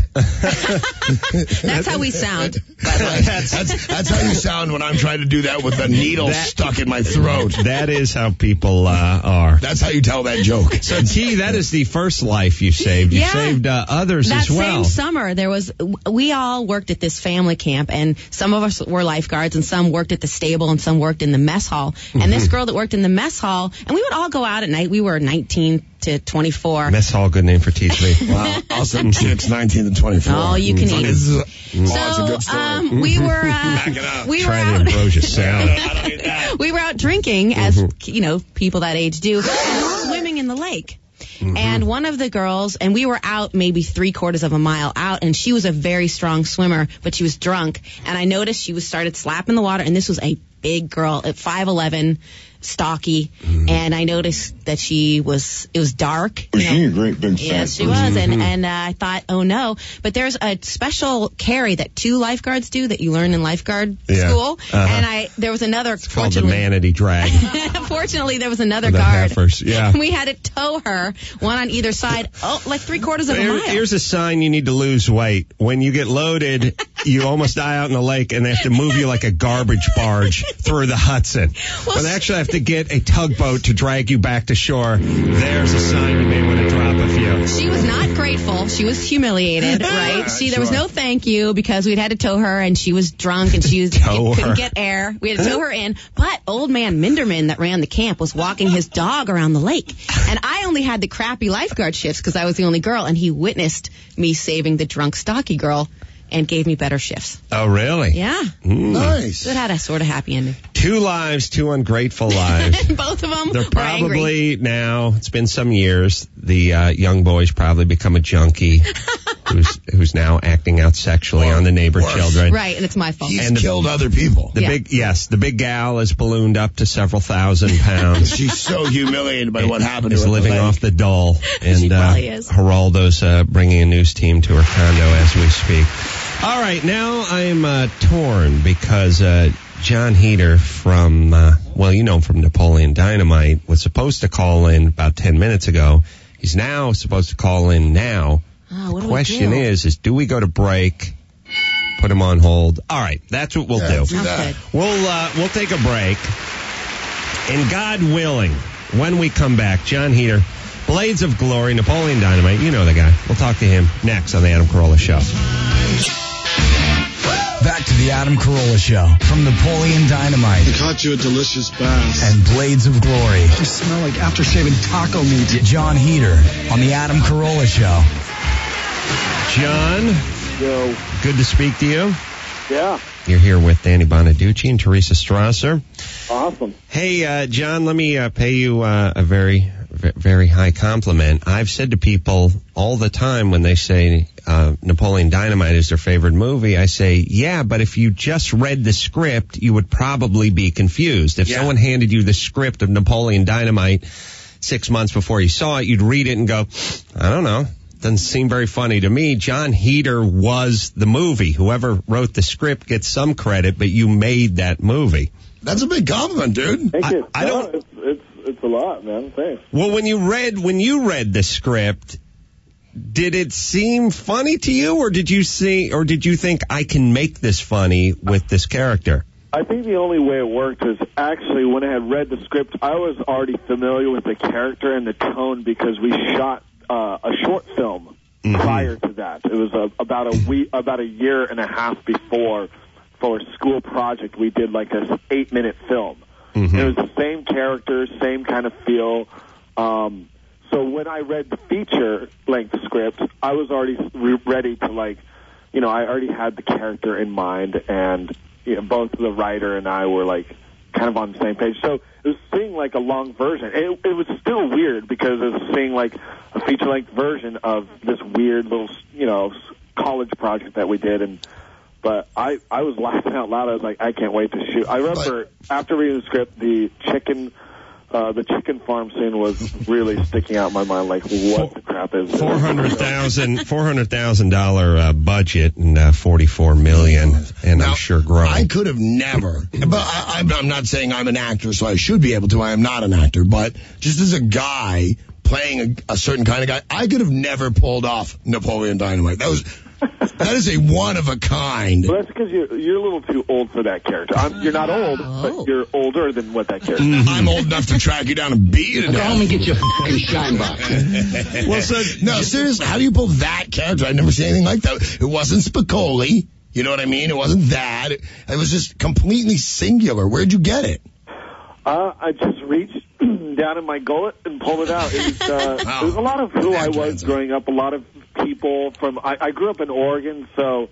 That's how we sound. That's, that's, that's how you sound when I'm trying to do that with a needle That- stuck in my throat. That is how people uh, are. That's how you tell that joke. So, T, that is the first life you saved. You Yeah. saved uh, others That as well. same summer, there was we all worked at this family camp, and some of us were lifeguards, and some worked at the stable, and some worked in the mess hall. And this girl that worked in the mess hall, and we would all go out at night. We were nineteen to twenty-four. Mess hall, good name for T V. Wow. Awesome chicks, nineteen to twenty-four. Oh, you can eat. This is a, oh, it's a So good story. um, we were uh, Back it up. we were Try the out. ambrosia salad. I don't need that. We were out drinking, as you know, people that age do, and swimming in the lake. And one of the girls, and we were out maybe three quarters of a mile out, and she was a very strong swimmer, but she was drunk. And I noticed she was started slapping the water, and this was a big girl at five eleven, stocky. And I noticed that she was, it was dark. You know. She a great big Yes, fat she was. person. And, and uh, I thought, oh no. But there's a special carry that two lifeguards do that you learn in lifeguard Yeah. school. Uh-huh. And I, there was another, It's called the fortunately, manatee drag. fortunately, there was another The guard. heifers, yeah. We had to tow her, one on either side, oh, like three quarters of a Here- mile. here's a sign you need to lose weight. When you get loaded, you almost die out in the lake, and they have to move you like a garbage barge through the Hudson. Well, But they actually have to get a tugboat to drag you back to shore. There's a sign you may want to drop a few. She was not grateful. She was humiliated, right? She, there was no thank you because we'd had to tow her, and she was drunk, and she was, Tow couldn't her. get air. We had to tow her in. But old man Minderman that ran the camp was walking his dog around the lake. And I only had the crappy lifeguard shifts because I was the only girl, and he witnessed me saving the drunk, stocky girl and gave me better shifts. Oh, really? Yeah. Mm. Nice. So it had a sort of happy ending. Two lives, two ungrateful lives. Both of them They're were angry. probably now, it's been some years, the uh, young boy's probably become a junkie who's who's now acting out sexually on the neighbor Worse. children. Right, and it's my fault. He's And the- killed other people. The Yeah. big, yes, the big gal is ballooned up to several thousand pounds. She's so humiliated by what happened to is her. living Like, off the dole. And She uh, probably is. Geraldo's uh, bringing a news team to her condo as we speak. All right, now I'm uh, torn because uh, John Heater from, uh, well, you know him from Napoleon Dynamite, was supposed to call in about ten minutes ago. He's now supposed to call in now. Oh, what The do we question do? is, is do we go to break, put him on hold? All right, that's what we'll Yeah, do. do Sounds that. good. We'll uh, we'll take a break, and God willing, when we come back, John Heater, Blades of Glory, Napoleon Dynamite, you know the guy. We'll talk to him next on the Adam Carolla Show. Back to the Adam Carolla Show from Napoleon Dynamite I caught you a delicious bass. and Blades of Glory. You smell like after-shaving taco meat. John Heater on the Adam Carolla Show. John, Yo. good to speak to you. Yeah. You're here with Danny Bonaducci and Teresa Strasser. Awesome. Hey, uh, John, let me uh, pay you uh, a very, v- very high compliment. I've said to people all the time when they say uh, Napoleon Dynamite is their favorite movie, I say, yeah, but if you just read the script, you would probably be confused. If Yeah. someone handed you the script of Napoleon Dynamite six months before you saw it, you'd read it and go, I don't know. Doesn't seem very funny to me. John Heder was the movie. Whoever wrote the script gets some credit, but you made that movie. That's a big compliment, dude. Thank you. I No, don't- It's, it's it's a lot, man. Thanks. Well, when you read when you read the script, did it seem funny to you, or did you see, or did you think I can make this funny with this character? I think the only way it worked is actually when I had read the script, I was already familiar with the character and the tone because we shot uh, a short film Mm-hmm. prior to that. It was a, about a week, about a year and a half before, for a school project, we did like a eight-minute film. Mm-hmm. It was the same characters, same kind of feel. Um, so when I read the feature-length script, I was already re- ready to, like, you know, I already had the character in mind, and you know, both the writer and I were, like, kind of on the same page. So it was seeing, like, a long version. It, it was still weird because it was seeing, like, a feature-length version of this weird little, you know, college project that we did, and But I, I was laughing out loud. I was like, I can't wait to shoot. I remember after reading the script, the chicken, uh, the chicken farm scene was really sticking out in my mind. Like, what the crap is this? Four hundred thousand, four hundred thousand dollar uh, budget and uh, forty-four million, and I'm sure growing. I could have never, but I, I'm I'm not saying I'm an actor, so I should be able to. I am not an actor, but just as a guy playing a, a certain kind of guy, I could have never pulled off Napoleon Dynamite. That was. That is a one of a kind. Well, that's because you're, you're a little too old for that character. I'm, you're not old, but you're older than what that character is. I'm old enough to track you down and beat you to Go death. home and get your fucking shine box. Well, so, no, seriously, how do you pull that character? I've never seen anything like that. It wasn't Spicoli. You know what I mean? It wasn't that. It, it was just completely singular. Where'd you get it? Uh, I just reached down in my gullet and pulled it out. It was, uh, Wow. it was a lot of who I was growing up, a lot of people from, I, I grew up in Oregon, so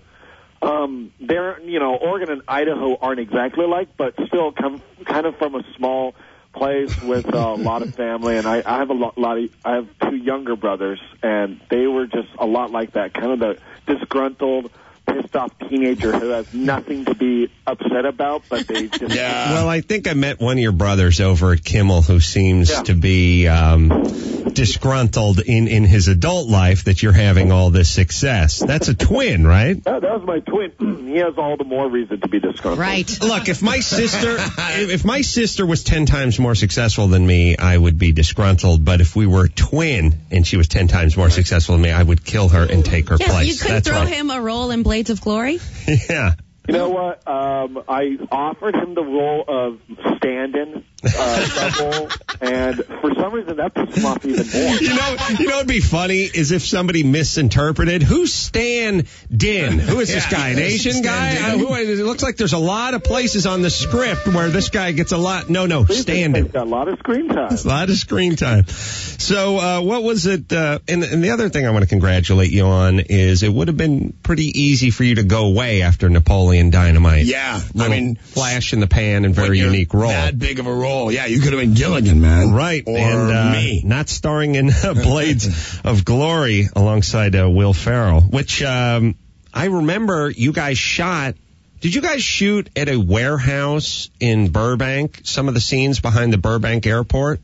um, they're, you know, Oregon and Idaho aren't exactly alike, but still come kind of from a small place with uh, a lot of family, and I, I have a lot, lot of, I have two younger brothers, and they were just a lot like that, kind of the disgruntled, pissed off teenager who has nothing to be upset about, but they just... Well, I think I met one of your brothers over at Kimmel who seems Yeah. to be um, disgruntled in, in his adult life that you're having all this success. That's a twin, right? That, that was my twin. He has all the more reason to be disgruntled. Right. Look, if my sister if my sister was ten times more successful than me, I would be disgruntled. But if we were a twin and she was ten times more successful than me, I would kill her and take her Yeah, place. you could That's throw right. him a role in Blades of Glory. Yeah. You know what? Um, I offered him the role of stand-in uh, level, and for some reason that pissed him off even more. You know, you know what'd be funny is if somebody misinterpreted. Who's Stan Din? Who is this Yeah, guy? An Asian Stan guy? Din. Uh, who, it looks like there's a lot of places on the script where this guy gets a lot. No, no, Stan Din. He's got a lot of screen time. A lot of screen time. So, uh, what was it? Uh, and, and the other thing I want to congratulate you on is it would have been pretty easy for you to go away after Napoleon Dynamite. Yeah, I Little mean, flash in the pan and when very you're unique role. That big of a role. Yeah, you could have been Gilligan, man. Right. Or and, uh, me. Not starring in uh, Blades of Glory alongside uh, Will Ferrell, which um, I remember you guys shot. Did you guys shoot at a warehouse in Burbank? Some of the scenes behind the Burbank airport?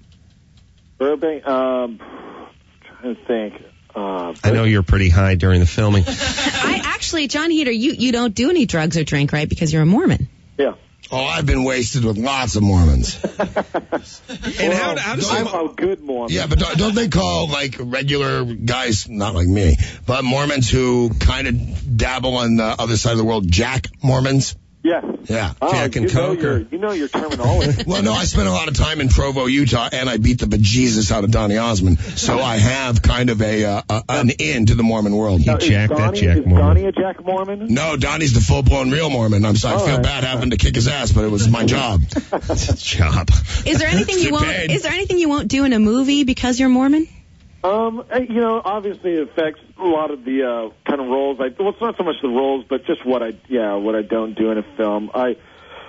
Burbank, um, trying to think. Uh, I know you're pretty high during the filming. I actually, John Heder, you, you don't do any drugs or drink, right? Because you're a Mormon. Yeah. Oh, I've been wasted with lots of Mormons. And how, how does I'm a good Mormon. Yeah, but don't, don't they call, like, regular guys, not like me, but Mormons who kind of dabble on the other side of the world, Jack Mormons? Yes. Yeah. Oh, Jack and you know Coke your, or- you know your terminology. Well, no, I spent a lot of time in Provo, Utah, and I beat the bejesus out of Donny Osmond. So I have kind of a, uh, a an in to the Mormon world. Now, is Jack that Donnie, Jack is Mormon. Donnie a Jack Mormon? No, Donnie's the full-blown real Mormon. I'm sorry. I All feel right. bad having to kick his ass, but it was my job. job? Is there anything you Get won't? paid. Is there anything you won't do in a movie because you're Mormon? Um, uh, you know, obviously it affects a lot of the uh, kind of roles. I, well, it's not so much the roles, but just what I, yeah, what I don't do in a film. I,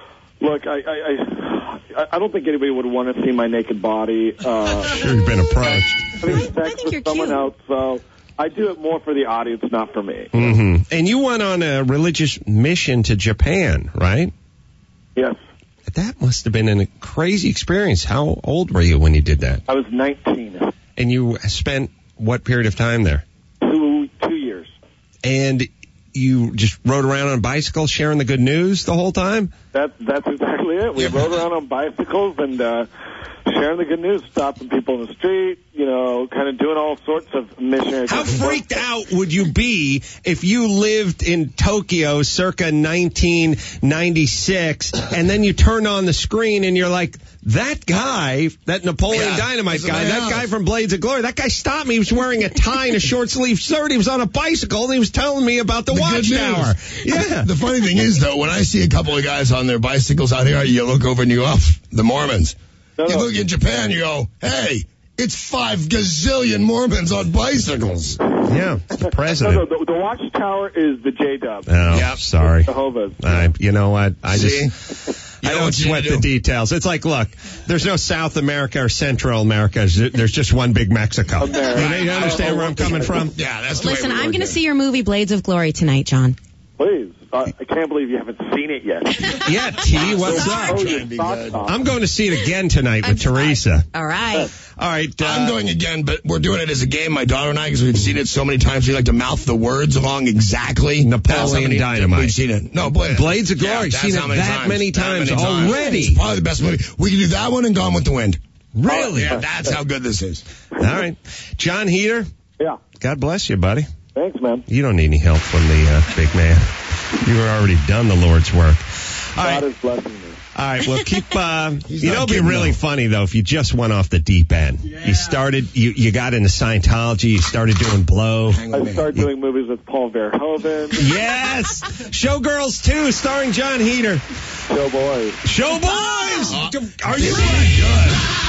Look, I, I, I, I don't think anybody would want to see my naked body. Uh, sure, you've been approached. Having sex with someone else, so I do it more for the audience, not for me. Mm-hmm. And you went on a religious mission to Japan, right? Yes. That must have been a crazy experience. How old were you when you did that? I was nineteen. And you spent what period of time there? Two, two years. And you just rode around on bicycles sharing the good news the whole time? That, that's exactly it. We rode around on bicycles and uh, sharing the good news, stopping people in the street, you know, kind of doing all sorts of missionary. How freaked out would you be if you lived in Tokyo circa nineteen ninety-six and then you turned on the screen and you're like, that guy, that Napoleon Yeah, Dynamite that's guy, my that house. guy from Blades of Glory, that guy stopped me. He was wearing a tie and a short sleeve shirt. He was on a bicycle and he was telling me about the, The good watchtower. news. Yeah. The funny thing is, though, when I see a couple of guys on their bicycles out here, you look over and you go, off the Mormons. No, you no. look in Japan, you go, hey, it's five gazillion Mormons on bicycles. Yeah, the No, president. no, the, the watchtower is the J-Dub. Oh, Yep. sorry. Jehovah's. I, you know what? I See? just You I know don't what you sweat do? the details. It's like, look, there's no South America or Central America. There's just one big Mexico. America. You, you understand where I'm coming from? Yeah, that's the Listen, way we I'm work going to it. see your movie Blades of Glory tonight, John. Please. Uh, I can't believe you haven't seen it yet. Yeah, T, what's up? Oh, trying your to be socks good. off. I'm going to see it again tonight with Teresa. All right. All right. Uh, I'm going again, but we're doing it as a game, my daughter and I, because we've seen it so many times. We like to mouth the words along exactly. Napoleon That's how many- Dynamite. We've seen it. No, Blades, Blades of Glory. Yeah, that's Seen it how many that times. many That times many already. It's probably the best movie. We can do that one and Gone with the Wind. Really? Yeah, that's how good this is. All right. John Heater, Yeah. God bless you, buddy. Thanks, man. You don't need any help from the uh, big man. You've already done the Lord's work. All God right. is blessing me. All right, well, keep, uh, He's you not know, it'd be kidding, really though. funny, though, if you just went off the deep end. You started, you, you got into Scientology, you started doing blow. Hang with I me. started doing movies with Paul Verhoeven, Yes! Showgirls two, starring John Heater. Show Boys. Show Boys! Are you This is ready? good.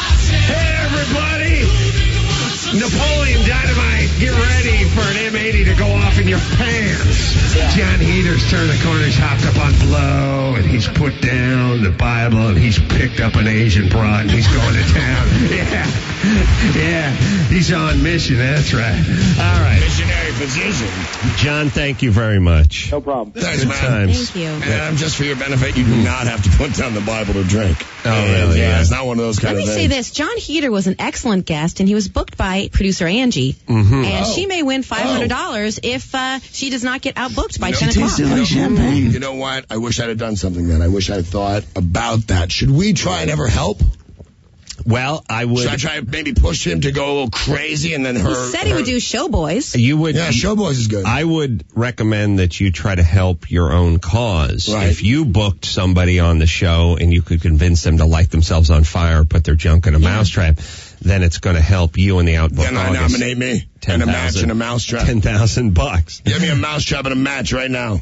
Hey, everybody! Napoleon Dynamite, get ready for an M eighty to go off in your pants. John Heater's turned the corner, he's hopped up on blow, and he's put down the Bible, and he's picked up an Asian broad, and he's going to town. Yeah, yeah, he's on mission, that's right. All right. Missionary position. John, thank you very much. No problem. Thanks, Good man. times. Thank you. And um, just for your benefit, you do not have to put down the Bible to drink. Oh, And, really? Yeah, Yeah. it's not one of those kind Let me of say things. this. John Heater was an excellent guest, and he was booked by producer Angie. Mm-hmm. And Oh. she may win five hundred dollars if uh, she does not get outbooked by You know, ten o'clock. you know, You know what? I wish I'd have done something then. I wish I had thought about that. Should we try and ever help? Well, I would. Should I try and maybe push him to go a little crazy and then her? He said he her- would do Show Boys. You would. Yeah, Showboys is good. I would recommend that you try to help your own cause. Right. If you booked somebody on the show and you could convince them to light themselves on fire, put their junk in a mousetrap, then it's going to help you in the outbook. Then I August. nominate me ten and a match thousand and a mousetrap. Ten thousand bucks. Give me a mousetrap and a match right now.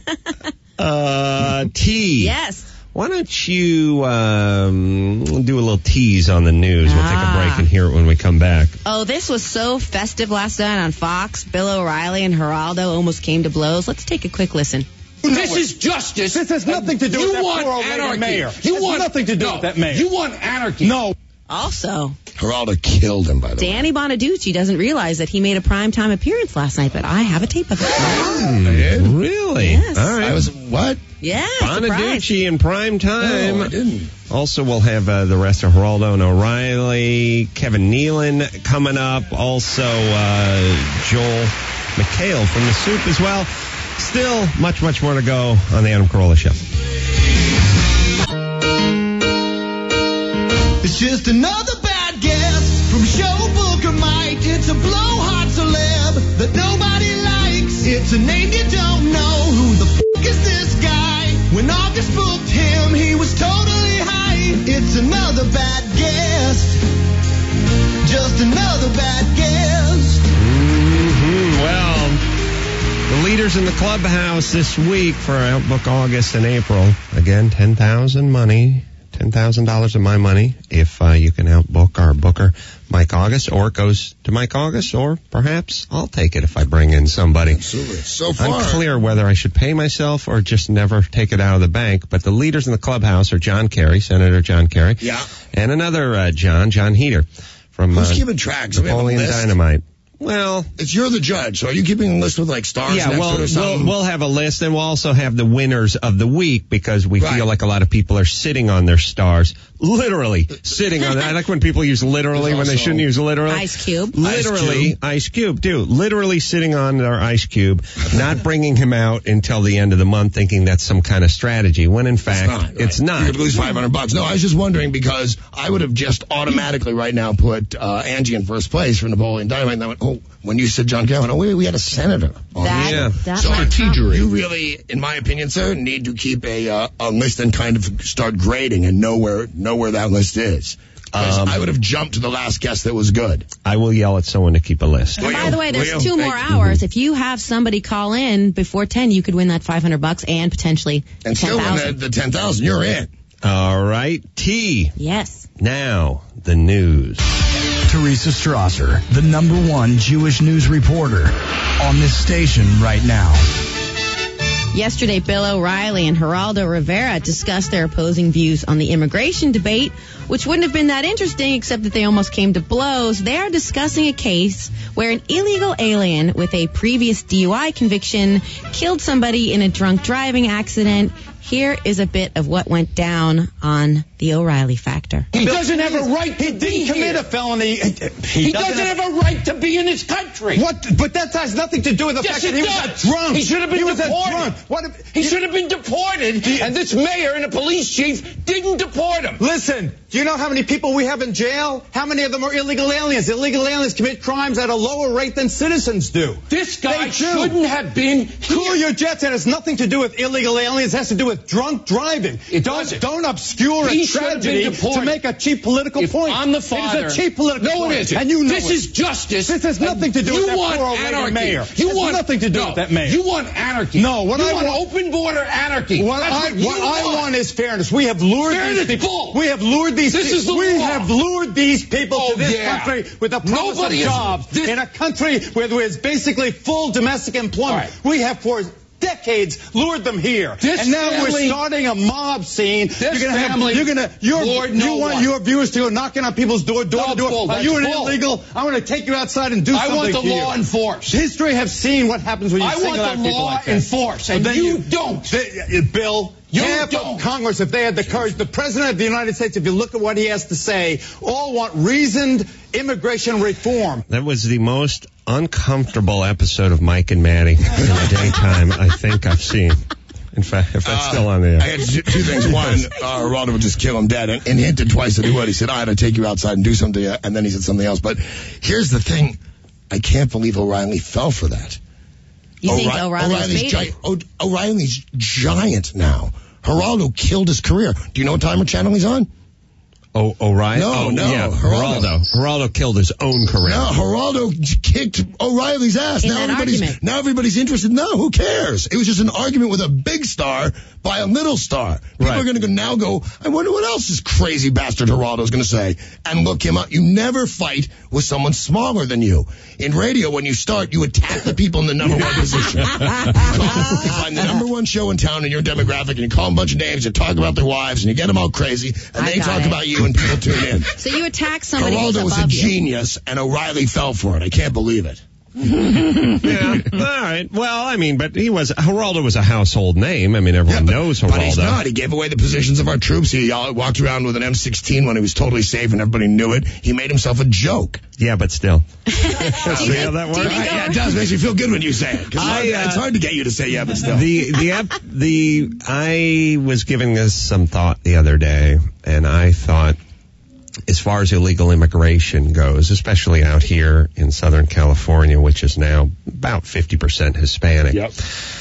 Uh, T. Yes. Why don't you um, do a little tease on the news? We'll take a Ah. break and hear it when we come back. Oh, this was so festive last night on Fox. Bill O'Reilly and Geraldo almost came to blows. Let's take a quick listen. This is justice. This has nothing to do You with that want poor old lady anarchy. mayor. You Has want nothing to do no, with that mayor. You want anarchy. No. Also, Geraldo killed him, by the way. Danny Bonaducci doesn't realize that he made a primetime appearance last night, but I have a tape of it. I did? Really? Yes. All right. I was, what? Yeah, surprise. Bonaducci in prime time. No, I didn't. Also, we'll have uh, the rest of Geraldo and O'Reilly, Kevin Nealon coming up. Also, uh, Joel McHale from The Soup as well. Still, much, much more to go on the Adam Carolla Show. It's just another bad guess from Show Booker Mike. It's a blowhard celeb that nobody likes. It's a name you don't know. Who the f*** is this guy? When August booked him, he was totally high. It's another bad guest. Just another bad guest. Mm-hmm. Well, the leaders in the clubhouse this week for Outbook August and April. Again, ten thousand money. ten thousand dollars of my money if uh, you can outbook our booker, Mike August, or it goes to Mike August, or perhaps I'll take it if I bring in somebody. Absolutely. So far. Unclear whether I should pay myself or just never take it out of the bank, but the leaders in the clubhouse are John Kerry, Senator John Kerry, Yeah. and another uh, John, John Heater from Who's uh, keeping track? Do we have a Napoleon list? Dynamite. Well, It's you're the judge, so are you keeping a list with like stars yeah, next well, to it or we'll something? we'll have a list, and we'll also have the winners of the week because we Right. feel like a lot of people are sitting on their stars, literally sitting on. I like when people use literally There's when they also shouldn't use literally. Ice Cube. Literally, Ice Ice Cube, dude. Literally sitting on their Ice Cube, not bringing him out until the end of the month, thinking that's some kind of strategy. When in fact, It's not. Right. it's not. You could lose five hundred bucks. No, I was just wondering because I would have just automatically right now put uh, Angie in first place for Napoleon Dynamite. And I went, oh, when you said John Kerry, I went, oh, wait, we had a senator. on That, Yeah. that So might come. you really, in my opinion, sir, need to keep a uh, a list and kind of start grading and know where know where that list is. 'Cause Um, I would have jumped to the last guest that was good. I will yell at someone to keep a list. And by the way, there's Will, two more thank- hours. If you have somebody call in before ten, you could win that five hundred bucks and potentially And ten still win the, thousand. the ten thousand. You're in. All right, T. Yes. Now the news. Teresa Strasser, the number one Jewish news reporter on this station right now. Yesterday, Bill O'Reilly and Geraldo Rivera discussed their opposing views on the immigration debate, which wouldn't have been that interesting except that they almost came to blows. They are discussing a case where an illegal alien with a previous D U I conviction killed somebody in a drunk driving accident. Here is a bit of what went down on the O'Reilly factor. He doesn't have a right to be commit here. a felony. He doesn't have a right to be in this country. What? But that has nothing to do with the Yes, fact that it he does. was a drunk. He should have been he was deported. A drunk. What? If, He should have been deported, and this mayor and the police chief didn't deport him. Listen, do you know how many people we have in jail? How many of them are illegal aliens? Illegal aliens commit crimes at a lower rate than citizens do. This guy They do. shouldn't have been Cool here. your jets. It has nothing to do with illegal aliens. It has to do with drunk driving. It don't, doesn't. don't obscure He a should have been tragedy deported. to make a cheap political If point. I'm the father, It is a cheap political no, point. it isn't. And you know this it. is justice. This has nothing to do you with that want poor old lady anarchy. mayor. You It has want nothing to do no, with that mayor. You want anarchy. No, what you I want, want- open border anarchy. What That's I, what you what I want. want is fairness. We have lured Fairness, these people. bull. We have lured these. This pe- is the we law. have lured these people Oh, to this yeah. country with the promise Nobody of is- jobs this- in a country where there is basically full domestic employment. All right. We have for decades lured them here, This and now family- we're starting a mob scene. This you're gonna family have. You're gonna. You're, lured you no want one. your viewers to go knocking on people's door, door No, to door. bull, Are that's you an bull. illegal? I'm going to take you outside and do I something want the to you. law enforced. History have seen what happens when you I single want out the people law like that. enforced, and then you don't. They, uh, Bill, You half don't. of Congress, if they had the courage, the President of the United States, if you look at what he has to say, all want reasoned immigration reform. That was the most uncomfortable episode of Mike and Maddie in the daytime I think I've seen. In fact, if that's Uh, still on the air. I had two two things. One, uh, Geraldo would just kill him dead, and, and he hinted twice that he would. He said, I had to take you outside and do something to you, and then he said something else. But here's the thing. I can't believe O'Reilly fell for that. You think O'Ri- O'Reilly was O'Reilly's, baited? gi- O- O'Reilly's giant now. Geraldo killed his career. Do you know what timer channel he's on? Oh, O'Reilly? No, oh, no, yeah, Geraldo. Geraldo. Geraldo killed his own career. No, Geraldo j- kicked O'Reilly's ass. In now that everybody's argument. now everybody's interested. No, who cares? It was just an argument with a big star by a little star. People Right. are going to go now go, I wonder what else this crazy bastard Geraldo's going to say, and look him up. You never fight with someone smaller than you. In radio, when you start, you attack the people in the number one position. You find the number one show in town in your demographic, and you call them a bunch of names, you talk about their wives, and you get them all crazy, and I they got talk it. about you, and people tune in. So you attack somebody who's Geraldo was a above you. genius, and O'Reilly fell for it. I can't believe it. Yeah, all right. Well, I mean, but he was, Geraldo was a household name. I mean, everyone but, knows Geraldo. But he's not. He gave away the positions of our troops. He uh, walked around with an M sixteen when he was totally safe and everybody knew it. He made himself a joke. Yeah, but still. Do you See think- how that do you works? think Yeah, it does. Makes me feel good when you say it. 'Cause I, it's, hard, uh, it's hard to get you to say yeah, but still. The, the, ep- the, I was giving this some thought the other day, and I thought, as far as illegal immigration goes, especially out here in Southern California, which is now about fifty percent Hispanic, Yep.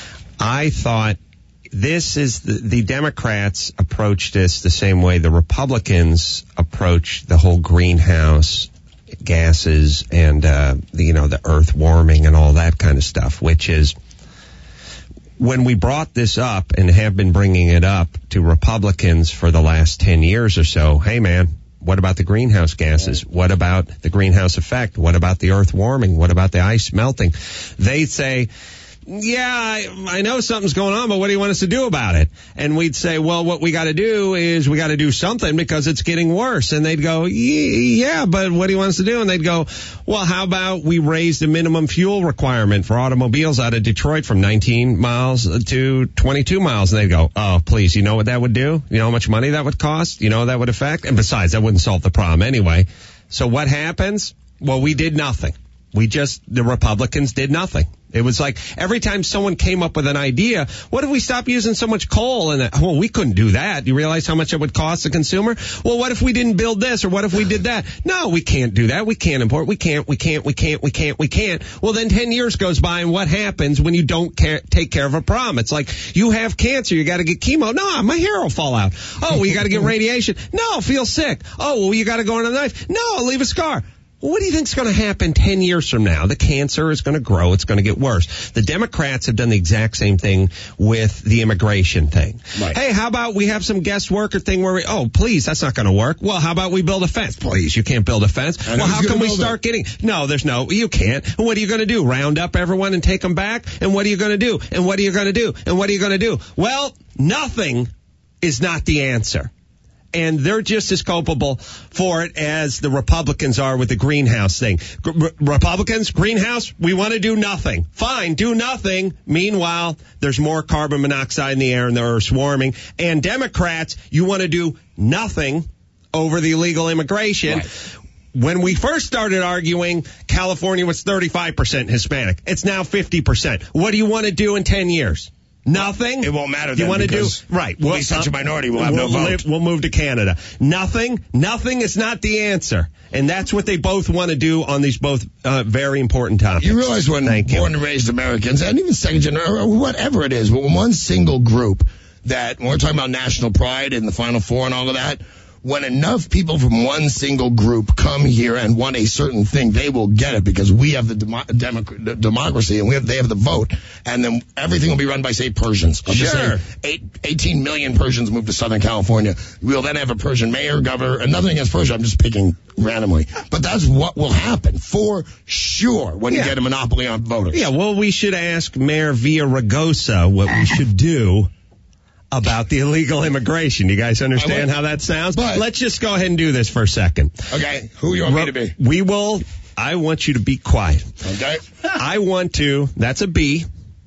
I thought this is the, the Democrats approach this the same way the Republicans approach the whole greenhouse gases and, uh, the, you know, the earth warming and all that kind of stuff, which is when we brought this up and have been bringing it up to Republicans for the last ten years or so, hey, man, what about the greenhouse gases? What about the greenhouse effect? What about the earth warming? What about the ice melting? They say, yeah, I, I know something's going on, but what do you want us to do about it? And we'd say, well, what we got to do is we got to do something because it's getting worse. And they'd go, yeah, but what do you want us to do? And they'd go, well, how about we raise the minimum fuel requirement for automobiles out of Detroit from nineteen miles to twenty-two miles? And they'd go, oh, please, you know what that would do? You know how much money that would cost? You know what that would affect? And besides, that wouldn't solve the problem anyway. So what happens? Well, we did nothing. We just, the Republicans did nothing. It was like every time someone came up with an idea, what if we stop using so much coal? And well, we couldn't do that. You realize how much it would cost the consumer? Well, what if we didn't build this, or what if we did that? No, we can't do that. We can't import. We can't, we can't, we can't, we can't, we can't. Well, then ten years goes by, and what happens when you don't care, take care of a problem? It's like, you have cancer, you got to get chemo. No, my hair will fall out. Oh, well, you got to get radiation. No, I'll feel sick. Oh, well, you got to go on a knife. No, I'll leave a scar. Well, what do you think is going to happen ten years from now? The cancer is going to grow. It's going to get worse. The Democrats have done the exact same thing with the immigration thing. Right. Hey, how about we have some guest worker thing where we, oh, please, that's not going to work. Well, how about we build a fence? Please, you can't build a fence. Well, how can we start it? getting, no, there's no, you can't. And what are you going to do? Round up everyone and take them back? And what are you going to do? And what are you going to do? And what are you going to do? Well, nothing is not the answer. And they're just as culpable for it as the Republicans are with the greenhouse thing. G- Republicans, greenhouse, we want to do nothing. Fine, do nothing. Meanwhile, there's more carbon monoxide in the air and the earth's warming. And Democrats, you want to do nothing over the illegal immigration. Right. When we first started arguing, California was thirty-five percent Hispanic. It's now fifty percent. What do you want to do in ten years? Nothing. It won't matter. You want to do right? We'll be such a minority. We'll have we'll, no vote. Live, we'll move to Canada. Nothing. Nothing is not the answer, and that's what they both want to do on these both uh, very important topics. You realize when Thank born you. and raised Americans, and even second generation, or whatever it is, but when one single group that when we're talking about national pride and the Final Four and all of that. When enough people from one single group come here and want a certain thing, they will get it because we have the demo- democ- the democracy and we have they have the vote, and then everything will be run by, say, Persians. I'm sure. just saying, eight, eighteen million Persians moved to Southern California. We'll then have a Persian mayor, governor, and nothing against Persia. I'm just picking randomly. But that's what will happen for sure when yeah. you get a monopoly on voters. Yeah, well, we should ask Mayor Villaraigosa what we should do about the illegal immigration. You guys understand how that sounds? But let's just go ahead and do this for a second. Okay, who you want me to be? We will, I want you to be quiet. Okay. I want to, that's a B.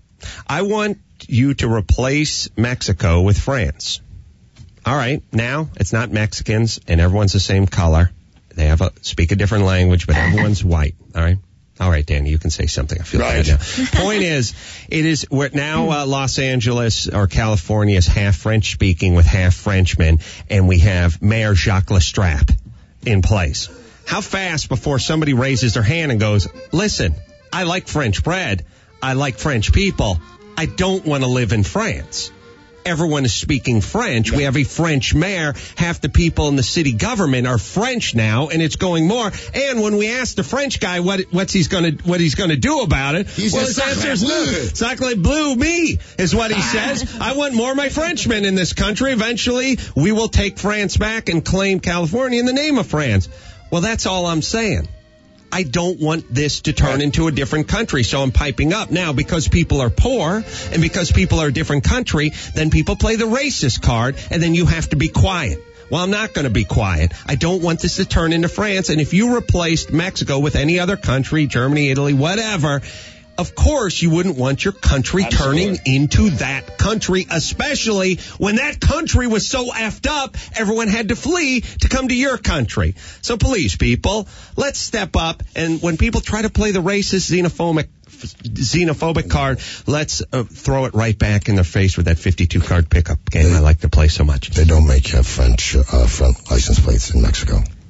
I want you to replace Mexico with France. All right, now it's not Mexicans and everyone's the same color. They have a, speak a different language, but everyone's white. All right. All right, Danny, you can say something. I feel right. bad now. Point is, it is we're now uh, Los Angeles or California is half French speaking with half Frenchmen, and we have Mayor Jacques Lestrap in place. How fast before somebody raises their hand and goes, listen, I like French bread. I like French people. I don't want to live in France. Everyone is speaking French. We have a French mayor. Half the people in the city government are French now, and it's going more. And when we ask the French guy what what's he's going to what he's going to do about it, he well, says, his answer is no. Sacre bleu me is what he says. I want more of my Frenchmen in this country. Eventually, we will take France back and claim California in the name of France. Well, that's all I'm saying. I don't want this to turn into a different country, so I'm piping up. Now, because people are poor and because people are a different country, then people play the racist card, and then you have to be quiet. Well, I'm not going to be quiet. I don't want this to turn into France, and if you replaced Mexico with any other country, Germany, Italy, whatever, of course you wouldn't want your country Absolutely. turning into that country, especially when that country was so effed up, everyone had to flee to come to your country. So please, people, let's step up, and when people try to play the racist, xenophobic, xenophobic card, let's uh, throw it right back in their face with that fifty-two card pickup game they, I like to play so much. They don't make uh, French uh, front license plates in Mexico.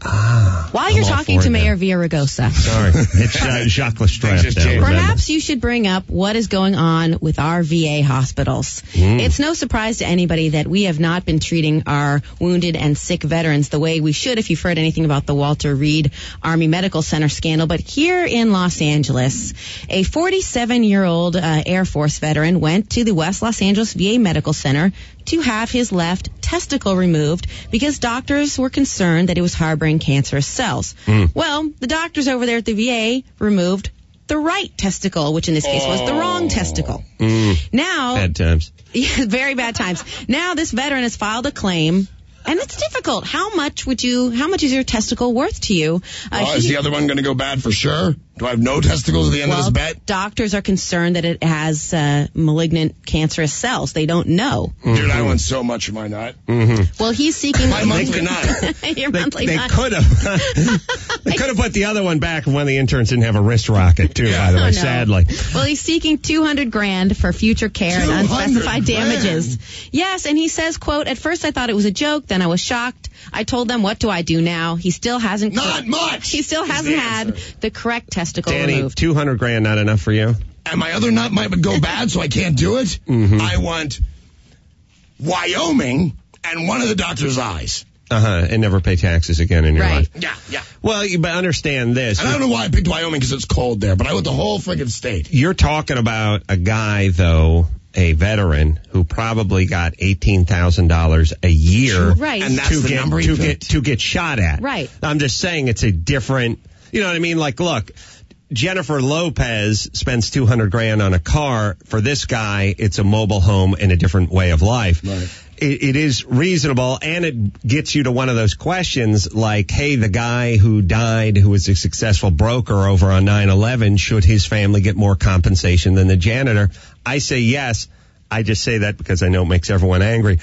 Ah, While you're I'm all talking for to it Mayor now. Villaraigosa. Sorry, it's uh, Jacques Lestrade. Just changed. Perhaps you should bring up what is going on with our V A hospitals. Mm. It's no surprise to anybody that we have not been treating our wounded and sick veterans the way we should if you've heard anything about the Walter Reed Army Medical Center scandal. But here in Los Angeles, a forty-seven-year-old uh, Air Force veteran went to the West Los Angeles V A Medical Center to have his left testicle removed because doctors were concerned that it was harboring cancerous cells. Mm. Well, the doctors over there at the V A removed the right testicle, which in this case was the wrong testicle. Mm. Now, Bad times. yeah, very bad times. Now this veteran has filed a claim, and it's difficult. How much would you? How much is your testicle worth to you? Uh, Oh, is he- the other one going to go bad for sure? Do I have no testicles at the end well, of this bet? doctors are concerned that it has uh, malignant cancerous cells. They don't know. Dude, I want so much of my nut. Mm-hmm. Well, he's seeking My monthly nut. your They, monthly they nut. could have. They could have put the other one back, and one of the interns didn't have a wrist rocket, too. By the way, Oh, no. sadly. Well, he's seeking two hundred grand for future care and two hundred unspecified grand? damages. Yes, and he says, quote, at first I thought it was a joke, then I was shocked. I told them, what do I do now? He still hasn't. Not much. He still is hasn't the had answer. the correct testicle Danny, removed. two hundred grand not enough for you? And my other nut might go bad, so I can't do it. Mhm. I want Wyoming and one of the doctor's eyes. Uh-huh, and never pay taxes again in your Right. life. Yeah, yeah. Well, you but understand this. And I don't know why I picked Wyoming because it's cold there, but I want the whole friggin' state. You're talking about a guy, though, a veteran, who probably got eighteen thousand dollars a year Right. And that's to, the get, number he to, get, picked. to get shot at. Right. I'm just saying it's a different, you know what I mean? Like, look, Jennifer Lopez spends two hundred grand on a car. For this guy, it's a mobile home and a different way of life. Right. It, it is reasonable, and it gets you to one of those questions like, hey, the guy who died, who was a successful broker over on nine eleven, should his family get more compensation than the janitor? I say yes. I just say that because I know it makes everyone angry.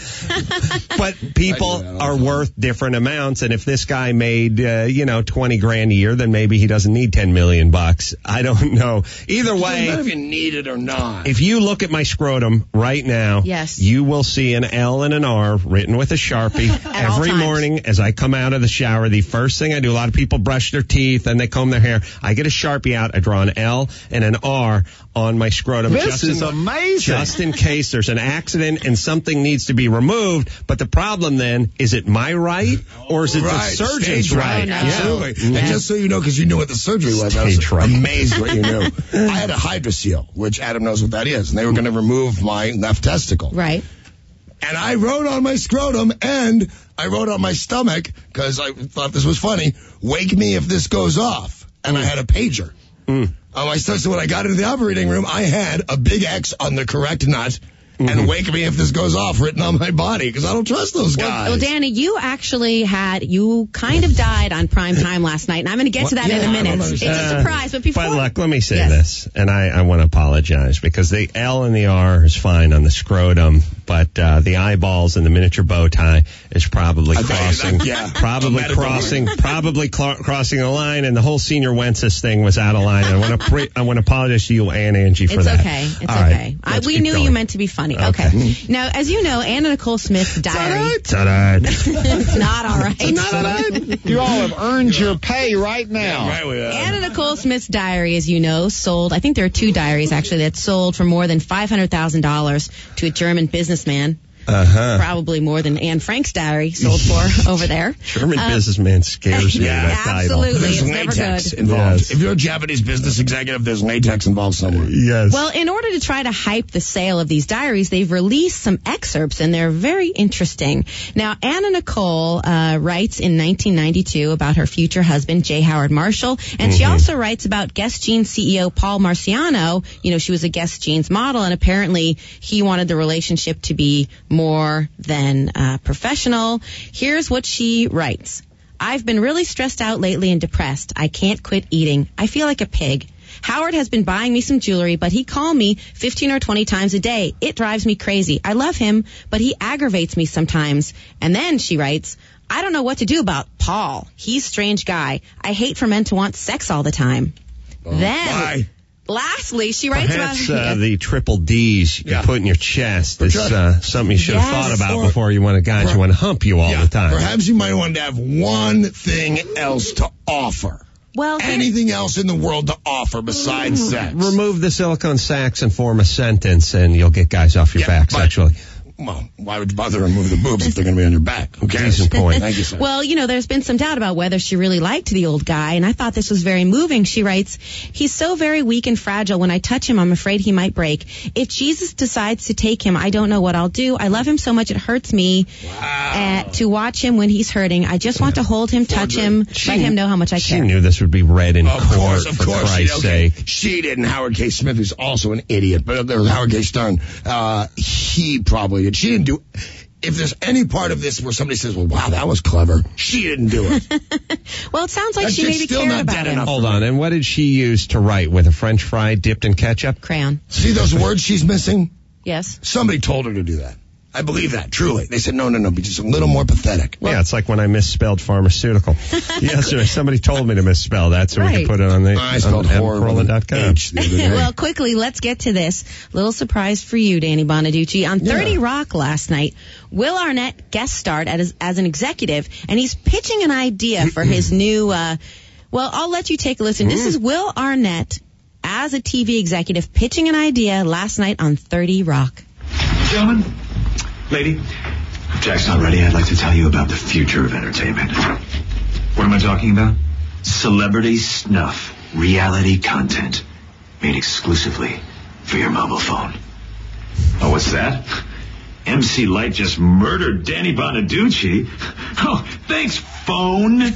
But people are worth different amounts, and if this guy made, uh, you know, twenty grand a year, then maybe he doesn't need ten million bucks. I don't know. Either It doesn't way, matter if you need it or not. if you look at my scrotum right now, Yes. you will see an L and an R written with a Sharpie At all every times. morning as I come out of the shower. The first thing I do, a lot of people brush their teeth and they comb their hair. I get a Sharpie out. I draw an L and an R on my scrotum. This just is in, amazing. Just in case there's an accident and something needs to be removed. But the problem then, is it my right or is it Right, the surgeon's stage right? right. Yeah. Absolutely. And just so you know, because you knew what the surgery was, I was Stage right. amazed what you knew. I had a hydroseal, which Adam knows what that is, and they were going to remove my left testicle. Right. And I wrote on my scrotum and I wrote on my stomach, because I thought this was funny, wake me if this goes off. And I had a pager. Mm. On my stomach, so when I got into the operating room, I had a big X on the correct nut. And wake me if this goes off written on my body, because I don't trust those Well, guys. well, Danny, you actually had, you kind of died on prime time last night, and I'm going to get to that Well, in a yeah, I don't minute. It's understand. a surprise, but before... But look, let me say Yes. this, and I, I want to apologize because the L and the R is fine on the scrotum, but uh, the eyeballs and the miniature bow tie is probably I bet you crossing, that- yeah. probably A metaphor. crossing, probably cl- crossing a line, and the whole senior Wences thing was out of line. I want to pre- I want to apologize to you and Angie for It's that. okay. It's All right, okay. I, let's we keep knew going. you meant to be funny. Okay. Okay. Now, as you know, Anna Nicole Smith's diary. Ta-da. It's not all right. You all have earned your pay right now. Right, we, uh, Anna Nicole Smith's diary, as you know, sold, I think there are two diaries actually that sold for more than five hundred thousand dollars to a German businessman. Uh-huh. Probably more than Anne Frank's diary sold for over there. German Uh, businessman scares me, yeah, that title. absolutely. There's It's never latex good. involved. Yes. If you're a Japanese business executive, there's latex involved somewhere. Yes. Well, in order to try to hype the sale of these diaries, they've released some excerpts, and they're very interesting. Now, Anna Nicole uh, writes in nineteen ninety-two about her future husband, J. Howard Marshall, and she also writes about Guess Jeans C E O Paul Marciano. You know, she was a Guess Jeans model, and apparently he wanted the relationship to be more than uh, professional. Here's what she writes. I've been really stressed out lately and depressed. I can't quit eating. I feel like a pig. Howard has been buying me some jewelry, but he called me fifteen or twenty times a day. It drives me crazy. I love him, but he aggravates me sometimes. And then she writes, I don't know what to do about Paul. He's a strange guy. I hate for men to want sex all the time. Oh, then, bye. lastly, she writes Perhaps, about... uh, the triple D's you Yeah. put in your chest is Perhaps- uh, something you should have Yes. thought about Or- before you want a guy Per- who want to hump you all Yeah, the time. perhaps you might want to have one thing else to offer. Well, here- Anything else in the world to offer besides sex. Remove the silicone sacs and form a sentence, and you'll get guys off your Yeah, back but- sexually. Well, why would you bother to remove the boobs if they're going to be on your back? Who cares? Decent point. Thank you, sir. Well, you know, there's been some doubt about whether she really liked the old guy, and I thought this was very moving. She writes, he's so very weak and fragile. When I touch him, I'm afraid he might break. If Jesus decides to take him, I don't know what I'll do. I love him so much it hurts me uh, to watch him when he's hurting. I just want to hold him, touch him, let him know how much I She care. knew this would be read in Of court, course, of for course. She, Christ's okay. sake. She didn't. Howard K. Smith, who's also an idiot, but there was Howard K. Stern. Uh, he probably did. She didn't do. If there's any part of this where somebody says, "Well, wow, that was clever," she didn't do it. Well, it sounds like That she chick's maybe still cared not about dead him. enough. Hold on, and what did she use to write with a French fry dipped in ketchup? Crayon. See those words she's missing? Yes. Somebody told her to do that. I believe that, truly. They said, no, no, no, be just a little more pathetic. Yeah, it's like when I misspelled pharmaceutical. Yesterday, somebody told me to misspell that so we Right. could put it on the I spelled on horror with Adam Carolla an dot com. H the other day. Well, quickly, let's get to this. Little surprise for you, Danny Bonaducci. On thirty Yeah. Rock last night, Will Arnett guest starred as, as an executive, and he's pitching an idea for his new, uh, well, I'll let you take a listen. This is Will Arnett as a T V executive pitching an idea last night on thirty Rock. Gentlemen, lady, if Jack's not ready, I'd like to tell you about the future of entertainment. What am I talking about? Celebrity snuff, reality content, made exclusively for your mobile phone. Oh, what's that? M C Light just murdered Danny Bonaducci. Oh, thanks, phone.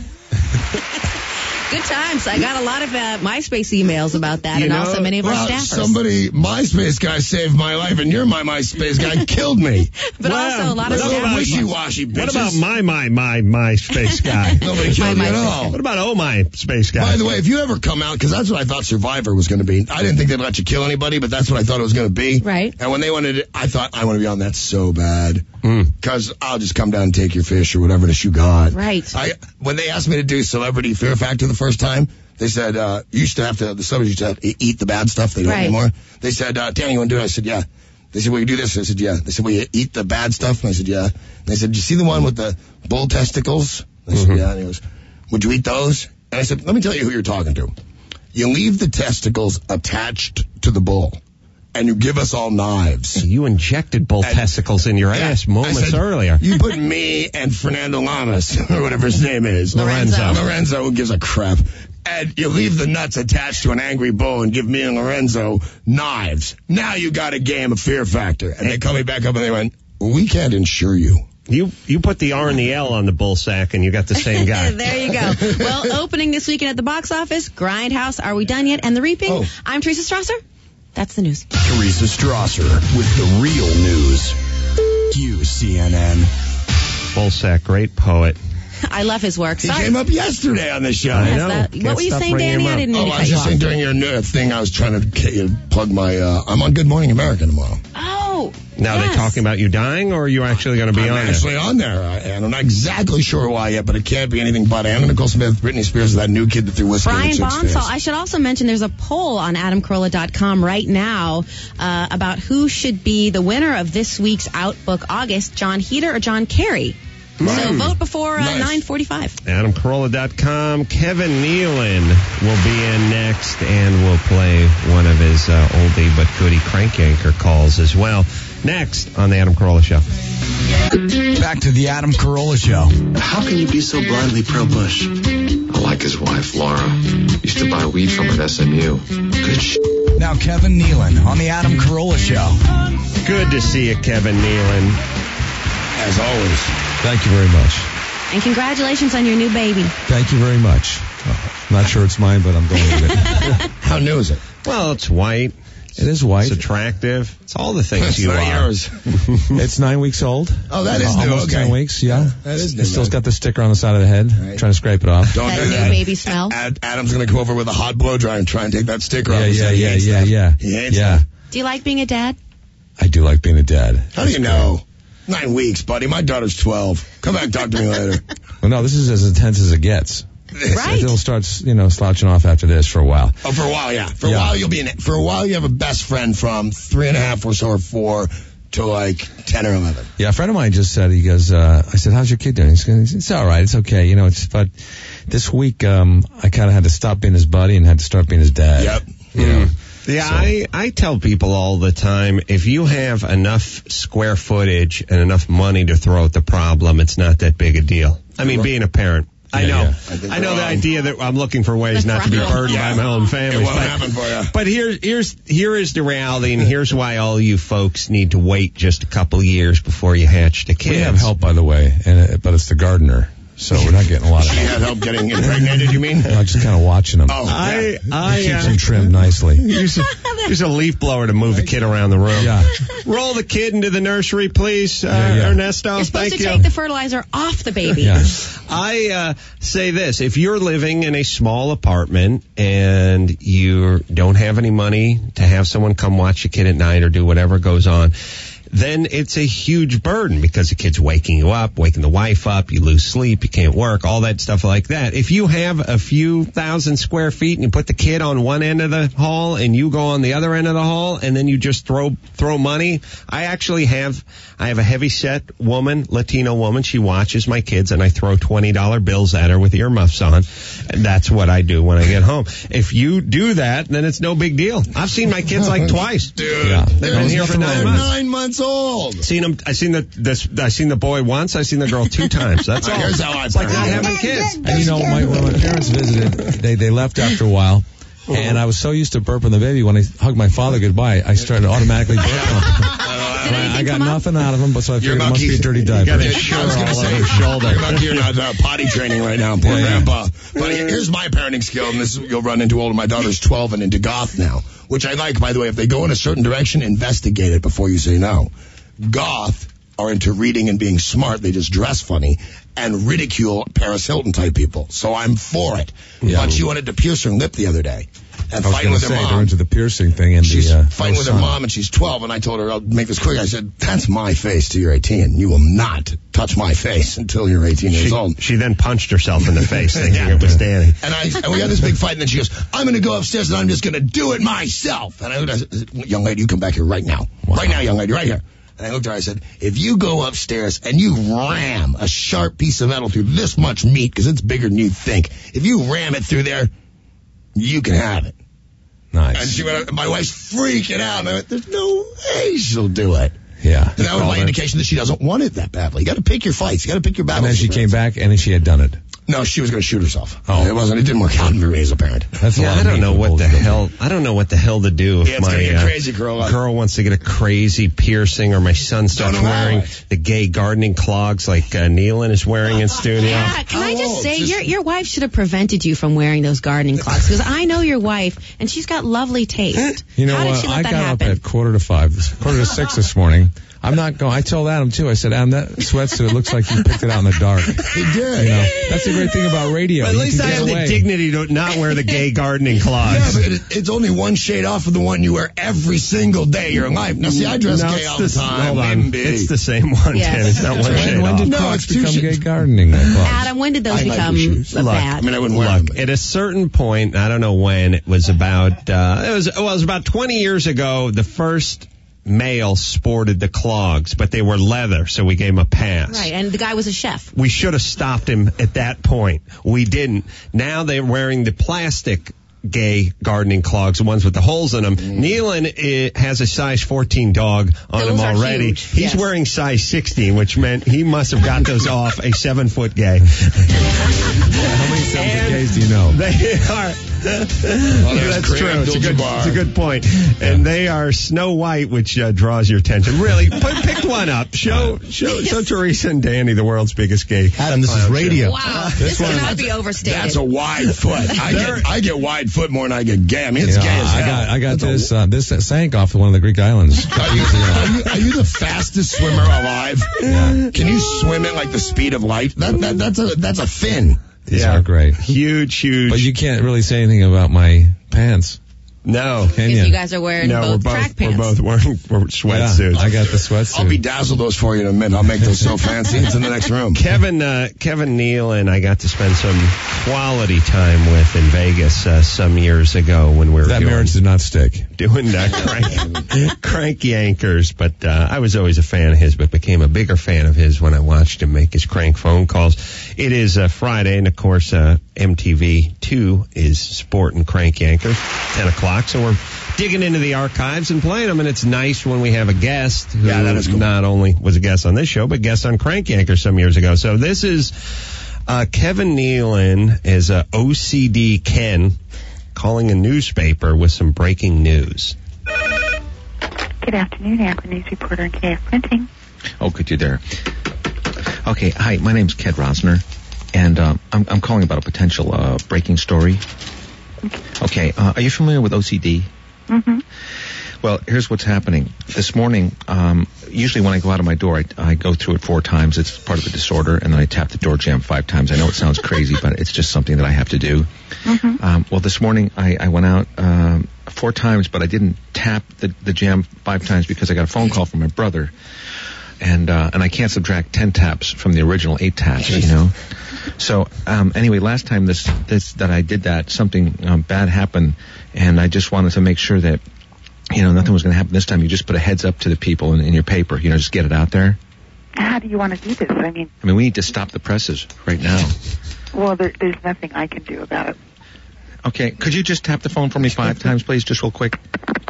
Good times. I got a lot of uh, MySpace emails about that, You and know, also many of our well, staffers. somebody, MySpace guy saved my life, and you're my MySpace guy killed me. But also a lot of What staffers. wishy-washy bitches. What about my, my, my, my space guy? Nobody killed My me at MySpace all. What about oh my space guy? By the way, if you ever come out, because that's what I thought Survivor was going to be. I didn't think they'd let you kill anybody, but that's what I thought it was going to be. Right. And when they wanted it, I thought, I want to be on that so bad. Mm. Because I'll just come down and take your fish or whatever it is you got. Right. I When they asked me to do Celebrity Fear Factor the first time, they said, uh, you used to have to, the celebrities used to have to eat the bad stuff. They don't Right. anymore. They said, uh, Danny, you want to do it? I said, yeah. They said, will you do this? I said, yeah. They said, will you eat the bad stuff? And I said, yeah. And they said, did you see the one with the bull testicles? I said, Mhm. yeah. And he goes, would you eat those? And I said, let me tell you who you're talking to. You leave the testicles attached to the bull, and you give us all knives. You injected bull And- testicles in your Yeah, ass I moments said, earlier. You put me and Fernando Lamas, or whatever his name is. Lorenzo. Lorenzo, who gives a crap. And you leave the nuts attached to an angry bull and give me and Lorenzo knives. Now you got a game of Fear Factor. And they called me back up and they went, we can't insure you. You you put the R and the L on the bull sack and you got the same guy. There you go. Well, opening this weekend at the box office, Grindhouse, Are We Done Yet? And The Reaping. Oh. I'm Teresa Strasser. That's the news. Teresa Strasser with the real news. Q C N N. Bull sack, great poet. I love his work. He Sorry. came up yesterday on the show. I Yes, know. that- Can't what were you stop saying, bringing Danny? him I up. didn't mean Oh, to I cut was you just off. saying during your new thing, I was trying to get you plug my, uh, I'm on Good Morning America tomorrow. Oh. Now yes. they talking about you dying, or are you actually going to be I'm on there? actually on there, uh, and I'm not exactly sure why yet, but it can't be anything but Anna Nicole Smith, Britney Spears, that new kid that threw whiskey in Brian the chick's face. Bonsall. I should also mention there's a poll on adam carolla dot com right now uh, about who should be the winner of this week's Outbook August, John Heder or John Kerry. So Mm. vote before uh, Nice. nine forty-five. adam carolla dot com. Kevin Nealon will be in next, and we'll play one of his uh, oldie but goodie crank anchor calls as well. Next on the Adam Carolla Show. Back to the Adam Carolla Show. How can you be so blindly pro-Bush? I like his wife, Laura. Used to buy weed from her at S M U. Good sh**. Now Kevin Nealon on the Adam Carolla Show. Good to see you, Kevin Nealon. As always. Thank you very much. And congratulations on your new baby. Thank you very much. I'm not sure it's mine, but I'm going with it. How new is it? Well, it's white. It is white. It's attractive. It's all the things It's you not are. yours. It's nine weeks old. Oh, that is uh, new. Almost Okay. ten weeks, yeah. That is new, It still's man. got the sticker on the side of the head. Right. Trying to scrape it off. Don't That do new that. baby smell. Ad- Adam's going to come over with a hot blow dryer and try and take that sticker off. Yeah, He yeah, said he yeah, hates yeah, that. yeah. He hates Yeah. that. Do you like being a dad? I do like being a dad. How do you know? Nine weeks, buddy. My daughter's twelve. Come back and talk to me later. Well, no, this is as intense as it gets. Right. It'll start, you know, slouching off after this for a while. Oh, for a while, yeah. For a Yeah. while, you'll be in it. For a while, you have a best friend from three and a half or so or four to like ten or eleven. Yeah, a friend of mine just said, he goes, uh, I said, how's your kid doing? He goes, it's all right. It's okay. You know, it's, but this week, um, I kind of had to stop being his buddy and had to start being his dad. Yep. You know? Yeah, So- I, I tell people all the time, if you have enough square footage and enough money to throw at the problem, it's not that big a deal. I mean, being a parent. I Yeah, know. yeah. I, I know the idea that I'm looking for ways not to be burdened Yeah. by my own family. It won't but, happen for you. But here, here's, here is the reality, and here's why all you folks need to wait just a couple years before you hatch the kids. We have help, by the way, and it, but it's the gardener. So we're not getting a lot of She had help getting impregnated, you mean? I'm just kind of watching them. Oh, I, yeah. I, He keeps uh, them trimmed nicely. use a, use a leaf blower to move the kid around the room. Yeah. Roll the kid into the nursery, please, uh, Yeah, yeah. Ernesto. You're supposed Thank to you. take the fertilizer off the baby. Yeah. I uh, say this. If you're living in a small apartment and you don't have any money to have someone come watch your kid at night or do whatever goes on, then it's a huge burden because the kid's waking you up, waking the wife up, you lose sleep, you can't work, all that stuff like that. If you have a few thousand square feet and you put the kid on one end of the hall and you go on the other end of the hall and then you just throw throw money, I actually have I have a heavy set woman, Latino woman, she watches my kids and I throw twenty dollar bills at her with earmuffs on. And that's what I do when I get home. If you do that, then it's no big deal. I've seen my kids like twice. Dude, Yeah. They've been here for nine they're months. nine months old. Seen them. I seen the this. I seen the boy once. I seen the girl two times. That's all. Here's how I It's like not parent. having kids. And you know, my, when my parents visited, they, they left after a while. And I was so used to burping the baby, when I hugged my father goodbye, I started automatically burping. I, I got nothing out of him, but so I figured it must be a dirty diaper. got a I shirt was going to all say, over his shoulder. You're lucky you're not uh, potty training right now, poor Yeah, yeah. grandpa. But here's my parenting skill, and this you'll run into older. My daughter's twelve and into goth now, which I like, by the way. If they go in a certain direction, investigate it before you say no. Goth are into reading and being smart. They just dress funny and ridicule Paris Hilton type people. So I'm for it. Yeah. But she wanted to pierce her lip the other day. And I was fighting going with to her say, mom. they're into the piercing thing. And She's the, uh, fighting with her son. mom, and she's twelve, and I told her, I'll make this quick. I said, that's my face till you're eighteen. You will not touch my face until you're eighteen years She, old. she then punched herself in the face, thinking Yeah. it was Danny. And I and we had this big fight, and then she goes, I'm going to go upstairs, and I'm just going to do it myself. And I looked at her, I said, young lady, you come back here right now. Wow. Right now, young lady, right here. And I looked at her, I said, if you go upstairs and you ram a sharp piece of metal through this much meat, because it's bigger than you think, if you ram it through there, you can have it. Nice. And she went, my wife's freaking out. And I went, there's no way she'll do it. Yeah. And that was my indication that she doesn't want it that badly. You got to pick your fights. You got to pick your And battles. then she came back, and then she had done it. No, she was going to shoot herself. Oh. It wasn't. It didn't work out for me as a parent. That's a Yeah, lot I of don't meat know for what both the of them. hell. I don't know what the hell to do if Yeah, it's my gonna get uh, crazy, girl. girl wants to get a crazy piercing, or my son starts allow wearing it. the gay gardening clogs like uh, Nealon is wearing in studio. Yeah, can I Oh, just say, just- your your wife should have prevented you from wearing those gardening clogs, because I know your wife, and she's got lovely taste. You know How did what? she let I that got happen? up at quarter to five, quarter to six this morning. I'm not going. I told Adam too. I said, Adam, that sweatsuit looks like you picked it out in the dark. He did. You know, that's the great thing about radio. But at You least can I get have the away. dignity to not wear the gay gardening Yeah, clogs. but it, it's only one shade off from the one you wear every single day of your life. Now, see, I dress No, gay it's all the, the time. Hold on. Maybe. It's the same one, Yes. Ken. It's not one When, shade when off. did No, Crocs it's two become shades. gay gardening uh, clogs? Adam, when did those I like become the shoes. a Look, fad? I mean, I wouldn't wear Look, them. at a certain point, I don't know when, it was about, uh, it was, well, it was about twenty years ago, the first male sported the clogs, but they were leather, so we gave him a pass. Right, and the guy was a chef. We should have stopped him at that point. We didn't. Now they're wearing the plastic gay gardening clogs, the ones with the holes in them. Mm. Nealon uh, has a size fourteen dog on Those him are already. huge, He's yes. wearing size sixteen, which meant he must have got those off a seven foot gay. How many seven foot gays do you know? They are. That's Kareem true. It's a, good, Abdul-Jabbar. it's a good point. And they are Snow White, which uh, draws your attention. Really, put, pick one up. Show, show, show Teresa and Danny the world's biggest gay. Adam, this is clown radio. Wow, this, one- cannot be overstated. That's a wide foot. I get, I get wide foot more than I get gay. I mean, it's You know, gay as I hell. got, I got That's a- this. Uh, this sank off one of the Greek islands. Are you, are, you, are you the fastest swimmer alive? Yeah. Can you swim at like the speed of light? That, that that's a that's a fin. These Yeah. are great. Huge, huge. But you can't really say anything about my pants. No. Because you guys are wearing no, both, we're track both pants. We're both wearing we're sweatsuits. Yeah, I got the sweatsuit. I'll bedazzle those for you in a minute. I'll make those so fancy. It's in the next room. Kevin uh, Kevin Nealon, I got to spend some quality time with in Vegas uh, some years ago when we were that doing, marriage did not stick. Doing uh, crank, crank yankers, but uh, I was always a fan of his, but became a bigger fan of his when I watched him make his crank phone calls. It is uh, Friday, and of course uh, M T V two is Sport and Crank Yankers, ten o'clock, so we're digging into the archives and playing them, and it's nice when we have a guest who yeah, that is cool. Not only was a guest on this show, but guest on Crank Yankers some years ago. So this is uh, Kevin Nealon is uh, O C D Ken calling a newspaper with some breaking news. Good afternoon, Akron News Reporter and K F Printing. Oh, good, you're there. Okay, hi, my name's Ked Rosner, and um, I'm, I'm calling about a potential uh, breaking story. Okay, uh, are you familiar with O C D? Mm-hmm. Well, here's what's happening. This morning, um, usually when I go out of my door, I, I go through it four times. It's part of the disorder, and then I tap the door jamb five times. I know it sounds crazy, but it's just something that I have to do. Mm-hmm. Um, well, this morning I, I went out um, four times, but I didn't tap the, the jamb five times because I got a phone call from my brother. And uh, and I can't subtract ten taps from the original eight taps, you know. So um, anyway, last time this this that I did that, something um, bad happened, and I just wanted to make sure that, you know, nothing was going to happen this time. You just put a heads up to the people in, in your paper, you know, just get it out there. How do you want to do this? I mean, I mean, we need to stop the presses right now. Well, there, there's nothing I can do about it. Okay, could you just tap the phone for me five times, please, just real quick?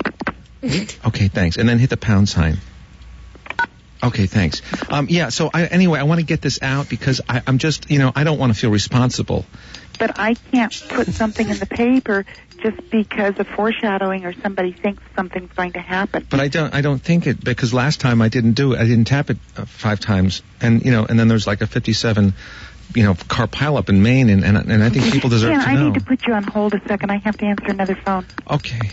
Okay, thanks, and then hit the pound sign. Okay, thanks. Um, yeah, so I, anyway, I want to get this out because I, I'm just, you know, I don't want to feel responsible. But I can't put something in the paper just because of foreshadowing or somebody thinks something's going to happen. But I don't, I don't think it, because last time I didn't do it. I didn't tap it uh, five times. And, you know, and then there's like a fifty-seven, you know, car pileup in Maine, and, and, and I think people deserve Ken, to I know. need to put you on hold a second. I have to answer another phone. Okay.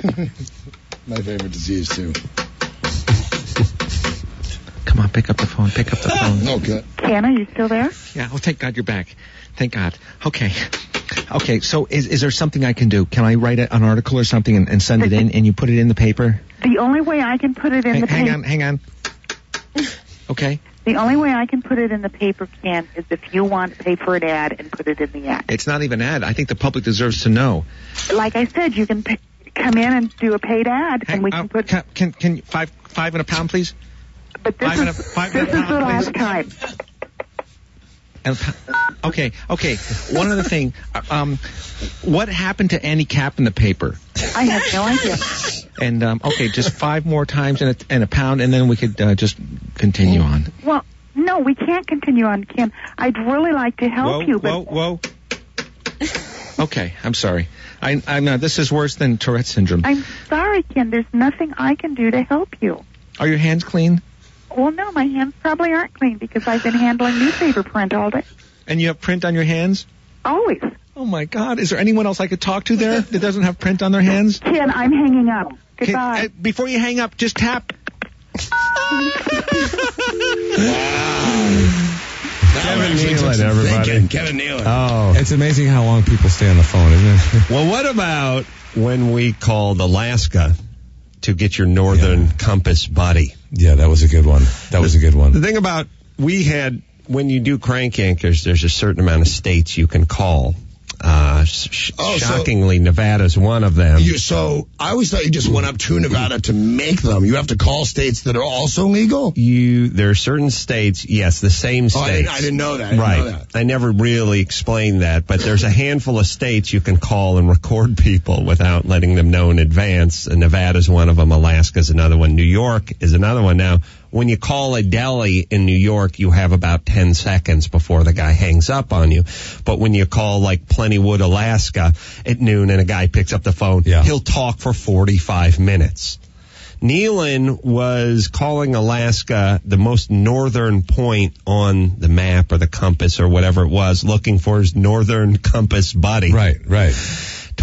My favorite disease, too. Come on, pick up the phone. Pick up the phone. Okay. Ken, are you still there? Yeah. Oh, thank God you're back. Thank God. Okay. Okay. So, is is there something I can do? Can I write an article or something and, and send it in, and you put it in the paper? The only way I can put it in hang, the hang paper. on. Hang on. Okay. The only way I can put it in the paper, Ken, is if you want to pay for an ad and put it in the ad. It's not even ad. I think the public deserves to know. Like I said, you can pay, come in and do a paid ad, Hang, and we uh, can put. Can, can can five five and a pound, please? But this five is and a, five this and a is pound, the please. last time. And, okay, okay. One other thing. Um, what happened to Annie Cap in the paper? I have no idea. And um, okay, just five more times and a, and a pound, and then we could uh, just continue on. Well, no, we can't continue on, Ken. I'd really like to help whoa, you, but whoa, whoa. Okay, I'm sorry. I, I'm uh, this is worse than Tourette syndrome. I'm sorry, Ken. There's nothing I can do to help you. Are your hands clean? Well, no, my hands probably aren't clean because I've been handling newspaper print all day. And you have print on your hands? Always. Oh, my God. Is there anyone else I could talk to there that doesn't have print on their hands? Ken, I'm hanging up. Goodbye. Can, uh, before you hang up, just tap. Kevin Nealon, everybody. Thinking. Kevin Nealon. Oh. It's amazing how long people stay on the phone, isn't it? Well, what about when we called Alaska to get your Northern yeah. Compass buddy? Yeah, that was a good one. That was a good one. The thing about, we had, when you do crank yankers, there's a certain amount of states you can call. Uh, sh- oh, shockingly, so Nevada's one of them. You, so I always thought you just went up to Nevada to make them. You have to call states that are also legal? You, there are certain states, yes, the same states. Oh, I didn't, I didn't know that. I didn't right. know that. I never really explained that, but there's a handful of states you can call and record people without letting them know in advance. And Nevada's one of them. Alaska's another one. New York is another one. Now, when you call a deli in New York, you have about ten seconds before the guy hangs up on you. But when you call like Plentywood, Alaska at noon and a guy picks up the phone, yeah. he'll talk for forty-five minutes. Nealon was calling Alaska the most northern point on the map or the compass or whatever it was, looking for his Northern Compass buddy. Right, right.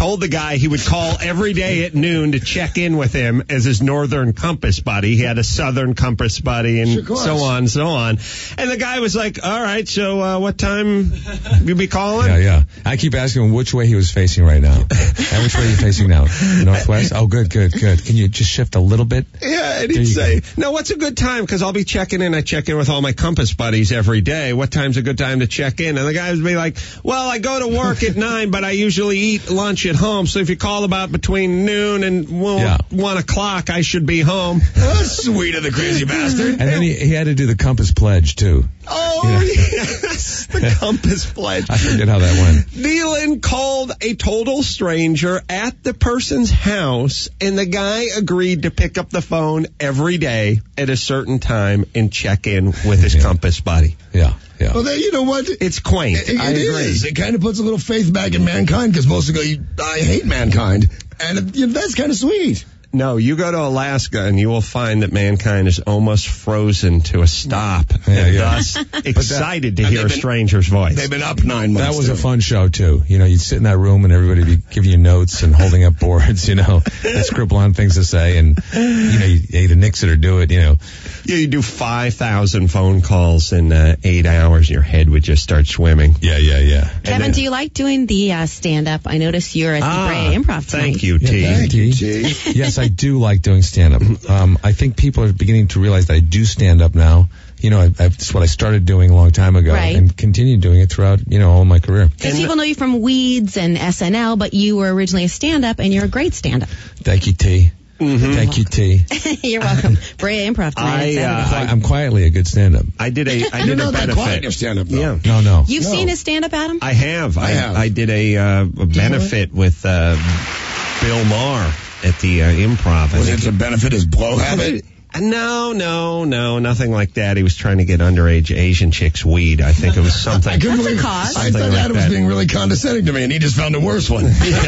told the guy he would call every day at noon to check in with him as his Northern Compass buddy. He had a Southern Compass buddy and so on, so on. And the guy was like, all right, so uh, what time you be calling? Yeah, yeah. I keep asking him which way he was facing right now. And which way are you facing now? Northwest? Oh, good, good, good. Can you just shift a little bit? Yeah, and he'd say, no, what's a good time? Because I'll be checking in. I check in with all my Compass buddies every day. What time's a good time to check in? And the guy would be like, well, I go to work at nine, but I usually eat lunch at home. So if you call about between noon and well, Yeah. one o'clock, I should be home. That's sweet of the crazy bastard. And then he, he had to do the Compass Pledge, too. Oh, Yeah. yes, the Compass Pledge. I forget how that went. Nealon called a total stranger at the person's house, and the guy agreed to pick up the phone every day at a certain time and check in with his Yeah. Compass buddy. Yeah, yeah. Well, then, you know what? It's quaint. It, it I agree. is. It kind of puts a little faith back in mankind because most of go, I hate mankind. And you know, that's kind of sweet. No, you go to Alaska and you will find that mankind is almost frozen to a stop, Yeah, and yeah. thus excited to and hear a they've been- stranger's voice. They've been up nine months. That was a too. fun show, too. You know, you'd sit in that room and everybody would be giving you notes and holding up boards, you know, and scribble on things to say. And, you know, you either nix it or do it, you know. Yeah, you do five thousand phone calls in uh, eight hours and your head would just start swimming. Yeah, yeah, yeah. Kevin, then- do you like doing the uh, stand-up? I noticed you're at the Ah, Brea Improv tonight. Thank you, T. Yeah, Thank you, T. Yes, I do like doing stand-up. Um, I think people are beginning to realize that I do stand-up now. You know, I, I, it's what I started doing a long time ago Right. and continue doing it throughout, you know, all my career. Because people know you from Weeds and S N L, but you were originally a stand-up, and you're a great stand-up. Thank you, T. Mm-hmm. Thank you, T. You're welcome. Brea Improv tonight. I, at uh, Saturday. I'm quietly a good stand-up. I did a I You're did a not that quiet in benefit. your stand-up, though. Yeah. No, no. You've no. seen his stand-up, Adam? I have. I, I have. I did a, uh, a benefit with uh, Bill Maher at the uh, Improv. I Was think it to benefit his blow habit? No, no, no, nothing like that. He was trying to get underage Asian chicks weed. I think it was something. I couldn't That's a believe cause. I Something thought like Adam was that. being really condescending to me, and he just found a worse one. No,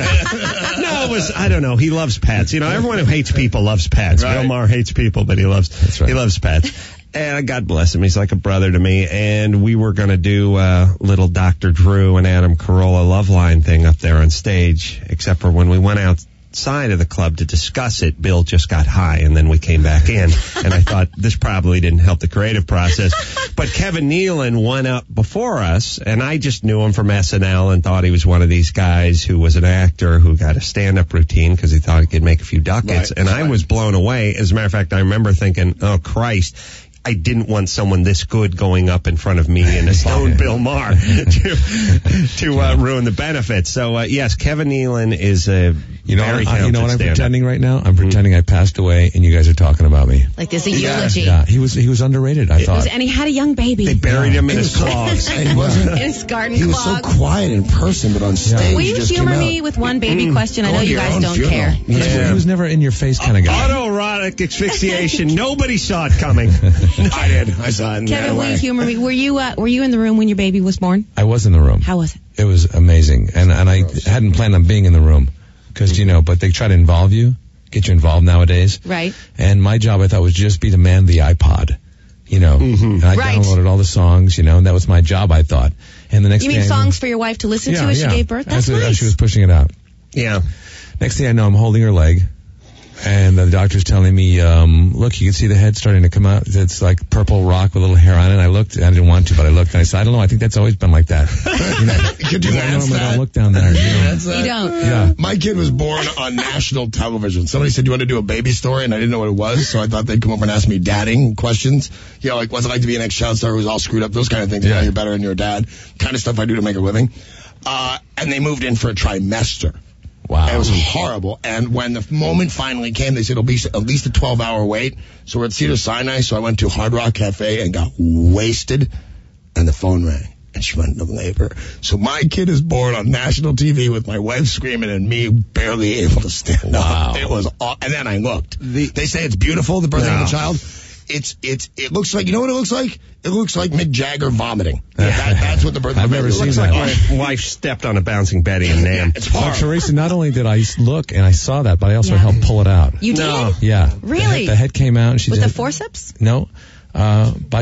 it was. I don't know. He loves pets. You know, everyone who hates people loves pets. Right. Bill Maher hates people, but he loves. That's right. He loves pets. And God bless him. He's like a brother to me. And we were going to do uh, little Doctor Drew and Adam Carolla love line thing up there on stage. Except for when we went outside of the club to discuss it, Bill just got high, and then we came back in. And I thought this probably didn't help the creative process. But Kevin Nealon went up before us, and I just knew him from S N L and thought he was one of these guys who was an actor who got a stand-up routine because he thought he could make a few ducats. Right, and I right. was blown away. As a matter of fact, I remember thinking, oh, Christ, I didn't want someone this good going up in front of me and a stone Bill Maher to, to uh, ruin the benefits. So, uh, yes, Kevin Nealon is a You know, very I, you know what I'm talented stand-up. pretending right now? I'm pretending I passed away, and you guys are talking about me. Like there's a Yeah. eulogy. Yeah, he was he was underrated, I It was- thought. and he had a young baby. They buried him in He his was so- clogs. and he wasn't. in his garden He was so clog. quiet in person, but on stage, Will he you just humor came me out. with one baby question? I know Go to you your guys own don't funeral. care. He was- He was never in your face kind of guy. Autoerotic asphyxiation. Nobody saw it coming. I did. I saw it. in Kevin, that will way. you humor me? Were you uh, were you in the room when your baby was born? I was in the room. How was it? It was amazing, and and I hadn't planned on being in the room because you know, but they try to involve you, get you involved nowadays. Right. And my job, I thought, was just be the man of the iPod, you know. And I Right. downloaded all the songs, you know, and that was my job, I thought. And the next You thing mean I knew- songs for your wife to listen yeah, to as yeah. she gave birth? That's as, as nice. she was pushing it out. Yeah. Next thing I know, I'm holding her leg, and the doctor's telling me, um, look, you can see the head starting to come out. It's like purple rock with a little hair on it. I looked, I didn't want to, but I looked, and I said, I don't know, I think that's always been like that. You know, Could you I answer normally that? don't look down there. You know. That's that. You don't. Yeah. My kid was born on national television. Somebody said, you want to do a baby story? And I didn't know what it was, so I thought they'd come over and ask me dadding questions. You know, like, what's it like to be an ex-child star who's all screwed up? Those kind of things. Yeah. Yeah. You're better than your dad. Kind of stuff I do to make a living. Uh, and they moved in for a trimester. Wow. It was horrible. And when the moment finally came, they said it'll be at least a twelve-hour wait. So we're at Cedar Sinai, so I went to Hard Rock Cafe and got wasted, and the phone rang, and she went into labor. So my kid is born on national T V with my wife screaming and me barely able to stand Wow. up. It was aw- and then I looked. they say it's beautiful, the birth No. of a child. It's, it's, it looks like, you know what it looks like? It looks like Mick Jagger vomiting. That, that's what the birth of I've a never baby seen looks that. like. My wife stepped on a bouncing Betty and Nam. It's Well, horrible. Teresa, not only did I s- look and I saw that, but I also Yeah. helped pull it out. You did? No. Yeah. Really? The head, the head came out and she With said, the forceps? no, uh, biceps.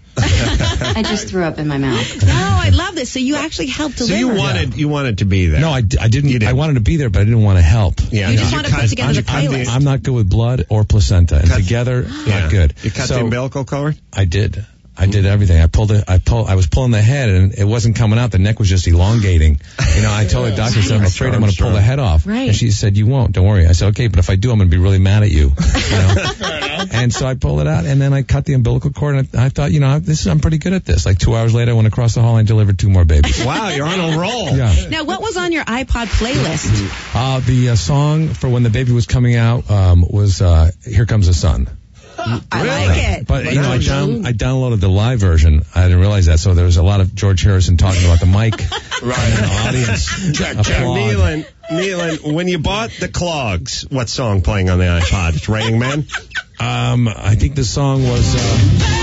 I just threw up in my mouth. No, I love this. So you actually helped So deliver. you wanted you wanted to be there. No, I, I didn't, I wanted to be there, but I didn't want to help. Yeah, You no. just want to put together the I'm, playlist. I'm not good with blood or placenta, and together, Yeah. not good. You cut So, the umbilical cord? I did. I did everything. I pulled it. I pulled. I was pulling the head, and it wasn't coming out. The neck was just elongating. You know, I told the doctor, I said, I'm afraid I'm going to pull the head off. Right. And she said, you won't. Don't worry. I said, okay, but if I do, I'm going to be really mad at you. you know? And so I pulled it out, and then I cut the umbilical cord, and I, I thought, you know, this is, I'm pretty good at this. Like two hours later, I went across the hall and I delivered two more babies. Wow, you're on a roll. Yeah. Now, what was on your iPod playlist? Uh, the uh, song for when the baby was coming out um, was uh, "Here Comes the Sun." I like it. But you know, I, down, I downloaded the live version. I didn't realize that, so there was a lot of George Harrison talking about the mic. Right. And the audience. Check, applaud. check. Nealon, Nealon, when you bought the Clogs, what song playing on the iPod? It's Raining Men? Um, I think the song was. Uh,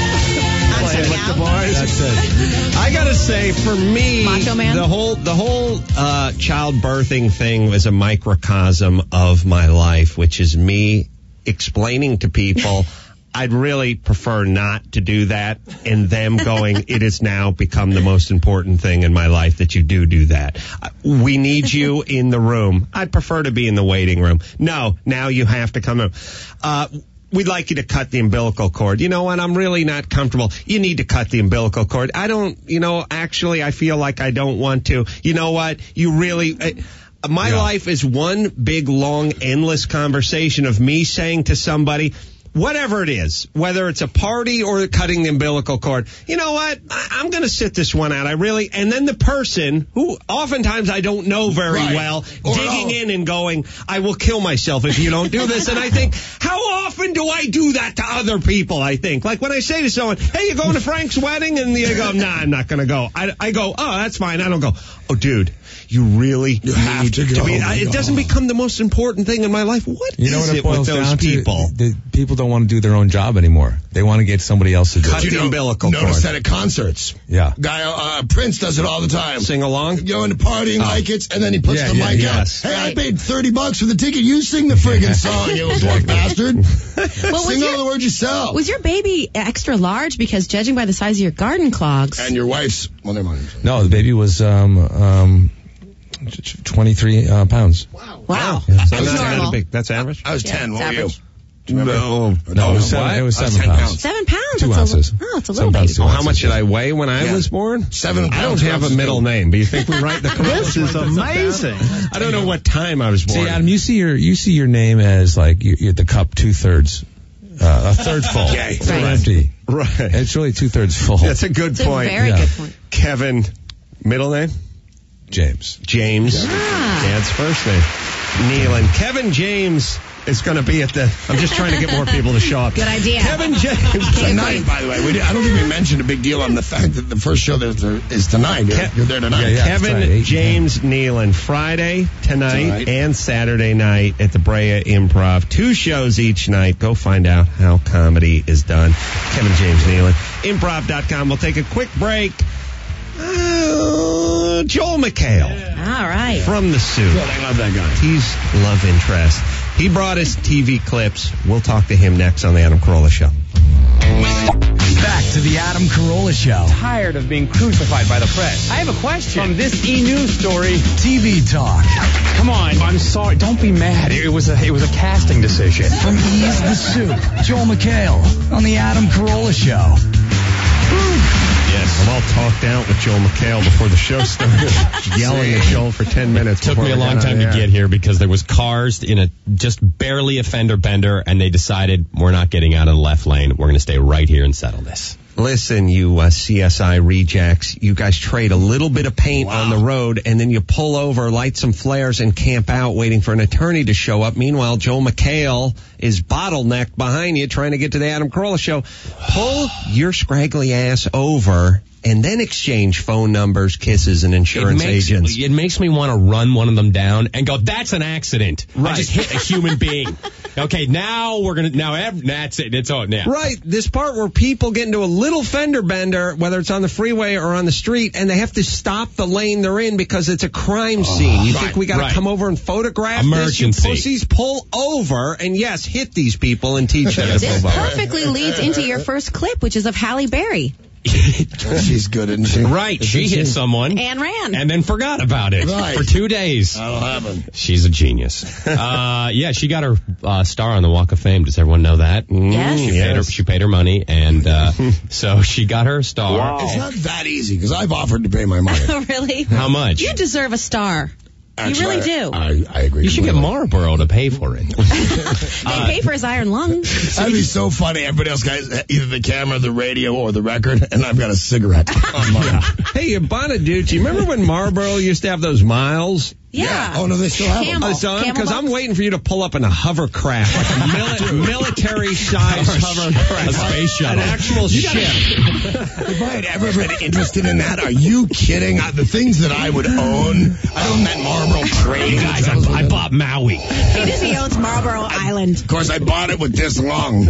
Playing with the boys. That's it. I gotta say, for me, Macho Man? the whole the whole uh, childbirthing thing was a microcosm of my life, which is me explaining to people I'd really prefer not to do that, and them going, it has now become the most important thing in my life that you do do that. Uh, We need you in the room. I'd prefer to be in the waiting room. No, now you have to come in. Uh, We'd like you to cut the umbilical cord. You know what? I'm really not comfortable. You need to cut the umbilical cord. I don't, you know, actually, I feel like I don't want to. You know what? You really, uh, my Yeah. life is one big, long, endless conversation of me saying to somebody, whatever it is, whether it's a party or cutting the umbilical cord, you know what? I, I'm going to sit this one out. I really, and then the person who oftentimes I don't know very Right. well, Or digging no. in and going, I will kill myself if you don't do this. And I think, how often do I do that to other people? I think, like when I say to someone, hey, you going to Frank's wedding? And they go, nah, I'm not going to go. I, I go, oh, that's fine. I don't go, oh, dude, you really You have need to go. be. I, it doesn't become the most important thing in my life. What You know is what it it with boils those down people? to? The people don't want to do their own job anymore. They want to get somebody else to do Cut it. the umbilical Notice cord. that at concerts. Yeah. Guy, uh, Prince does it all the time. Sing along? Going to partying like it's, and then he puts Yeah, the yeah, mic yes. out. Hey, I paid thirty bucks for the ticket. You sing the friggin' song, you little bastard. Well, was Sing all your, the words yourself. was your baby extra large? Because judging by the size of your garden clogs. And your wife's, well, never mind. No, the baby was um, um, twenty-three uh, pounds. Wow. Yeah. That's So that's, normal. a big, that's average? I was Yeah, ten. it's What were you? average. No, No, it was what? seven, it was I was seven ten pounds. pounds. Seven pounds? Two that's ounces. A, oh, it's a Seven little pounds, baby. two Oh, how ounces. much did I weigh when I Yeah. was born? Seven I don't pounds have a versus middle two. name. Do you think we write the This is amazing. I don't know what time I was born. See, Adam, you see your you see your name as like you, you're the cup two thirds, uh, a third full, Okay. third Right. empty. Right. It's really two thirds full. That's a good It's a point. very Yeah. good point. Kevin, middle name? James. James. Ah. Dad's first name. Neil and Kevin James is going to be at the. I'm just trying to get more people to show up. Good idea. Kevin James. Tonight, by the way, we did, I don't think we mentioned a big deal on the fact that the first show that there is tonight. You're, Ke- you're there tonight. Yeah, yeah. Kevin Friday, eight, James Nealon, Friday, tonight, Tonight. and Saturday night at the Brea Improv. Two shows each night. Go find out how comedy is done. Kevin James Nealon. Improv dot com. We'll take a quick break. Uh, Joel McHale All right. from The Suit. Good, I love that guy. He's love interest. He brought us T V clips. We'll talk to him next on the Adam Carolla Show. Back to the Adam Carolla Show. Tired of being crucified by the press. I have a question. From this E! News story. T V talk. Come on, I'm sorry. Don't be mad. It was a it was a casting decision. From Ease the Soup, Joel McHale on the Adam Carolla Show. Yes, I'm all talked out with Joel McHale before the show started, yelling at Joel for ten minutes. Took before me a we long got time on to the air. get here because there was cars in a just barely a fender bender, and they decided we're not getting out of the left lane. We're going to stay right here and settle this. Listen, you uh, C S I rejects, you guys trade a little bit of paint on the road, and then you pull over, light some flares, and camp out waiting for an attorney to show up. Meanwhile, Joel McHale is bottlenecked behind you trying to get to the Adam Carolla Show. Pull your scraggly ass over and then exchange phone numbers, kisses, and insurance it makes, agents. It makes me want to run one of them down and go, that's an accident. Right. I just hit a human being. Okay, now we're going to, now ev- that's it. It's all, now. Right, this part where people get into a little fender bender, whether it's on the freeway or on the street, and they have to stop the lane they're in because it's a crime scene. You right, think we got to right. come over and photograph Emergency. this? You pussies, pull over and yes, hit these people and teach them to This pull over. perfectly leads into your first clip, which is of Halle Berry. She's good, isn't she? Right. She hit someone. And ran. And then forgot about it Right. for two days. That'll happen. She's a genius. uh, yeah, she got her uh, star on the Walk of Fame. Does everyone know that? Yes. She, Yes. Paid her, she paid her money, and uh, so she got her star. It's not that easy because I've offered to pay my money. Really? How much? You deserve a star. Actually, you really do. I, I agree. You should get completely. Marlboro to pay for it. They pay for his iron lung. That'd be so funny. Everybody else got either the camera, the radio, or the record, and I've got a cigarette on mine. Hey, Bonaducci, remember when Marlboro used to have those miles? Yeah. Oh, no, they still have them. Camel. Because Camel I'm box? waiting for you to pull up in a hovercraft, like a mili- military-sized hovercraft. A space shuttle. An actual ship. If I had ever been interested in that, are you kidding? I, the things that I would own, I own that Marlboro trading. Guys, I, I bought Maui. He does. He owns Marlboro Island. Of course, I bought it with this long. All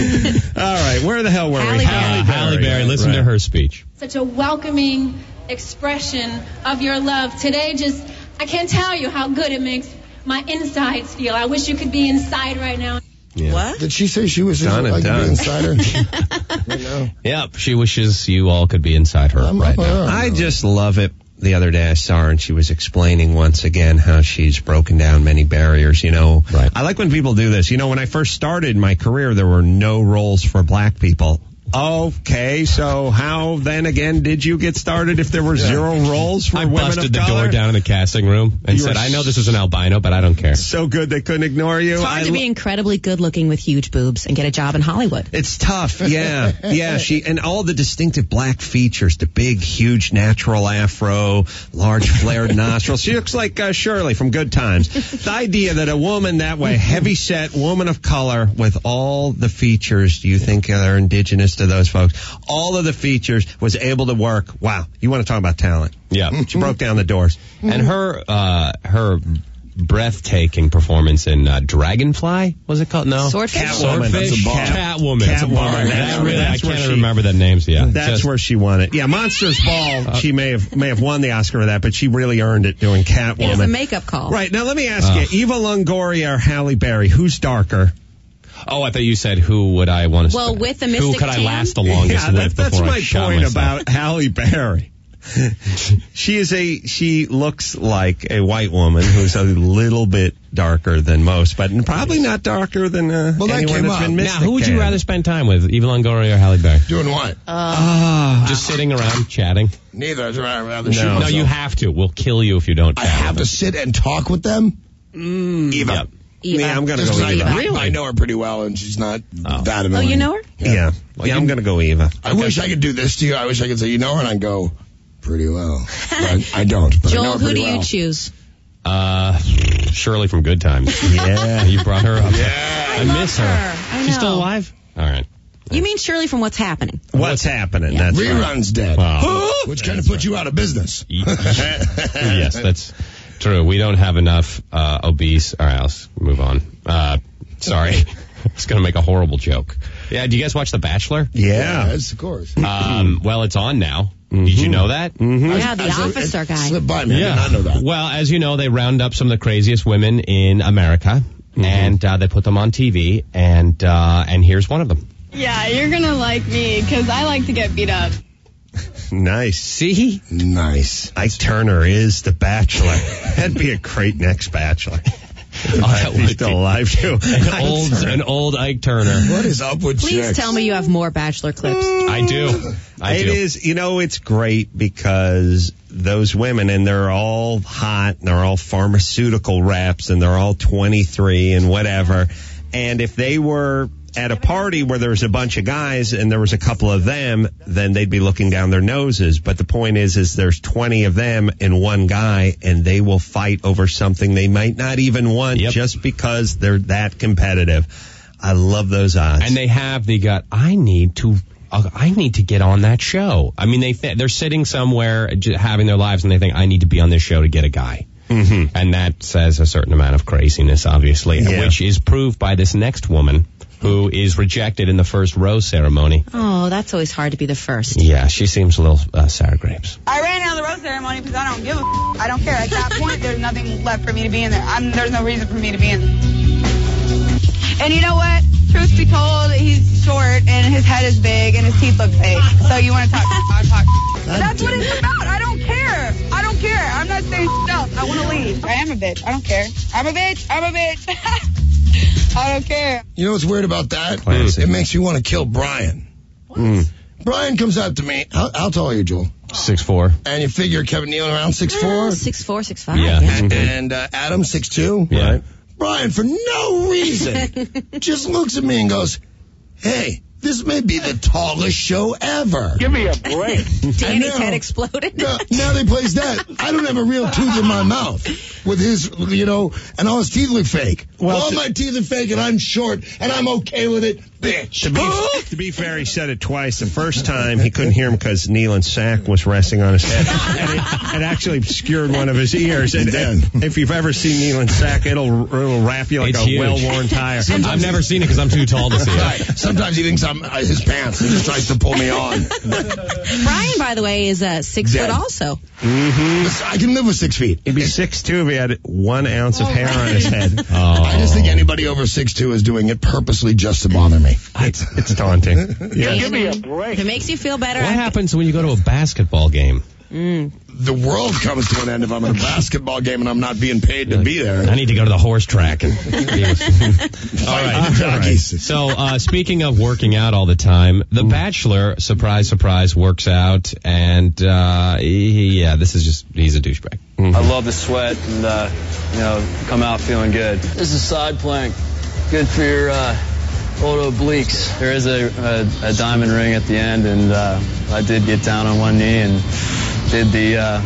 right, where the hell were Halle we? Berry. Uh, Halle Berry, listen Right. to her speech. Such a welcoming expression of your love. Today, just, I can't tell you how good it makes my insides feel. I wish you could be inside right now. Yeah. What? Did she say she was Done and like to done. be inside her? Right now. Yep, she wishes you all could be inside her I'm right up now. on her. I just love it. The other day I saw her and she was explaining once again how she's broken down many barriers, you know. Right. I like when people do this. You know, when I first started my career, there were no roles for black people. Okay, so how then again did you get started if there were zero roles for I women busted of the color? door down in the casting room and You said, were I know this is an albino, but I don't care. So good they couldn't ignore you. It's hard I to lo- be incredibly good looking with huge boobs and get a job in Hollywood. It's tough, yeah, yeah. She and all the distinctive black features, the big, huge, natural afro, large flared nostrils. She looks like uh, Shirley from Good Times. The idea that a woman that way, heavy set, woman of color, with all the features, do you think are indigenous to those folks? All of the features was able to work. Wow, you want to talk about talent? Yeah. She broke down the doors. And her, uh, her breathtaking performance in uh, Dragonfly, was it called? No. Swordfish? Catwoman. Swordfish? That's a bar. Catwoman. That's a Catwoman. bar. That's That where- really, I that's where can't she- remember the names. Yeah. That's Just- where she won it. Yeah, Monsters Ball. She may have may have won the Oscar for that, but she really earned it doing Catwoman. It was a makeup call. Right, now let me ask Ugh. you, Eva Longoria or Halle Berry, who's darker? Oh, I thought you said who would I want to Well, with the Who Mystic could I Tan? last the longest yeah, with that, that's before I my shot point myself? about Halle Berry. She is a, she looks like a white woman who's a little bit darker than most, but probably not darker than uh, Well, that anyone came that's up. been Now, Mystic who would you Tan. rather spend time with, Eva Longoria or Halle Berry? Doing what? Ah, Just sitting around chatting? Neither. I'd rather No. shoot No, myself. you have to. We'll kill you if you don't. I chat have to with sit and talk with them? mm, Eva. Yep. Eva. Yeah, I'm gonna Just go 'cause Eva. I, Really? I know her pretty well, and she's not Oh. that Oh, annoying. you know her? Yeah, yeah, I'm gonna go Eva. I wish I could do this to you. I wish I could say, you know her, and I'd go, pretty well. But I don't. But I know Joel, her who pretty do you well. choose? Uh, Shirley from Good Times. Yeah. You brought her up. Yeah. I miss her. her. I She's still know. alive? All right. You mean Shirley from What's Happening? What's happening? Yeah. That's right. Rerun's dead. Wow. Which kind of put you out of business. Yes, that's true. We don't have enough uh, obese. All right, let's move on. Uh, sorry. I was going to make a horrible joke. Yeah, do you guys watch The Bachelor? Yeah. Yes, of course. Um, well, it's on now. Did you know that? Mm-hmm. Yeah, the As a- officer it guy. Slipped by me. I did not know that. Well, as you know, they round up some of the craziest women in America, and uh, they put them on T V, and uh, and here's one of them. Yeah, you're gonna like me because I like to get beat up. Nice. See? Nice. Ike Turner is the Bachelor. That'd be a great next Bachelor. Oh, that If he's would still be. alive too. An old, an old Ike Turner. What is up with Please chicks? tell me you have more Bachelor clips. I do. I It do. is, you know, it's great because those women, and they're all hot, and they're all pharmaceutical reps, and they're all twenty-three and whatever. And if they were at a party where there was a bunch of guys and there was a couple of them, then they'd be looking down their noses. But the point is, is there's twenty of them and one guy, and they will fight over something they might not even want Yep. just because they're that competitive. I love those odds. And they have the gut. I need to. Uh, I need to get on that show. I mean, they th- they're sitting somewhere j- having their lives, and they think I need to be on this show to get a guy. Mm-hmm. And that says a certain amount of craziness, obviously, Yeah. which is proved by this next woman who is rejected in the first rose ceremony. Oh, that's always hard to be the first. Yeah, she seems a little uh, sour grapes. I ran out of the rose ceremony because I don't give a f- I don't care. At that point, there's nothing left for me to be in there. I'm, there's no reason for me to be in there. And you know what? truth be told, he's short and his head is big and his teeth look fake. So you want to talk? I'll talk. That's what it's about. I don't care. I don't care. I'm not saying else. I want to leave. I am a bitch. I don't care. I'm a bitch. I'm a bitch. I don't care. You know what's weird about that? Classic. It makes me want to kill Brian. Mm. Brian comes out to me. How, how tall are you, Joel? Six four. And you figure Kevin Nealon around six four? Six four, six five. Yeah. Yeah. And, and uh, Adam six two? Yeah. Right. Brian, for no reason, just looks at me and goes, hey, this may be the tallest show ever. Give me a break. Danny's now- head exploded. Now, now they place that. I don't have a real tooth in my mouth with his, you know, and all his teeth look fake. Well, all to- my teeth are fake and I'm short and I'm okay with it, bitch. To be, to be fair, he said it twice. The first time he couldn't hear him because Nealon's sack was resting on his head. And it, it actually obscured one of his ears. And, and if you've ever seen Nealon's sack, it'll, it'll wrap you like It's a huge. well-worn tire. I've never seen it because I'm too tall to see Right. it. Sometimes he thinks I'm uh, his pants and just tries to pull me on. Brian, by the way, is uh, six Dead. foot also. Mm-hmm. I can live with six feet. He'd be six two if he had one ounce of hair on his head. Oh. I just think anybody over six two is doing it purposely just to bother me. It's, it's daunting. Yeah, give me a break. If it makes you feel better. What I- happens when you go to a basketball game? Mm. The world comes to an end if I'm in a basketball game and I'm not being paid to be there. I need to go to the horse track and be with all right. Fight the jockeys. So, uh, speaking of working out all the time, The Bachelor, surprise, surprise, works out, and uh, he, yeah, this is just he's a douchebag. Mm-hmm. I love the sweat and, uh, you know, come out feeling good. This is side plank. Good for your uh, old obliques. There is a, a, a diamond ring at the end, and uh, I did get down on one knee and did the uh,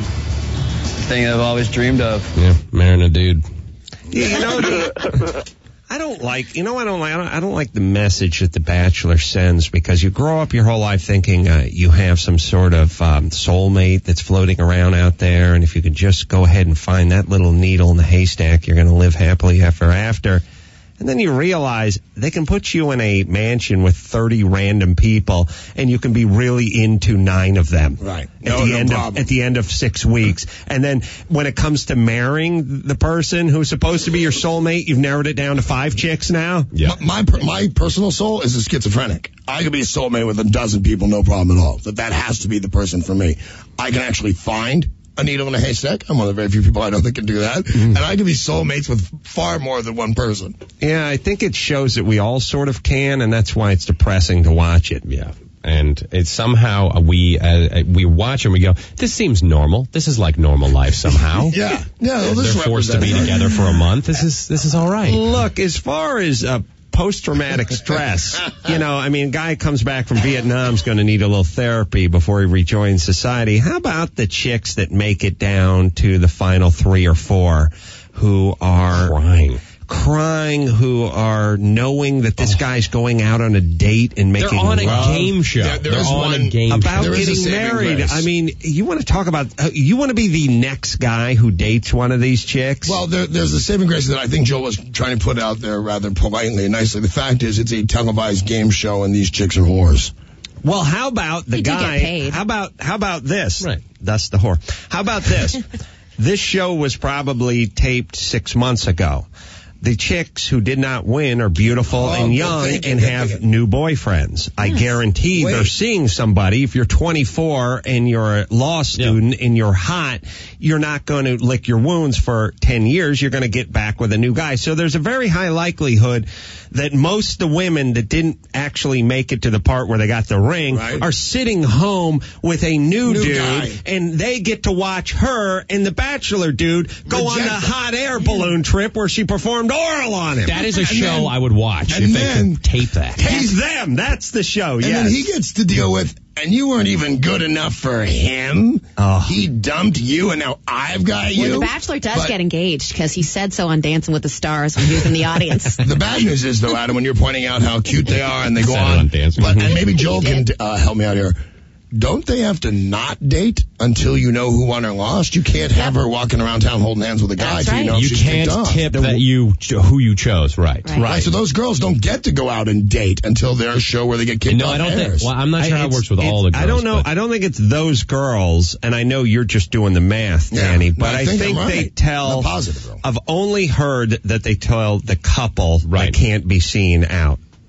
thing I've always dreamed of. Yeah, marrying a dude. Yeah, you know, the, I don't like, you know, I don't like, I don't, I don't like the message that The Bachelor sends because you grow up your whole life thinking uh, you have some sort of um, soulmate that's floating around out there, and if you could just go ahead and find that little needle in the haystack, you're going to live happily ever after. And then you realize they can put you in a mansion with thirty random people, and you can be really into nine of them. Right. At No, the no end problem. of at the end of six weeks, and then when it comes to marrying the person who's supposed to be your soulmate, you've narrowed it down to five chicks now. Yeah. My, my per- my personal soul is a schizophrenic. I could be a soulmate with a dozen people, no problem at all. But that has to be the person for me. I can actually find a needle in a haystack. I'm one of the very few people I know that can do that. Mm-hmm. And I can be soulmates with far more than one person. Yeah, I think it shows that we all sort of can, and that's why it's depressing to watch it. Yeah. And it's somehow we uh, we watch and we go, this seems normal. This is like normal life somehow. Yeah. Yeah. Well, this They're forced to be represents- together for a month. This is this is all right. Look, as far as uh, post-traumatic stress, you know, I mean, a guy comes back from Vietnam's going to need a little therapy before he rejoins society. How about the chicks that make it down to the final three or four who are Crying. crying, who are knowing that this guy's going out on a date and making They're on a love? game show. There- there They're is on one a game About show. There is a getting saving married. grace. I mean, you want to talk about, uh, you want to be the next guy who dates one of these chicks? Well, there, there's a saving grace that I think Joel was trying to put out there rather politely and nicely. The fact is, it's a televised game show, and these chicks are whores. Well, how about the You do get guy? paid. How about how about this? Right. That's the whore. How about this? This show was probably taped six months ago. The chicks who did not win are beautiful Oh, and good young thinking, and good have thinking. new boyfriends. I guarantee Wait. they're seeing somebody. If you're twenty-four and you're a law student and you're hot, you're not going to lick your wounds for ten years. You're going to get back with a new guy. So there's a very high likelihood that most of the women that didn't actually make it to the part where they got the ring Right. are sitting home with a new, New dude, guy. and they get to watch her and the Bachelor dude go on Reject the them. hot air balloon trip where she performed oral on him. That is a And show then- I would watch and if then- they could tape that. He's them. That's the show. And yes. then he gets to deal with, and you weren't even good enough for him. Oh. He dumped you, and now I've got you. Well, The Bachelor does But get engaged because he said so on Dancing with the Stars when he was in the audience. The bad news is, though, Adam, when you're pointing out how cute they are and they go Said it on, on Dancing. but and maybe Joel can uh, help me out here. Don't they have to not date until you know who won or lost? You can't have her walking around town holding hands with a guy That's till you right. know if You she's can't kicked off. tip that you who you chose, right? Right. Right. So those girls don't get to go out and date until their show where they get kicked No, off I don't airs. think. Well, I'm not sure how it It's- works with it's- all the girls. I don't know. but- I don't think it's those girls, and I know you're just doing the math, Yeah. Danny. No, But I I think think, I'm they right. tell. I'm positive, though. I've only heard that they tell the couple Right. that can't be seen out.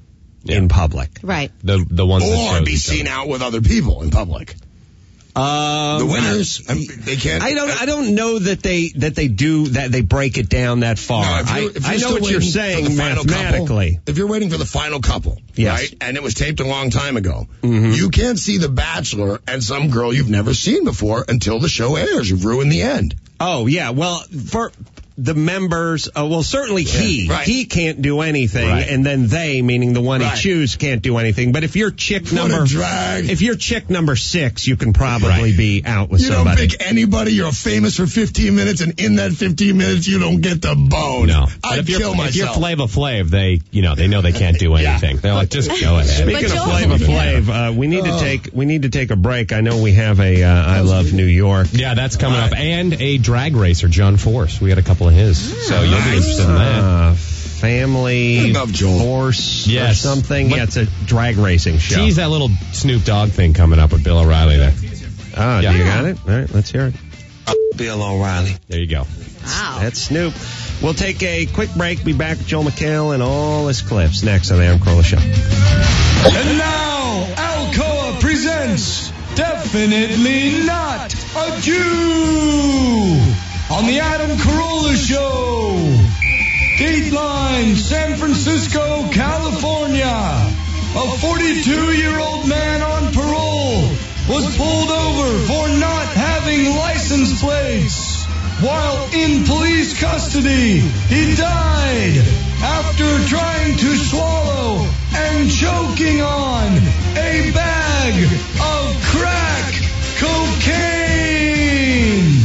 in public. Right. The the ones that Or chose be each seen other. out with other people in public. Uh, The winners, I mean, they can't. I don't. I don't know that they that they do that. They break it down that far. No, if I, you're- if you're I know still what you're waiting for saying the final mathematically. couple, if you're waiting for the final couple, Yes. right, and it was taped a long time ago, Mm-hmm. you can't see The Bachelor and some girl you've never seen before until the show airs. You've ruined the end. Oh yeah. Well, for the members, uh, well, certainly he right. he can't do anything, Right. and then they, meaning the one Right. he chooses, can't do anything. But if you're chick What a number, drag. if you're chick number six, you can probably be out with You somebody. don't pick anybody. You're famous for fifteen minutes, and in that fifteen minutes, you don't get the bone. No. But I'd if you're, kill if you're myself. Flava Flav, they, you know, they know they can't do anything. They're like, just go ahead. Speaking But of Joel- Flava Flav, uh, we need to Oh. take we need to take a break. I know we have a uh, I Love New York. Yeah, that's coming Right. up. And a drag racer, John Force. We got a couple of his. So you'll be interested in that. Uh, family I love Joel. horse or Yes. something. What- Yeah, it's a drag racing show. Tease that little Snoop Dogg thing coming up with Bill O'Reilly there. Ah, Yeah. do you got it? All right, let's hear it. Bill O'Reilly. There you go. Wow. That's Snoop. We'll take a quick break. Be back with Joel McHale and all his clips next on the Adam Carolla Show. And now, Alcoa presents Definitely Not a Jew on the Adam Carolla Show. Dateline, San Francisco, California. A forty-two-year-old man on parole was pulled over for not having license plates. While in police custody, he died after trying to swallow and choking on a bag of crack cocaine.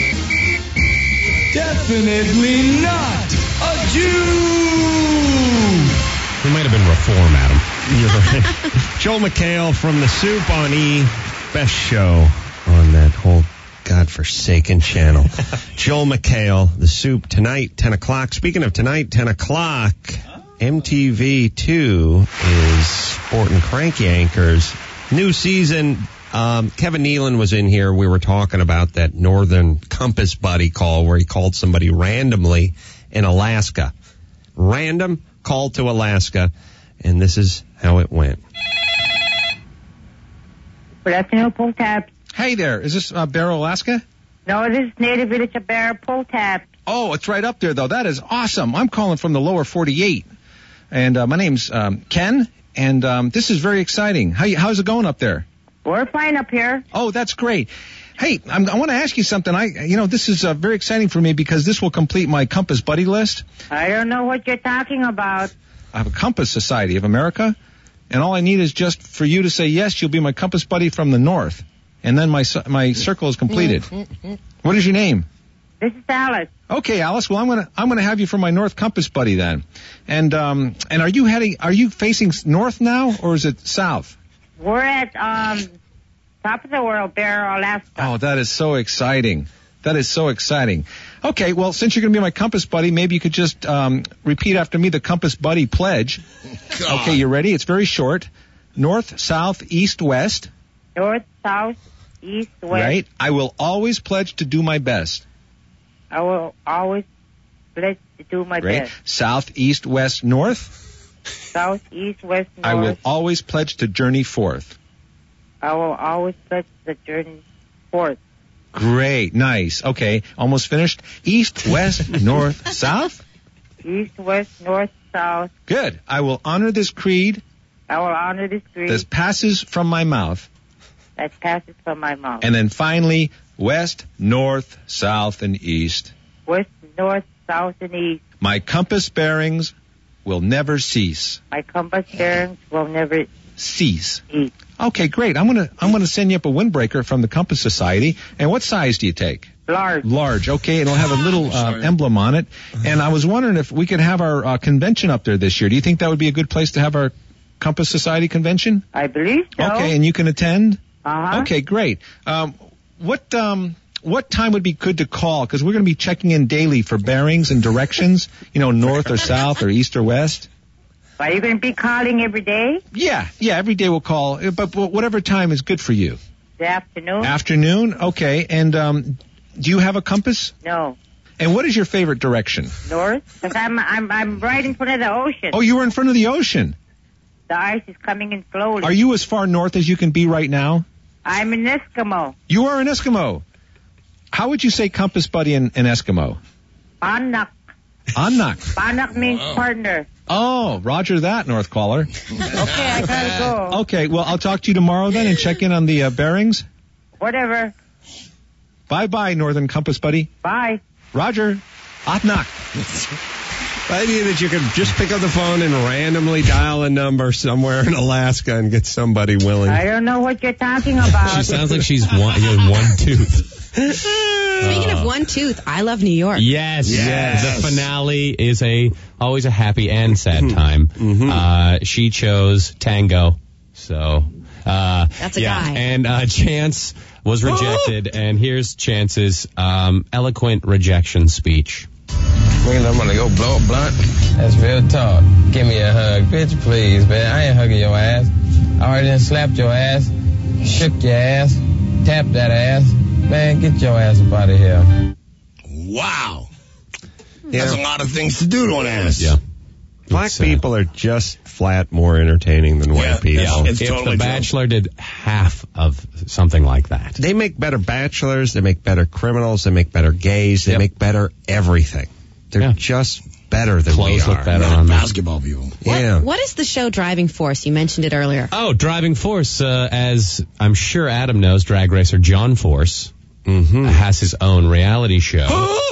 Definitely not a Jew. He might have been reform, Adam. You're right. Joel McHale from The Soup on E! Best show on that whole godforsaken channel. Joel McHale, The Soup, tonight, ten o'clock. Speaking of tonight, ten o'clock, M T V two is sporting Cranky Anchors. New season. Um, Kevin Nealon was in here. We were talking about that Northern Compass buddy call where he called somebody randomly in Alaska. Random call to Alaska. And this is how it went. Good afternoon, Pull Tab. Hey there, is this uh, Barrow, Alaska? No, this is Native Village of Bear, Pull Tab. Oh, it's right up there, though. That is awesome. I'm calling from the lower forty-eight. And uh, my name's um, Ken, and um, this is very exciting. How you, how's it going up there? We're fine up here. Oh, that's great. Hey, I'm, I want to ask you something. I, you know, this is uh, very exciting for me because this will complete my Compass Buddy list. I don't know what you're talking about. I have a Compass Society of America, and all I need is just for you to say, yes, you'll be my Compass Buddy from the north. And then my ci- my circle is completed. What is your name? This is Alice. Okay, Alice. Well, I'm gonna I'm gonna have you for my North Compass Buddy then. And um and are you heading? Are you facing north now, or is it south? We're at um top of the world, Bear, Alaska. Oh, that is so exciting. That is so exciting. Okay, well, since you're going to be my Compass Buddy, maybe you could just um, repeat after me the Compass Buddy pledge. God. Okay, you ready? It's very short. North, south, east, west. North, south, east, west. Right? I will always pledge to do my best. I will always pledge to do my Right? best. South, east, west, north. South, east, west, north. I will always pledge to journey forth. I will always pledge the journey forth. Great. Nice. Okay. Almost finished. East, west, north, south. East, west, north, south. Good. I will honor this creed I will honor this creed that passes from my mouth. that passes from my mouth. And then finally, west, north, south, and east. West, north, south, and east. My compass bearings will never cease. My compass bearings will never Cease. cease. Okay, great. I'm gonna I'm gonna send you up a windbreaker from the Compass Society. And what size do you take? Large. Large. Okay, it'll have a little uh, emblem on it. And I was wondering if we could have our uh, convention up there this year. Do you think that would be a good place to have our Compass Society convention? I believe so. Okay, and you can attend? Uh-huh. Okay, great. Um, what um, what time would be good to call? Because we're going to be checking in daily for bearings and directions, you know, north or south or east or west. Are you going to be calling every day? Yeah, yeah, every day we'll call, uh, but, but whatever time is good for you. The afternoon? Afternoon? Okay, and um, do you have a compass? No. And what is your favorite direction? North? Because I'm, I'm, I'm right in front of the ocean. Oh, you were in front of the ocean. The ice is coming in slowly. Are you as far north as you can be right now? I'm an Eskimo. You are an Eskimo. How would you say compass buddy in, in Eskimo? Panak. Anak. Panak means partner. Oh, roger that, North Caller. Okay, I gotta go. Okay, well, I'll talk to you tomorrow then and check in on the uh, bearings. Whatever. Bye-bye, Northern Compass Buddy. Bye. Roger. Anak. I mean that you could just pick up the phone and randomly dial a number somewhere in Alaska and get somebody willing. I don't know what you're talking about. She sounds like she's one, she has one tooth. Speaking of one tooth, I love New York. Yes, Yes. The finale is a always a happy and sad time. Mm-hmm. Uh, she chose Tango, so uh, That's a yeah. guy. And uh, Chance was rejected, and here's Chance's um, eloquent rejection speech. Man, I'm gonna go blow a blunt. That's real talk. Give me a hug, bitch, please, man. I ain't hugging your ass. I already done slapped your ass, shook your ass, tapped that ass. Man, get your ass up out of here. Wow. That's a lot of things to do to an ass. Yeah. Black It's, uh, people are just flat more entertaining than white Yeah, people. yeah. It's if totally The true. Bachelor did half of something like that. They make better bachelors, they make better criminals, they make better gays, they Yep. make better everything. They're Yeah. just better than Clothes we look are. better Not on them. basketball people. What, Yeah. what is the show Driving Force? You mentioned it earlier. Oh, Driving Force, uh, as I'm sure Adam knows, drag racer John Force Mm-hmm. has his own reality show.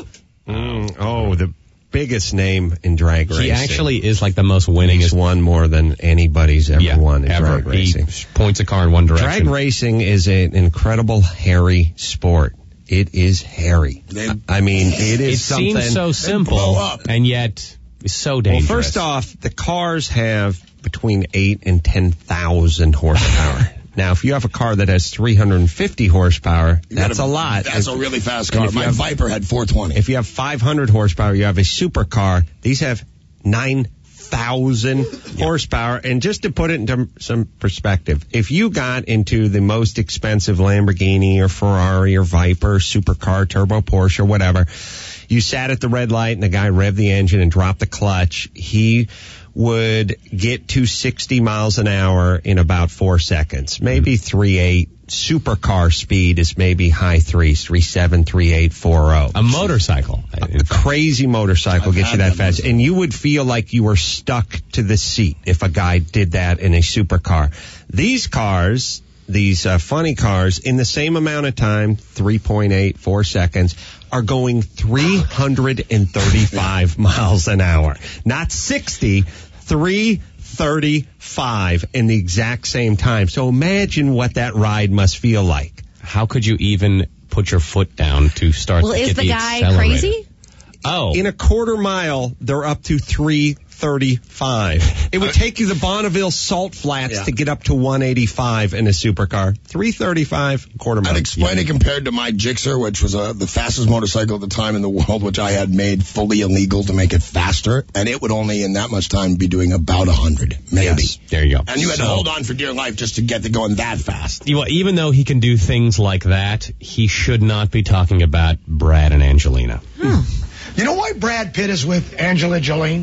Mm, oh, the biggest name in drag racing. He actually is like the most winningest He's won more than anybody's ever yeah, won in ever. drag racing. He points a car in one direction. Drag racing is an incredible hairy sport. It is hairy. They- I mean, it is It something. seems so blow simple, up. and yet it's so Well, dangerous. first off, the cars have between eight and ten thousand horsepower. Now, if you have a car that has three hundred fifty horsepower, You gotta- that's a lot. That's If- a really fast and car. if you My have- Viper had four twenty. If you have five hundred horsepower, you have a supercar. These have nine thousand horsepower. And just to put it into some perspective, if you got into the most expensive Lamborghini or Ferrari or Viper, supercar, turbo Porsche or whatever, you sat at the red light and the guy revved the engine and dropped the clutch, he would get to sixty miles an hour in about four seconds, maybe three eight. Supercar speed is maybe high threes, three seven, three eight, four oh. a motorcycle. A crazy motorcycle I've gets you had that that fast. And you would feel like you were stuck to the seat if a guy did that in a supercar. These cars, these uh, funny cars, in the same amount of time, three point eight, four seconds, are going three hundred thirty-five miles an hour. Not sixty, three thirty-five in the exact same time. So imagine what that ride must feel like. How could you even put your foot down to start Well, to is get the the guy accelerator? crazy? Oh, In a quarter mile, they're up to three thirty-five. It would take you the Bonneville Salt Flats Yeah. to get up to one eighty-five in a supercar. three thirty-five, quarter mile. I'd explain it compared to my Gixxer, which was uh, the fastest motorcycle at the time in the world, which I had made fully illegal to make it faster, and it would only in that much time be doing about a hundred, maybe. Yes. there you go. And you had So- to hold on for dear life just to get to going that fast. Well, even though he can do things like that, he should not be talking about Brad and Angelina. You know why Brad Pitt is with Angela Jolene?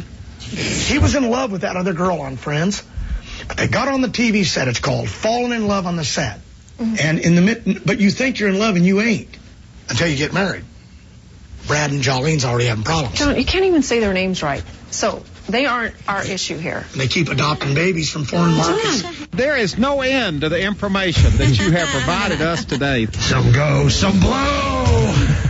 He was in love with that other girl on Friends. But they got on the T V set. It's called Falling in Love on the Set. And in the mid, but you think you're in love and you ain't until you get married. Brad and Jolene's already having problems. John, you can't even say their names right. So they aren't our issue here. And they keep adopting babies from foreign markets. There is no end to the information that you have provided us today. Some go, some blow.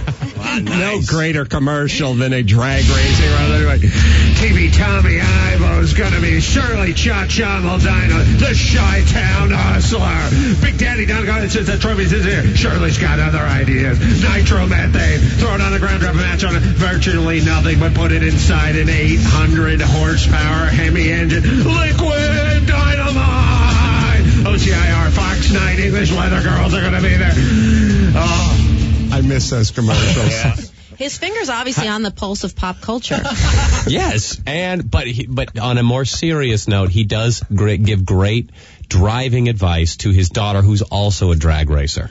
No greater commercial than a drag racing run. T V Tommy Ivo's gonna be Shirley Cha-Cha Maldino, the Chi-Town Hustler. Big Daddy Donegal says the trophies is here. Shirley's got other ideas. Nitromethane, throw it on the ground, drop a match on it. Virtually nothing, but put it inside an eight hundred horsepower Hemi engine. Liquid dynamite. O C I R, Fox nine, English Leather Girls are gonna be there. Oh. I miss those commercials. His finger's obviously on the pulse of pop culture. Yes, and but he, but on a more serious note, he does great, give great driving advice to his daughter, who's also a drag racer.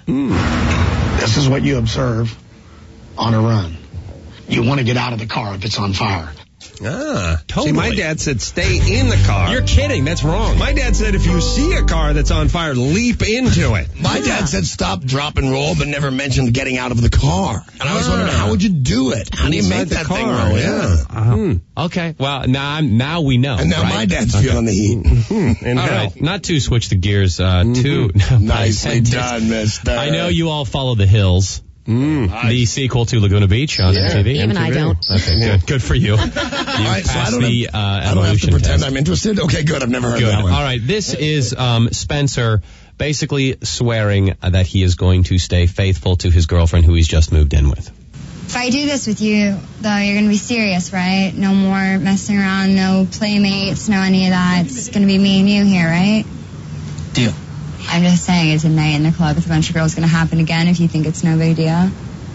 This is what you observe on a run. You want to get out of the car if it's on fire. Ah, Totally. See, my dad said stay in the car. You're kidding. That's wrong. My dad said if you see a car that's on fire, leap into it. My dad said stop, drop, and roll, but never mentioned getting out of the car. And I was wondering, how would you do it? How do you Inside make the that car, thing roll? yeah. Uh, Hmm. Okay. Well, now I'm, now we know. And now right? my dad's Okay. feeling the heat. In All hell. right. Not to switch the gears. Uh, Two. Nicely done, mister. I know you all follow The Hills. Mm. The sequel to Laguna Beach on Yeah. M T V. Even I don't. Okay, good. Good for you. You All right, so I passed don't, the have, uh, I don't have to evolution pretend test. I'm interested? Okay, good. I've never heard Good. that All one. right. This is um, Spencer basically swearing uh, that he is going to stay faithful to his girlfriend who he's just moved in with. If I do this with you, though, you're going to be serious, right? No more messing around, no playmates, no any of that. It's going to be me and you here, right? Deal. I'm just saying, it's a night in the club with a bunch of girls going to happen again if you think it's no big deal.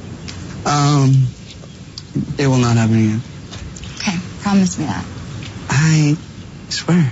Um, it will not happen again. Okay, promise me that. I swear.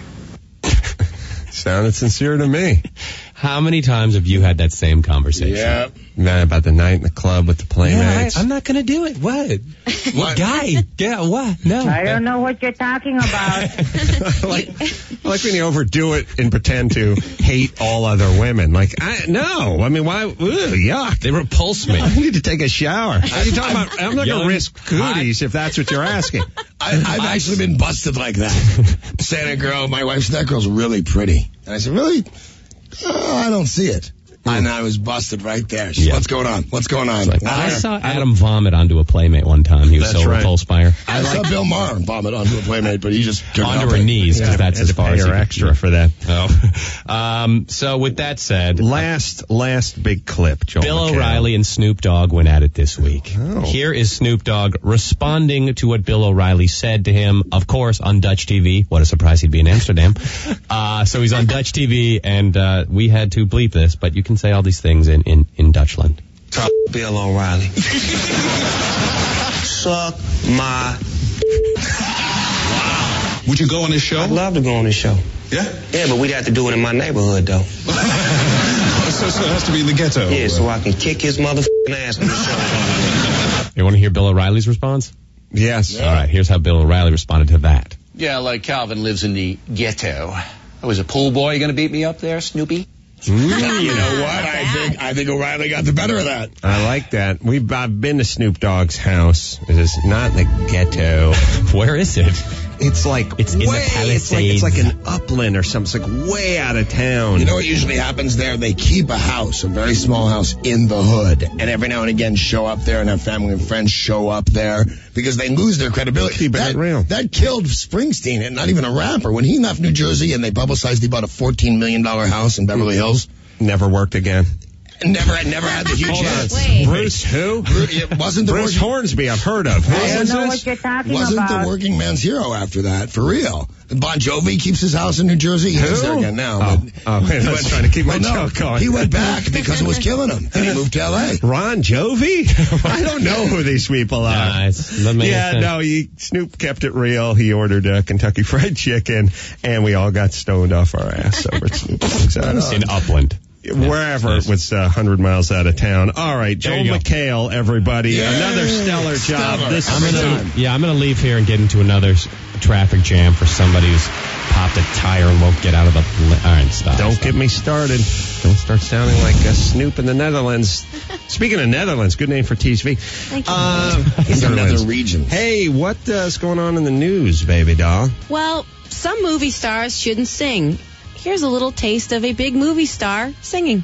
Sounded sincere to me. How many times have you had that same conversation? Yeah. Man, about the night in the club with the playmates. Yeah, I, I'm not going to do it. What? What guy? Yeah, what? No. I don't know what you're talking about. I like, I like when you overdo it and pretend to hate all other women. Like, I, no. I mean, why? Ugh, yuck. They repulse me. I need to take a shower. Are you talking about? I'm not going Young, to risk cooties if that's what you're asking. I, I've actually been busted like that. Saying a girl, my wife said, that girl's really pretty. And I said, really? Oh, I don't see it. And I was busted right there. She said, Yeah. What's going on? What's going on? Like, I saw Adam vomit onto a playmate one time. He was That's so right. repulsed by her. I saw Bill Maher vomit onto a playmate, but he just couldn't Onto help her it. knees, because Yeah, that's had as to far pay as her he could- extra for that. Oh. um, so with that said, Last, last big clip, Joel Bill McHale. O'Reilly and Snoop Dogg went at it this week. Oh. Here is Snoop Dogg responding to what Bill O'Reilly said to him, of course, on Dutch T V. What a surprise he'd be in Amsterdam. uh, so he's on Dutch T V, and uh, we had to bleep this, but you can say all these things in, in, in Dutchland. Talk Bill O'Reilly. Suck my. Would you go on this show? I'd love to go on this show. Yeah? Yeah, but we'd have to do it in my neighborhood, though. so, so it has to be in the ghetto. Yeah, so I can kick his motherfucking ass on the show. You want to hear Bill O'Reilly's response? Yes. All right, here's how Bill O'Reilly responded to that. Yeah, like Calvin lives in the ghetto. I was a pool boy. You gonna beat me up there, Snoopy? You know what? I think I think O'Reilly got the better of that. I like that. We've I've been to Snoop Dogg's house. It is not in the ghetto. Where is it? It's like It's in the way. It's like it's like an upland or something. It's like way out of town. You know what usually happens there? They keep a house, a very small house in the hood, and every now and again show up there and have family and friends show up there because they lose their credibility. Keep it that, real. that killed Springsteen, and not even a rapper. When he left New Jersey and they publicized he bought a fourteen million dollars house in Beverly Hills, Never worked again. never had never had the huge Hold on. hits. Wait. Bruce who? Bru- It wasn't the Bruce working, Hornsby. I've heard of. Who I don't is know this? what you're talking wasn't about. the working man's hero after that, for real. Bon Jovi keeps his house in New Jersey. He lives Who? there again now. Oh, but oh, he I was trying to keep my well, no, joke going. He went back because it was killing him, and he moved to L A. Ron Jovi? I don't know who these people are. Nice. Let me Yeah, listen. no, he, Snoop kept it real. He ordered uh, Kentucky Fried Chicken, and we all got stoned off our ass over at Snoop Dogg's house. In Upland. Wherever Yes. it was uh, one hundred miles out of town. All right, There Joel you go. McHale, everybody. Yay! Another stellar job Stellar. this I'm time. gonna, yeah, I'm gonna leave here and get into another s- traffic jam for somebody who's popped a tire and won't get out of the. Li- All right, stop. Don't stop. get me started. Don't start sounding like a Snoop in the Netherlands. Speaking of Netherlands, good name for T S V. Thank you. Uh, He's in Netherlands. another region. Hey, what uh, is going on in the news, baby doll? Well, some movie stars shouldn't sing. Here's a little taste of a big movie star singing.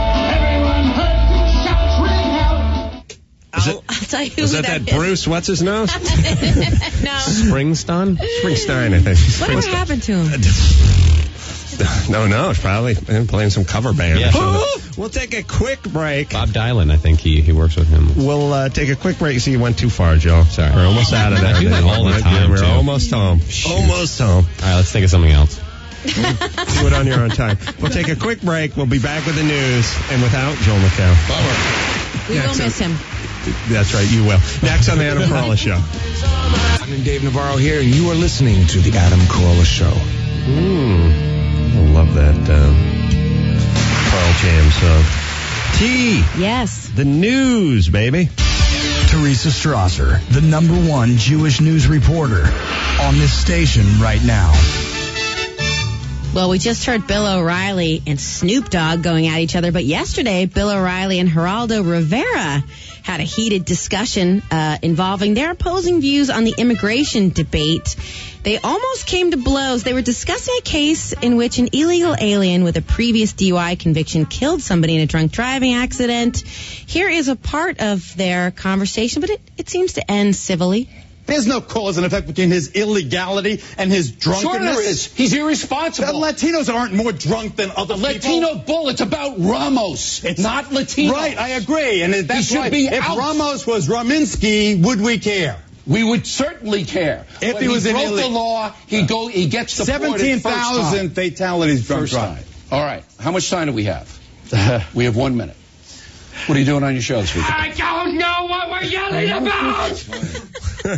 Is I'll, it- I'll tell you Is who that that is. Bruce? What's his nose? No. Springsteen? Springsteen, I think. Whatever Springsteen. happened to him? No, no, it's probably been playing some cover band. Yeah, or sure. something. We'll take a quick break. Bob Dylan, I think he, he works with him. We'll uh, take a quick break. See, you went too far, Joe. Sorry. We're almost out of there. I do that all the time, We're too. almost home. Almost home. All right, let's think of something else. Do it on your own time. We'll take a quick break. We'll be back with the news and without Joel McHale. We Yeah, will so- miss him. That's right, you will. Next on the Adam Carolla Show. I'm Dave Navarro here, and you are listening to the Adam Carolla Show. Mm. I love that uh, Carl Jam song. T. Yes. The news, baby. Teresa Strasser, the number one Jewish news reporter on this station right now. Well, we just heard Bill O'Reilly and Snoop Dogg going at each other, but yesterday, Bill O'Reilly and Geraldo Rivera had a heated discussion uh, involving their opposing views on the immigration debate. They almost came to blows. They were discussing a case in which an illegal alien with a previous D U I conviction killed somebody in a drunk driving accident. Here is a part of their conversation, but it, it seems to end civilly. There's no cause and effect between his illegality and his drunkenness. Sure there is. He's irresponsible. The Latinos aren't more drunk than other the people. Latino bull, it's about Ramos, it's not Latinos. Right, I agree. And that's he should right. be If out. Ramos was Raminsky, would we care? We would certainly care. If when he was he an broke illeg- the law, he go he gets deported seventeen thousand thousand fatalities drunk first driving. time. All right. How much time do we have? We have one minute. What are you doing on your show this week? I don't know what we're yelling about.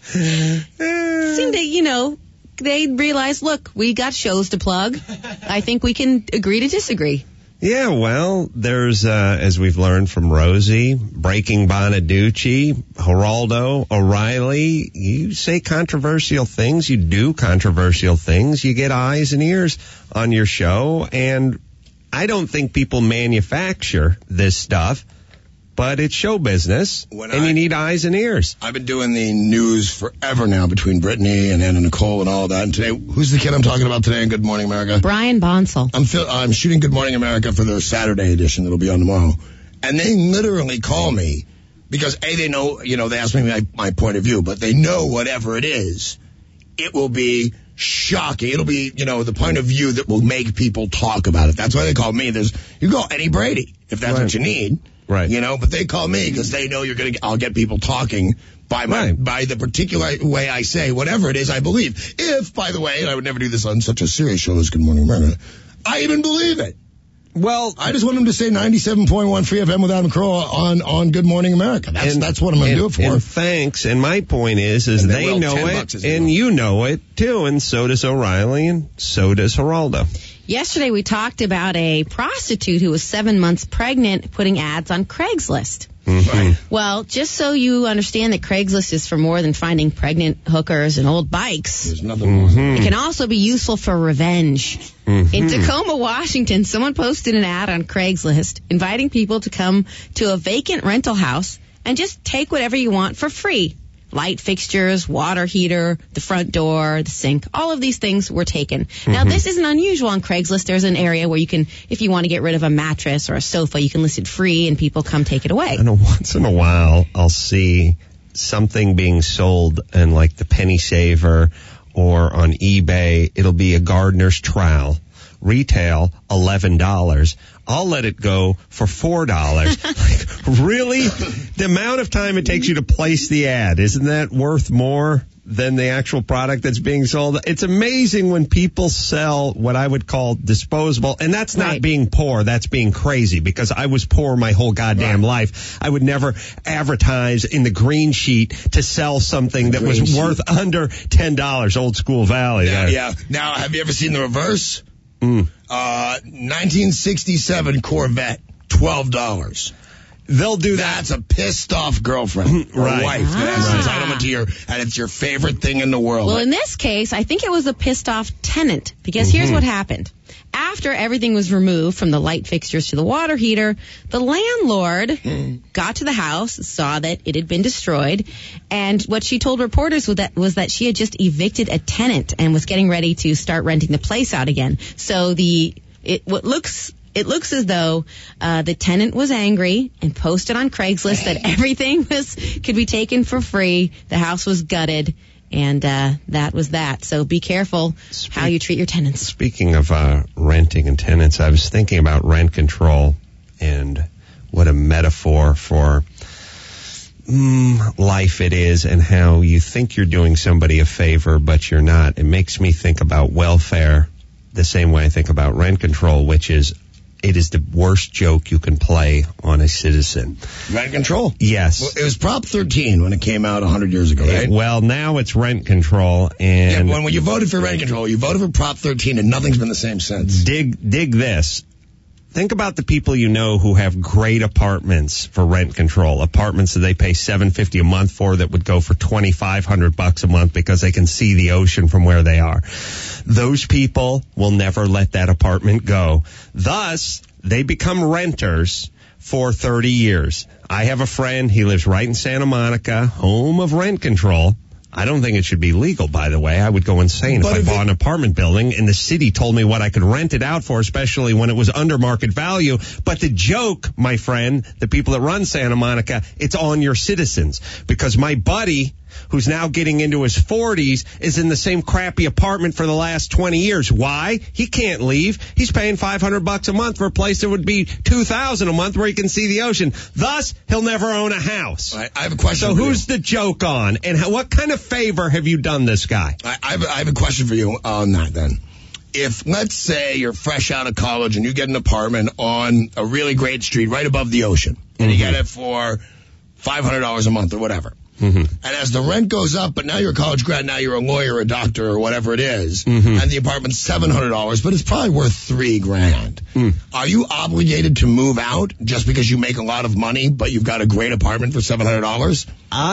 Seemed to, you know, they realized, look, we got shows to plug. I think we can agree to disagree. Yeah, well, there's, uh, as we've learned from Rosie, Breaking Bonaducci, Geraldo, O'Reilly, you say controversial things, you do controversial things, you get eyes and ears on your show, and I don't think people manufacture this stuff, but it's show business, When and I- you need eyes and ears. I've been doing the news forever now between Brittany and Anna Nicole and all that. And today, who's the kid I'm talking about today in Good Morning America? Brian Bonsall. I'm fil- I'm shooting Good Morning America for the Saturday edition that'll be on tomorrow. And they literally call me because, A, they know, you know, they ask me my, my point of view, but they know whatever it is, it will be shocking. It'll be, you know, the point of view that will make people talk about it. That's why they call me. There's, you call Eddie Brady if that's Right. what you need. Right. You know, but they call me because they know you're going to, I'll get people talking by my, Right. by the particular way I say whatever it is I believe. If, by the way, and I would never do this on such a serious show as Good Morning America, I even believe it. Well, I just want them to say ninety-seven point one Free F M with Adam Carolla on, on Good Morning America. That's, And- that's what I'm going to and- do it for. And thanks. And my point is, is And they they will. know ten it, bucks is the and amount. you know it too, and so does O'Reilly, and so does Geraldo. Yesterday we talked about a prostitute who was seven months pregnant putting ads on Craigslist. Mm-hmm. Well, just so you understand that Craigslist is for more than finding pregnant hookers and old bikes. There's nothing more. Mm-hmm. It can also be useful for revenge. Mm-hmm. In Tacoma, Washington, someone posted an ad on Craigslist inviting people to come to a vacant rental house and just take whatever you want for free. Light fixtures, water heater, the front door, the sink, all of these things were taken. Mm-hmm. Now, this isn't unusual on Craigslist. There's an area where you can, if you want to get rid of a mattress or a sofa, you can list it free and people come take it away. And once in a while, I'll see something being sold in like the Penny Saver or on eBay. It'll be a gardener's trowel. Retail, eleven dollars. I'll let it go for four dollars. Like, really? The amount of time it takes you to place the ad, isn't that worth more than the actual product that's being sold? It's amazing when people sell what I would call disposable, and that's not Right. being poor, that's being crazy, because I was poor my whole goddamn Right. life. I would never advertise in the green sheet to sell something that was Green sheet. worth under ten dollars, old school Valley. Yeah, there. yeah. Now, have you ever seen the reverse? Mm. Uh, nineteen sixty-seven Corvette, twelve dollars. They'll do that. That's a pissed off girlfriend or Right. wife that has Ah. entitlement to your, and it's your favorite thing in the world. Well, in this case, I think it was a pissed off tenant because here's what happened. After everything was removed from the light fixtures to the water heater, the landlord got to the house, saw that it had been destroyed, and what she told reporters was that, was that she had just evicted a tenant and was getting ready to start renting the place out again. So the it what looks It looks as though uh, the tenant was angry and posted on Craigslist that everything was could be taken for free. The house was gutted, and uh, that was that. So be careful how you treat your tenants. Speaking of uh, renting and tenants, I was thinking about rent control and what a metaphor for mm, life it is, and how you think you're doing somebody a favor, but you're not. It makes me think about welfare the same way I think about rent control, which is it is the worst joke you can play on a citizen. Rent control? Yes. Well, it was Prop thirteen when it came out one hundred years ago, right? Well, now it's rent control, Yeah, and when, when you voted for rent control, you voted for Prop thirteen, and nothing's been the same since. dig dig this. Think about the people you know who have great apartments for rent control, apartments that they pay seven hundred fifty dollars a month for that would go for twenty-five hundred bucks a month because they can see the ocean from where they are. Those people will never let that apartment go. Thus, they become renters for thirty years. I have a friend, he lives right in Santa Monica, home of rent control. I don't think it should be legal, by the way. I would go insane But if I if bought it- an apartment building and the city told me what I could rent it out for, especially when it was under market value. But the joke, my friend, the people that run Santa Monica, it's on your citizens. Because my buddy, who's now getting into his forties, is in the same crappy apartment for the last twenty years. Why? He can't leave. He's paying five hundred bucks a month for a place that would be two thousand a month where he can see the ocean. Thus, he'll never own a house. I, I have a question. So for who's you. the joke on? And how, what kind of favor have you done this guy? I, I, have, I have a question for you on that then. If, let's say, you're fresh out of college and you get an apartment on a really great street right above the ocean, and you get it for five hundred dollars a month or whatever. Mm-hmm. And as the rent goes up, but now you're a college grad, now you're a lawyer, a doctor, or whatever it is, Mm-hmm. and the apartment's seven hundred dollars, but it's probably worth three grand. Mm. Are you obligated to move out just because you make a lot of money, but you've got a great apartment for seven hundred dollars?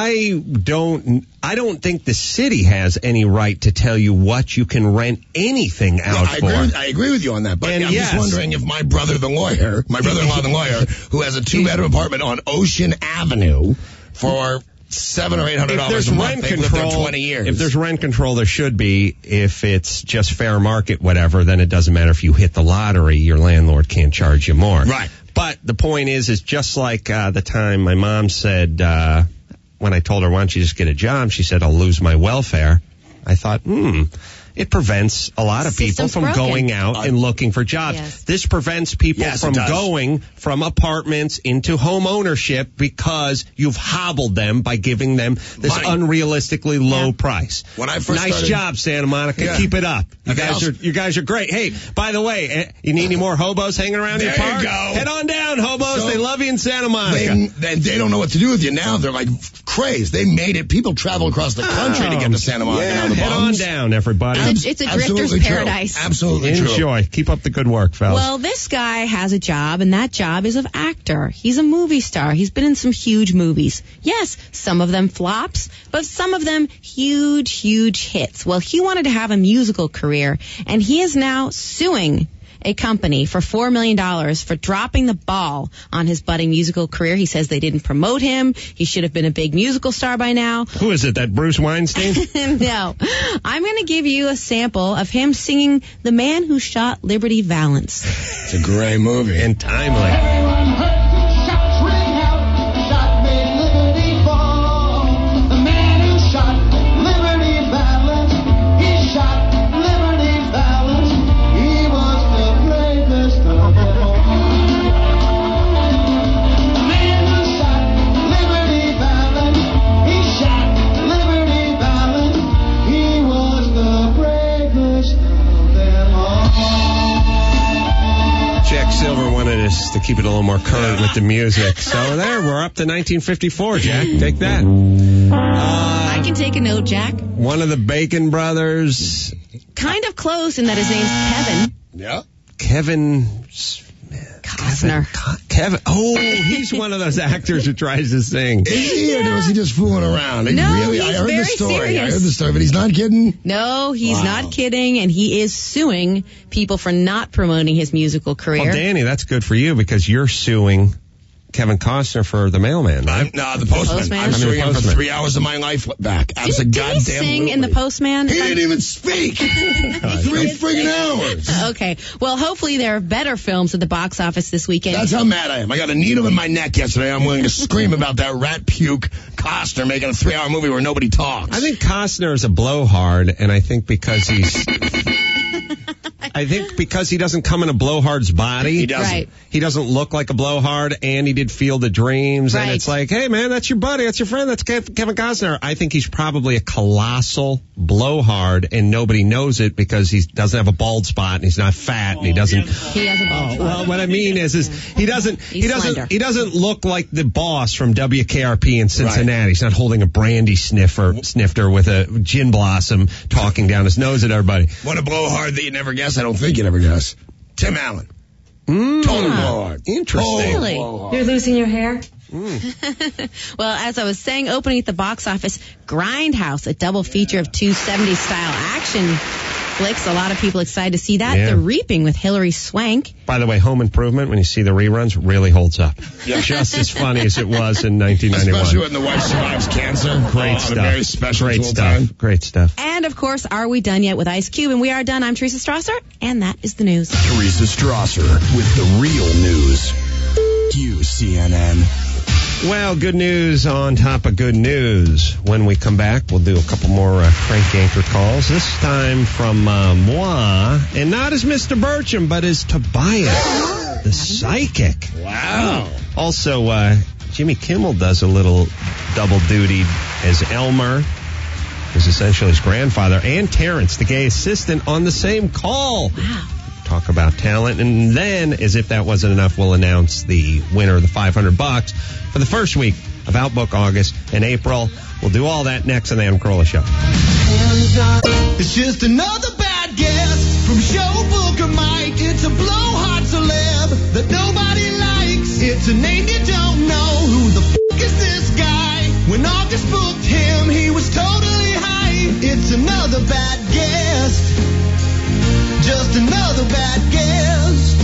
I don't, I don't think the city has any right to tell you what you can rent anything out I for. agree, with, I agree with you on that, but And I'm yes. just wondering if my brother, the lawyer, my brother-in-law, the lawyer, who has a two-bedroom apartment on Ocean Avenue for seven or eight hundred If dollars there's a month, rent they've lived there control, twenty years. if there's rent control, there should be. If it's just fair market, whatever, then it doesn't matter if you hit the lottery, your landlord can't charge you more. Right. But the point is, is just like uh, the time my mom said, uh, when I told her, why don't you just get a job? She said, I'll lose my welfare. I thought, hmm, it prevents a lot of people System's from broken. going out and looking for jobs. Yes. This prevents people Yes, it from does. going from apartments into home ownership because you've hobbled them by giving them this Money. unrealistically low price. When I first nice started- job, Santa Monica. Yeah. Keep it up. You Okay, guys I'll- are you guys are great. Hey, by the way, eh, you need any more hobos hanging around There your you park? go. Head on down, hobos. So- they love you in Santa Monica. They, they, they don't know what to do with you now. They're like crazed. They made it. People travel across the country to get to Santa Monica. Yeah, now the head bums. on down, everybody. It's a- it's a drifter's Absolutely true. paradise. Absolutely true. Enjoy. Keep up the good work, fellas. Well, this guy has a job, and that job is of actor. He's a movie star. He's been in some huge movies. Yes, some of them flops, but some of them huge, huge hits. Well, he wanted to have a musical career, and he is now suing a company for four million dollars for dropping the ball on his budding musical career. He says they didn't promote him. He should have been a big musical star by now. Who is it, that Bruce Weinstein? No. I'm going to give you a sample of him singing The Man Who Shot Liberty Valance. It's a great movie. And timely. Jack Silver wanted us to keep it a little more current with the music. So there, we're up to nineteen fifty-four, Jack. Take that. I can take a note, Jack. One of the Bacon brothers, Kind of close in that his name's Kevin Yeah. Kevin... Costner. Kevin. Oh, he's one of those actors who tries to sing. Is he, or was he just fooling around? He No, really, I he's heard very the story. I serious. heard the story, but he's not kidding. No, he's Wow. not kidding, and he is suing people for not promoting his musical career. Well, Danny, that's good for you because you're suing Kevin Costner for The Mailman, right? I'm, no, the postman. Postman? I'm I mean, suing the him for postman. three hours of my life back. I was a Did, did goddamn he sing in The movie. Postman? He didn't even speak. Three friggin' hours. Okay. Well, hopefully there are better films at the box office this weekend. That's how mad I am. I got a needle in my neck yesterday. I'm willing to scream about that rat puke Costner making a three-hour movie where nobody talks. I think Costner is a blowhard, and I think because he's... I think because he doesn't come in a blowhard's body. He doesn't. Right. He doesn't look like a blowhard, and he did Field of Dreams, and Right. it's like, hey, man, that's your buddy, that's your friend, that's Kev- Kevin Costner. I think he's probably a colossal blowhard, and nobody knows it because he doesn't have a bald spot, and he's not fat, and he doesn't... He has a bald Oh, spot. well, what I mean is, is he doesn't, he He's doesn't, slender. he doesn't look like the boss from W K R P in Cincinnati. He's not holding a brandy sniffer, snifter with a gin blossom talking down his nose at everybody. What a blowhard that you never guess. I don't think you'd ever guess. Tim Allen. Mm. Total blowhard. Interesting. Really? You're losing your hair? Well, as I was saying, opening at the box office, Grindhouse, a double feature of two seventies style action flicks. A lot of people excited to see that. Yeah. The Reaping with Hilary Swank. By the way, Home Improvement, when you see the reruns, really holds up. Yeah. Just as funny as it was in nineteen ninety-one. Especially when the wife survives cancer. Great oh, stuff. A very special Great full stuff. time. Great stuff. And, of course, Are We Done Yet with Ice Cube? And we are done. I'm Teresa Strasser, and that is the news. Teresa Strasser with the real news. Q C N N. Well, good news on top of good news. When we come back, we'll do a couple more uh, crank anchor calls. This time from uh, moi, and not as Mister Burcham, but as Tobias, the psychic. Wow. Also, uh, Jimmy Kimmel does a little double duty as Elmer, who's essentially his grandfather, and Terrence, the gay assistant, on the same call. Wow. Talk about talent, and then, as if that wasn't enough, we'll announce the winner of the five hundred bucks for the first week of Outbook August and April. We'll do all that next on the Adam Carolla Show. It's just another bad guess from Showbook or Mike. It's a blowhard celeb that nobody likes. It's a name you don't know. Who the f*** is this guy? When August booked him, he was totally high. It's another bad guest. Just another bad guest.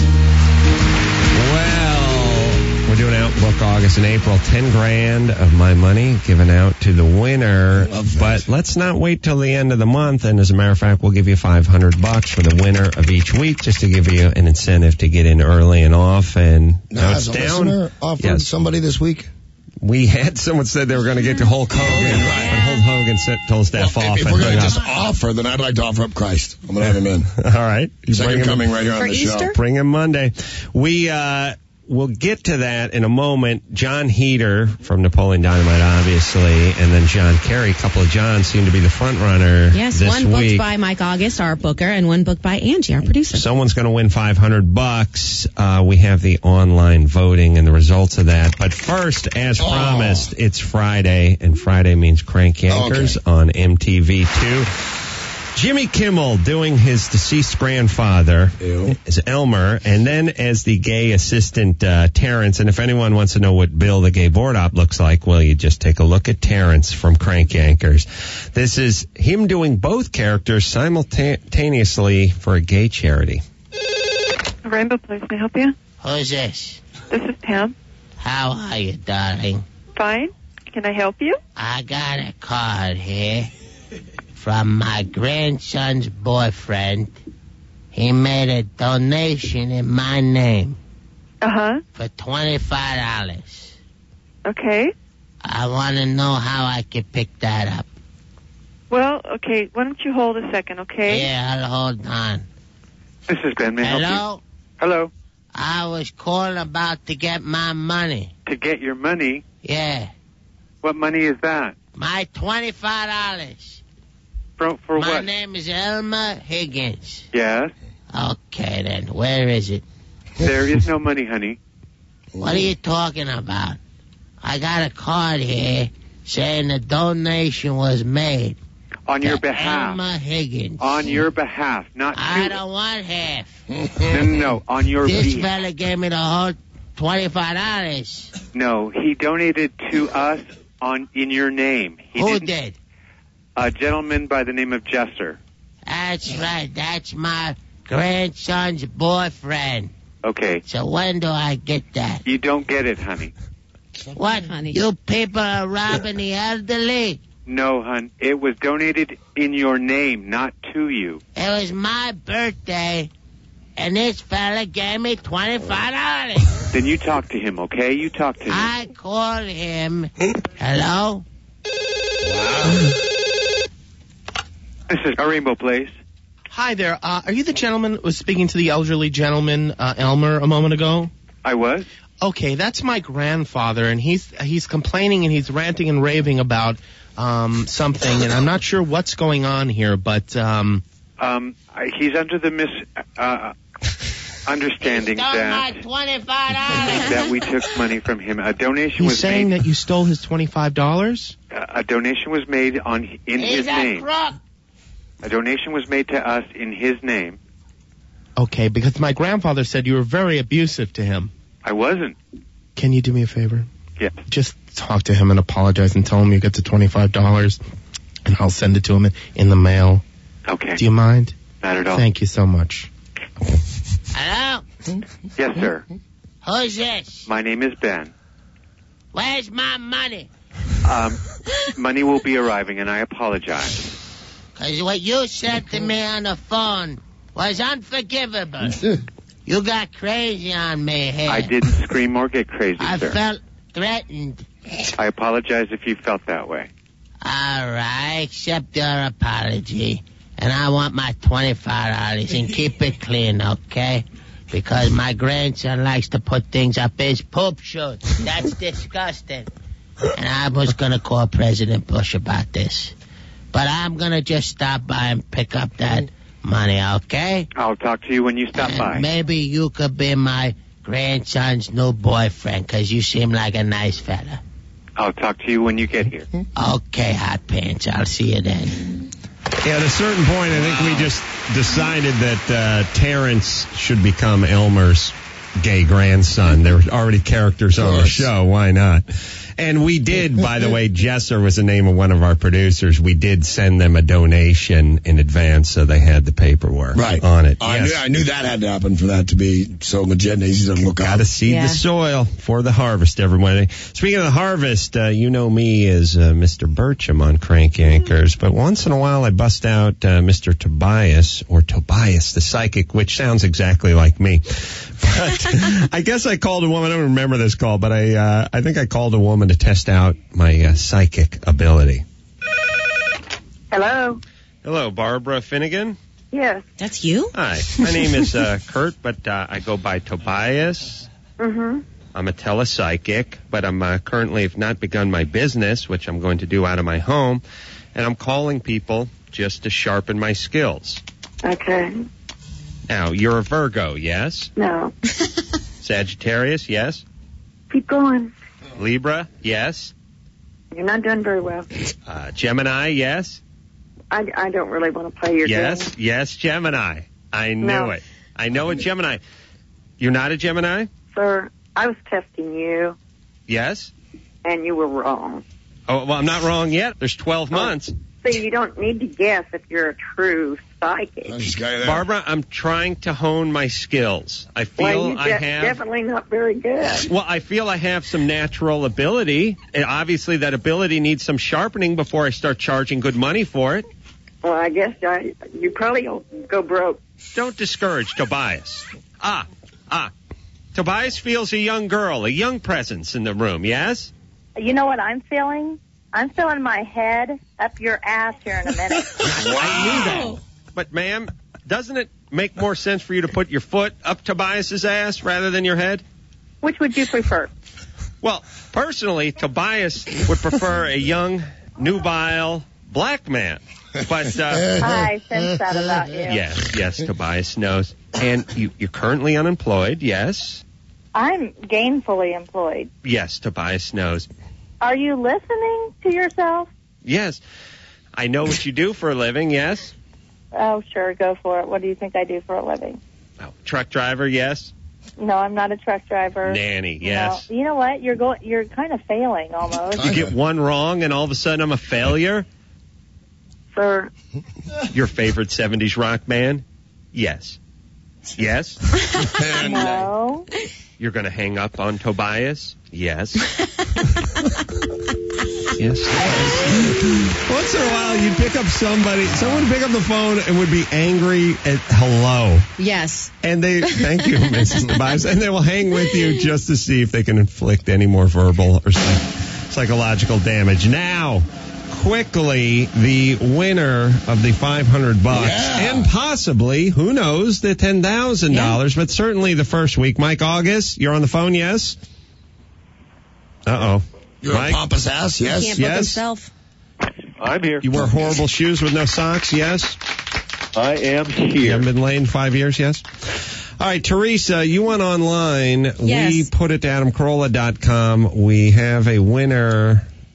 Well, we're doing Outbook August and April. Ten grand of my money given out to the winner. But let's not wait till the end of the month. And as a matter of fact, we'll give you five hundred bucks for the winner of each week, just to give you an incentive to get in early and often. Now, Now, it's has a down. listener offered Yes. somebody this week? We had someone said they were going to get to Hulk Hogan, but Hulk Hogan set, told us to F Well, off if, if and we're going hung to up. just offer, then I'd like to offer up Christ. I'm going to have him in. All right. You Second bring him coming in. right here For on the Easter? show. Bring him Monday. We, uh, we'll get to that in a moment. John Heater from Napoleon Dynamite, obviously, and then John Kerry. A couple of Johns seem to be the front runner Yes, this one booked week. by Mike August, our booker, and one booked by Angie, our producer. Someone's going to win five hundred bucks. Uh, we have the online voting and the results of that. But first, as Oh. promised, it's Friday, and Friday means Crank Yankers Okay. on M T V two. Jimmy Kimmel doing his deceased grandfather Ew. as Elmer, and then as the gay assistant uh, Terrence. And if anyone wants to know what Bill the gay board op looks like, well, you just take a look at Terrence from Crank Yankers. This is him doing both characters simultaneously for a gay charity. Rainbow Place, may I help you? Who's this? This is Pam. How are you, darling? Fine. Can I help you? I got a card here from my grandson's boyfriend. He made a donation in my name Uh-huh. for twenty-five dollars. Okay. I want to know how I can pick that up. Well, okay, why don't you hold a second, okay? Yeah, I'll hold on. This is Ben. May I help you? Hello? Hello. I was calling about to get my money. To get your money? Yeah, What money is that? my twenty-five dollars. For, for My what? name is Elmer Higgins. Yes. Okay, then. Where is it? There is no money, honey. What are you talking about? I got a card here saying the donation was made. On your to behalf. Elmer Higgins. On your behalf, not to... I don't want half. No, no, no, on your This behalf. fella gave me the whole twenty-five dollars. No, he donated to us on in your name. He Who didn't- did? A gentleman by the name of Jester. That's right. That's my grandson's boyfriend. Okay. So when do I get that? You don't get it, honey. What? You people are robbing the elderly? No, hon. It was donated in your name, not to you. It was my birthday, and this fella gave me twenty-five dollars. Then you talk to him, okay? You talk to him. I called him. Hello? This is a Rainbow Place. Hi there. Uh, are you the gentleman who was speaking to the elderly gentleman, uh, Elmer, a moment ago? I was. Okay, that's my grandfather, and he's he's complaining and he's ranting and raving about um, something, and I'm not sure what's going on here, but um, Um, I- he's under the mis uh, understanding Stole my that twenty-five dollars. that we took money from him. A donation he's was saying made. that you stole his twenty-five dollars? A donation was made on in He's his a name. crook. A donation was made to us in his name. Okay, because my grandfather said you were very abusive to him. I wasn't. Can you do me a favor? Yeah. Just talk to him and apologize and tell him you get the twenty-five dollars, and I'll send it to him in, in the mail. Okay. Do you mind? Not at all. Thank you so much. Hello? Yes, sir. Who's this? My name is Ben. Where's my money? Um, money will be arriving, and I apologize. Because what you said to me on the phone was unforgivable. You got crazy on me here. I didn't scream or get crazy, I sir. felt threatened. I apologize if you felt that way. All right, I accept your apology. And I want my twenty-five dollars and keep it clean, okay? Because my grandson likes to put things up his poop chute. That's disgusting. And I was going to call President Bush about this. But I'm going to just stop by and pick up that money, okay? I'll talk to you when you stop and by. Maybe you could be my grandson's new boyfriend, because you seem like a nice fella. I'll talk to you when you get here. Okay, Hot Pants. I'll see you then. Yeah, at a certain point, I think we just decided that uh, Terrence should become Elmer's gay grandson. There were already characters on the show. Why not? And we did, by the way, Jesser was the name of one of our producers. We did send them a donation in advance, so they had the paperwork right. on it. I, yes. knew, I knew that had to happen for that to be so legit and easy to look up. Got to seed Yeah. the soil for the harvest, everyone. Speaking of the harvest, uh, you know me as uh, Mister Burcham on Crank Yankers, but once in a while I bust out uh, Mister Tobias, or Tobias the Psychic, which sounds exactly like me. But I guess I called a woman. I don't remember this call, but I uh, I think I called a woman to test out my uh, psychic ability. Hello. Hello, Barbara Finnegan. Yes. That's you? Hi, my name is uh, Kurt, but uh, I go by Tobias. Mm-hmm. I'm a telepsychic, but I'm uh, currently have not begun my business, which I'm going to do out of my home, and I'm calling people just to sharpen my skills. Okay. Now, you're a Virgo, yes? No. Sagittarius, yes? Keep going. Libra, yes? You're not doing very well. Uh, Gemini, yes? I, I don't really want to play your Yes, game. yes, Gemini. I knew No. it. I know a Gemini. You're not a Gemini? Sir, I was testing you, Yes? and you were wrong. Oh, well, I'm not wrong yet. There's twelve months. So you don't need to guess if you're a true psychic. Barbara, I'm trying to hone my skills. I feel well, you I de- have... definitely not very good. Well, I feel I have some natural ability. And obviously, that ability needs some sharpening before I start charging good money for it. Well, I guess I, you probably will go broke. Don't discourage Tobias. Ah, ah. Tobias feels a young girl, a young presence in the room, yes? You know what I'm feeling? I'm feeling my head up your ass here in a minute. I knew that. But, ma'am, doesn't it make more sense for you to put your foot up Tobias's ass rather than your head? Which would you prefer? Well, personally, Tobias would prefer a young, nubile, black man. But, uh... I sense that about you. Yes, yes, Tobias knows. And you, you're currently unemployed, yes? I'm gainfully employed. Yes, Tobias knows. Are you listening to yourself? Yes. I know what you do for a living, yes? Oh, sure, go for it. What do you think I do for a living? Oh, truck driver, yes? No, I'm not a truck driver. Nanny, yes. No. You know what? You're going. You're kind of failing almost. You get one wrong and all of a sudden I'm a failure? Sir. Your favorite seventies rock band? Yes. Yes? No. You're going to hang up on Tobias? Yes. Yes. Once in a while, you'd pick up somebody, someone would pick up the phone and would be angry at hello. Yes. And they, thank you, Missus Tobias, and they will hang with you just to see if they can inflict any more verbal or psych- psychological damage. Now, quickly, the winner of the five hundred bucks Yeah. and possibly, who knows, the ten thousand dollars, yeah. But certainly the first week. Mike August, you're on the phone, yes? Uh-oh. You're Mike? a pompous ass, yes? He can't yes? book himself. I'm here. You wear horrible shoes with no socks, yes? I am You here. haven't been laid in five years, yes? All right, Teresa, you went online. Yes. We put it to adam carolla dot com. We have a winner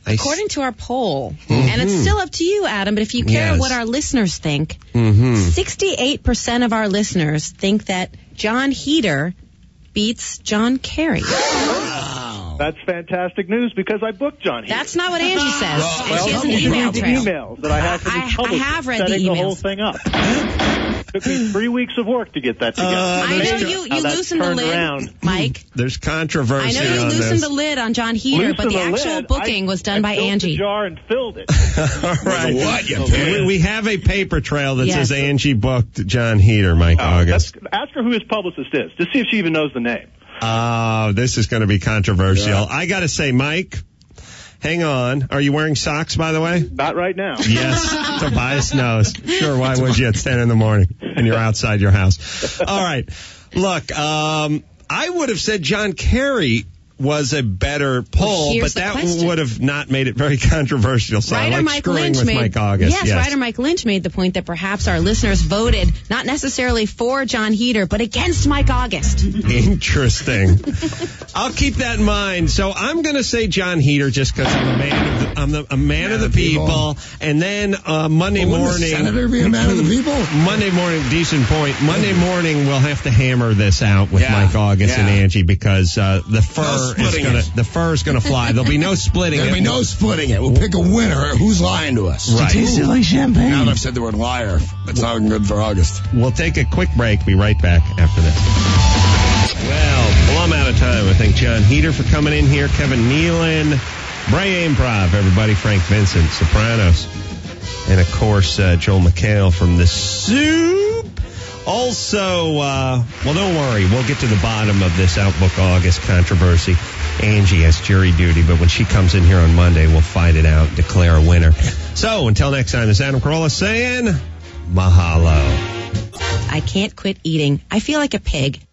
According to our poll, mm-hmm. and it's still up to you, Adam, but if you care Yes. what our listeners think, Mm-hmm. sixty-eight percent of our listeners think that John Heder beats John Kerry. That's fantastic news because I booked John Heder. That's not what Angie says. Well, and she has an you email read the trail. emails that I have from I, his I publisher have read the setting the emails. whole thing up. Took me three weeks of work to get that together. I know Make you, sure how you that loosened the turned lid, around. Mike. There's controversy I know you on loosened this. the lid on John Heder, but Loosened the the actual lid. booking I- was done I by filled Angie. the jar and filled it. All right. What, you we, pig? we have a paper trail that Yes. says Angie booked John Heder, Mike Oh, August. that's- ask her who his publicist is. Just see if she even knows the name. Oh, this is going to be controversial. Yeah. I got to say, Mike, hang on. Are you wearing socks, by the way? Not right now. Yes, Tobias knows. Sure, why would you? It's ten in the morning and you're outside your house. All right. Look, um, I would have said John Kerry was a better poll, Here's but the that question. would have not made it very controversial. So I Writer like Mike screwing Lynch with made, Mike August. Yes, writer Mike Lynch made the point that perhaps our listeners voted not necessarily for John Heder, but against Mike August. Interesting. I'll keep that in mind. So I'm going to say John Heder just because I'm a man of the, I'm the, a man, of the people. And then uh, Monday Well, wouldn't morning. the senator be a man of the people? Monday morning, decent point. Monday morning, we'll have to hammer this out with Yeah, Mike August yeah. and Angie because uh, the fur is splitting going it. to the fur is going to fly. There'll be no splitting There'll it. be no splitting it. We'll pick a winner. Who's lying to us? Right. Tastes it like champagne. Now that I've said the word liar, that's not good for August. We'll take a quick break. Be right back after this. Well, well, I'm out of time. I thank John Heder for coming in here, Kevin Nealon, Bray Improv, everybody, Frank Vincent, Sopranos, and of course uh, Joel McHale from The Soup. Also, uh, well, don't worry. We'll get to the bottom of this Outbook August controversy. Angie has jury duty, but when she comes in here on Monday, we'll fight it out, declare a winner. So until next time, this is Adam Carolla saying mahalo. I can't quit eating. I feel like a pig.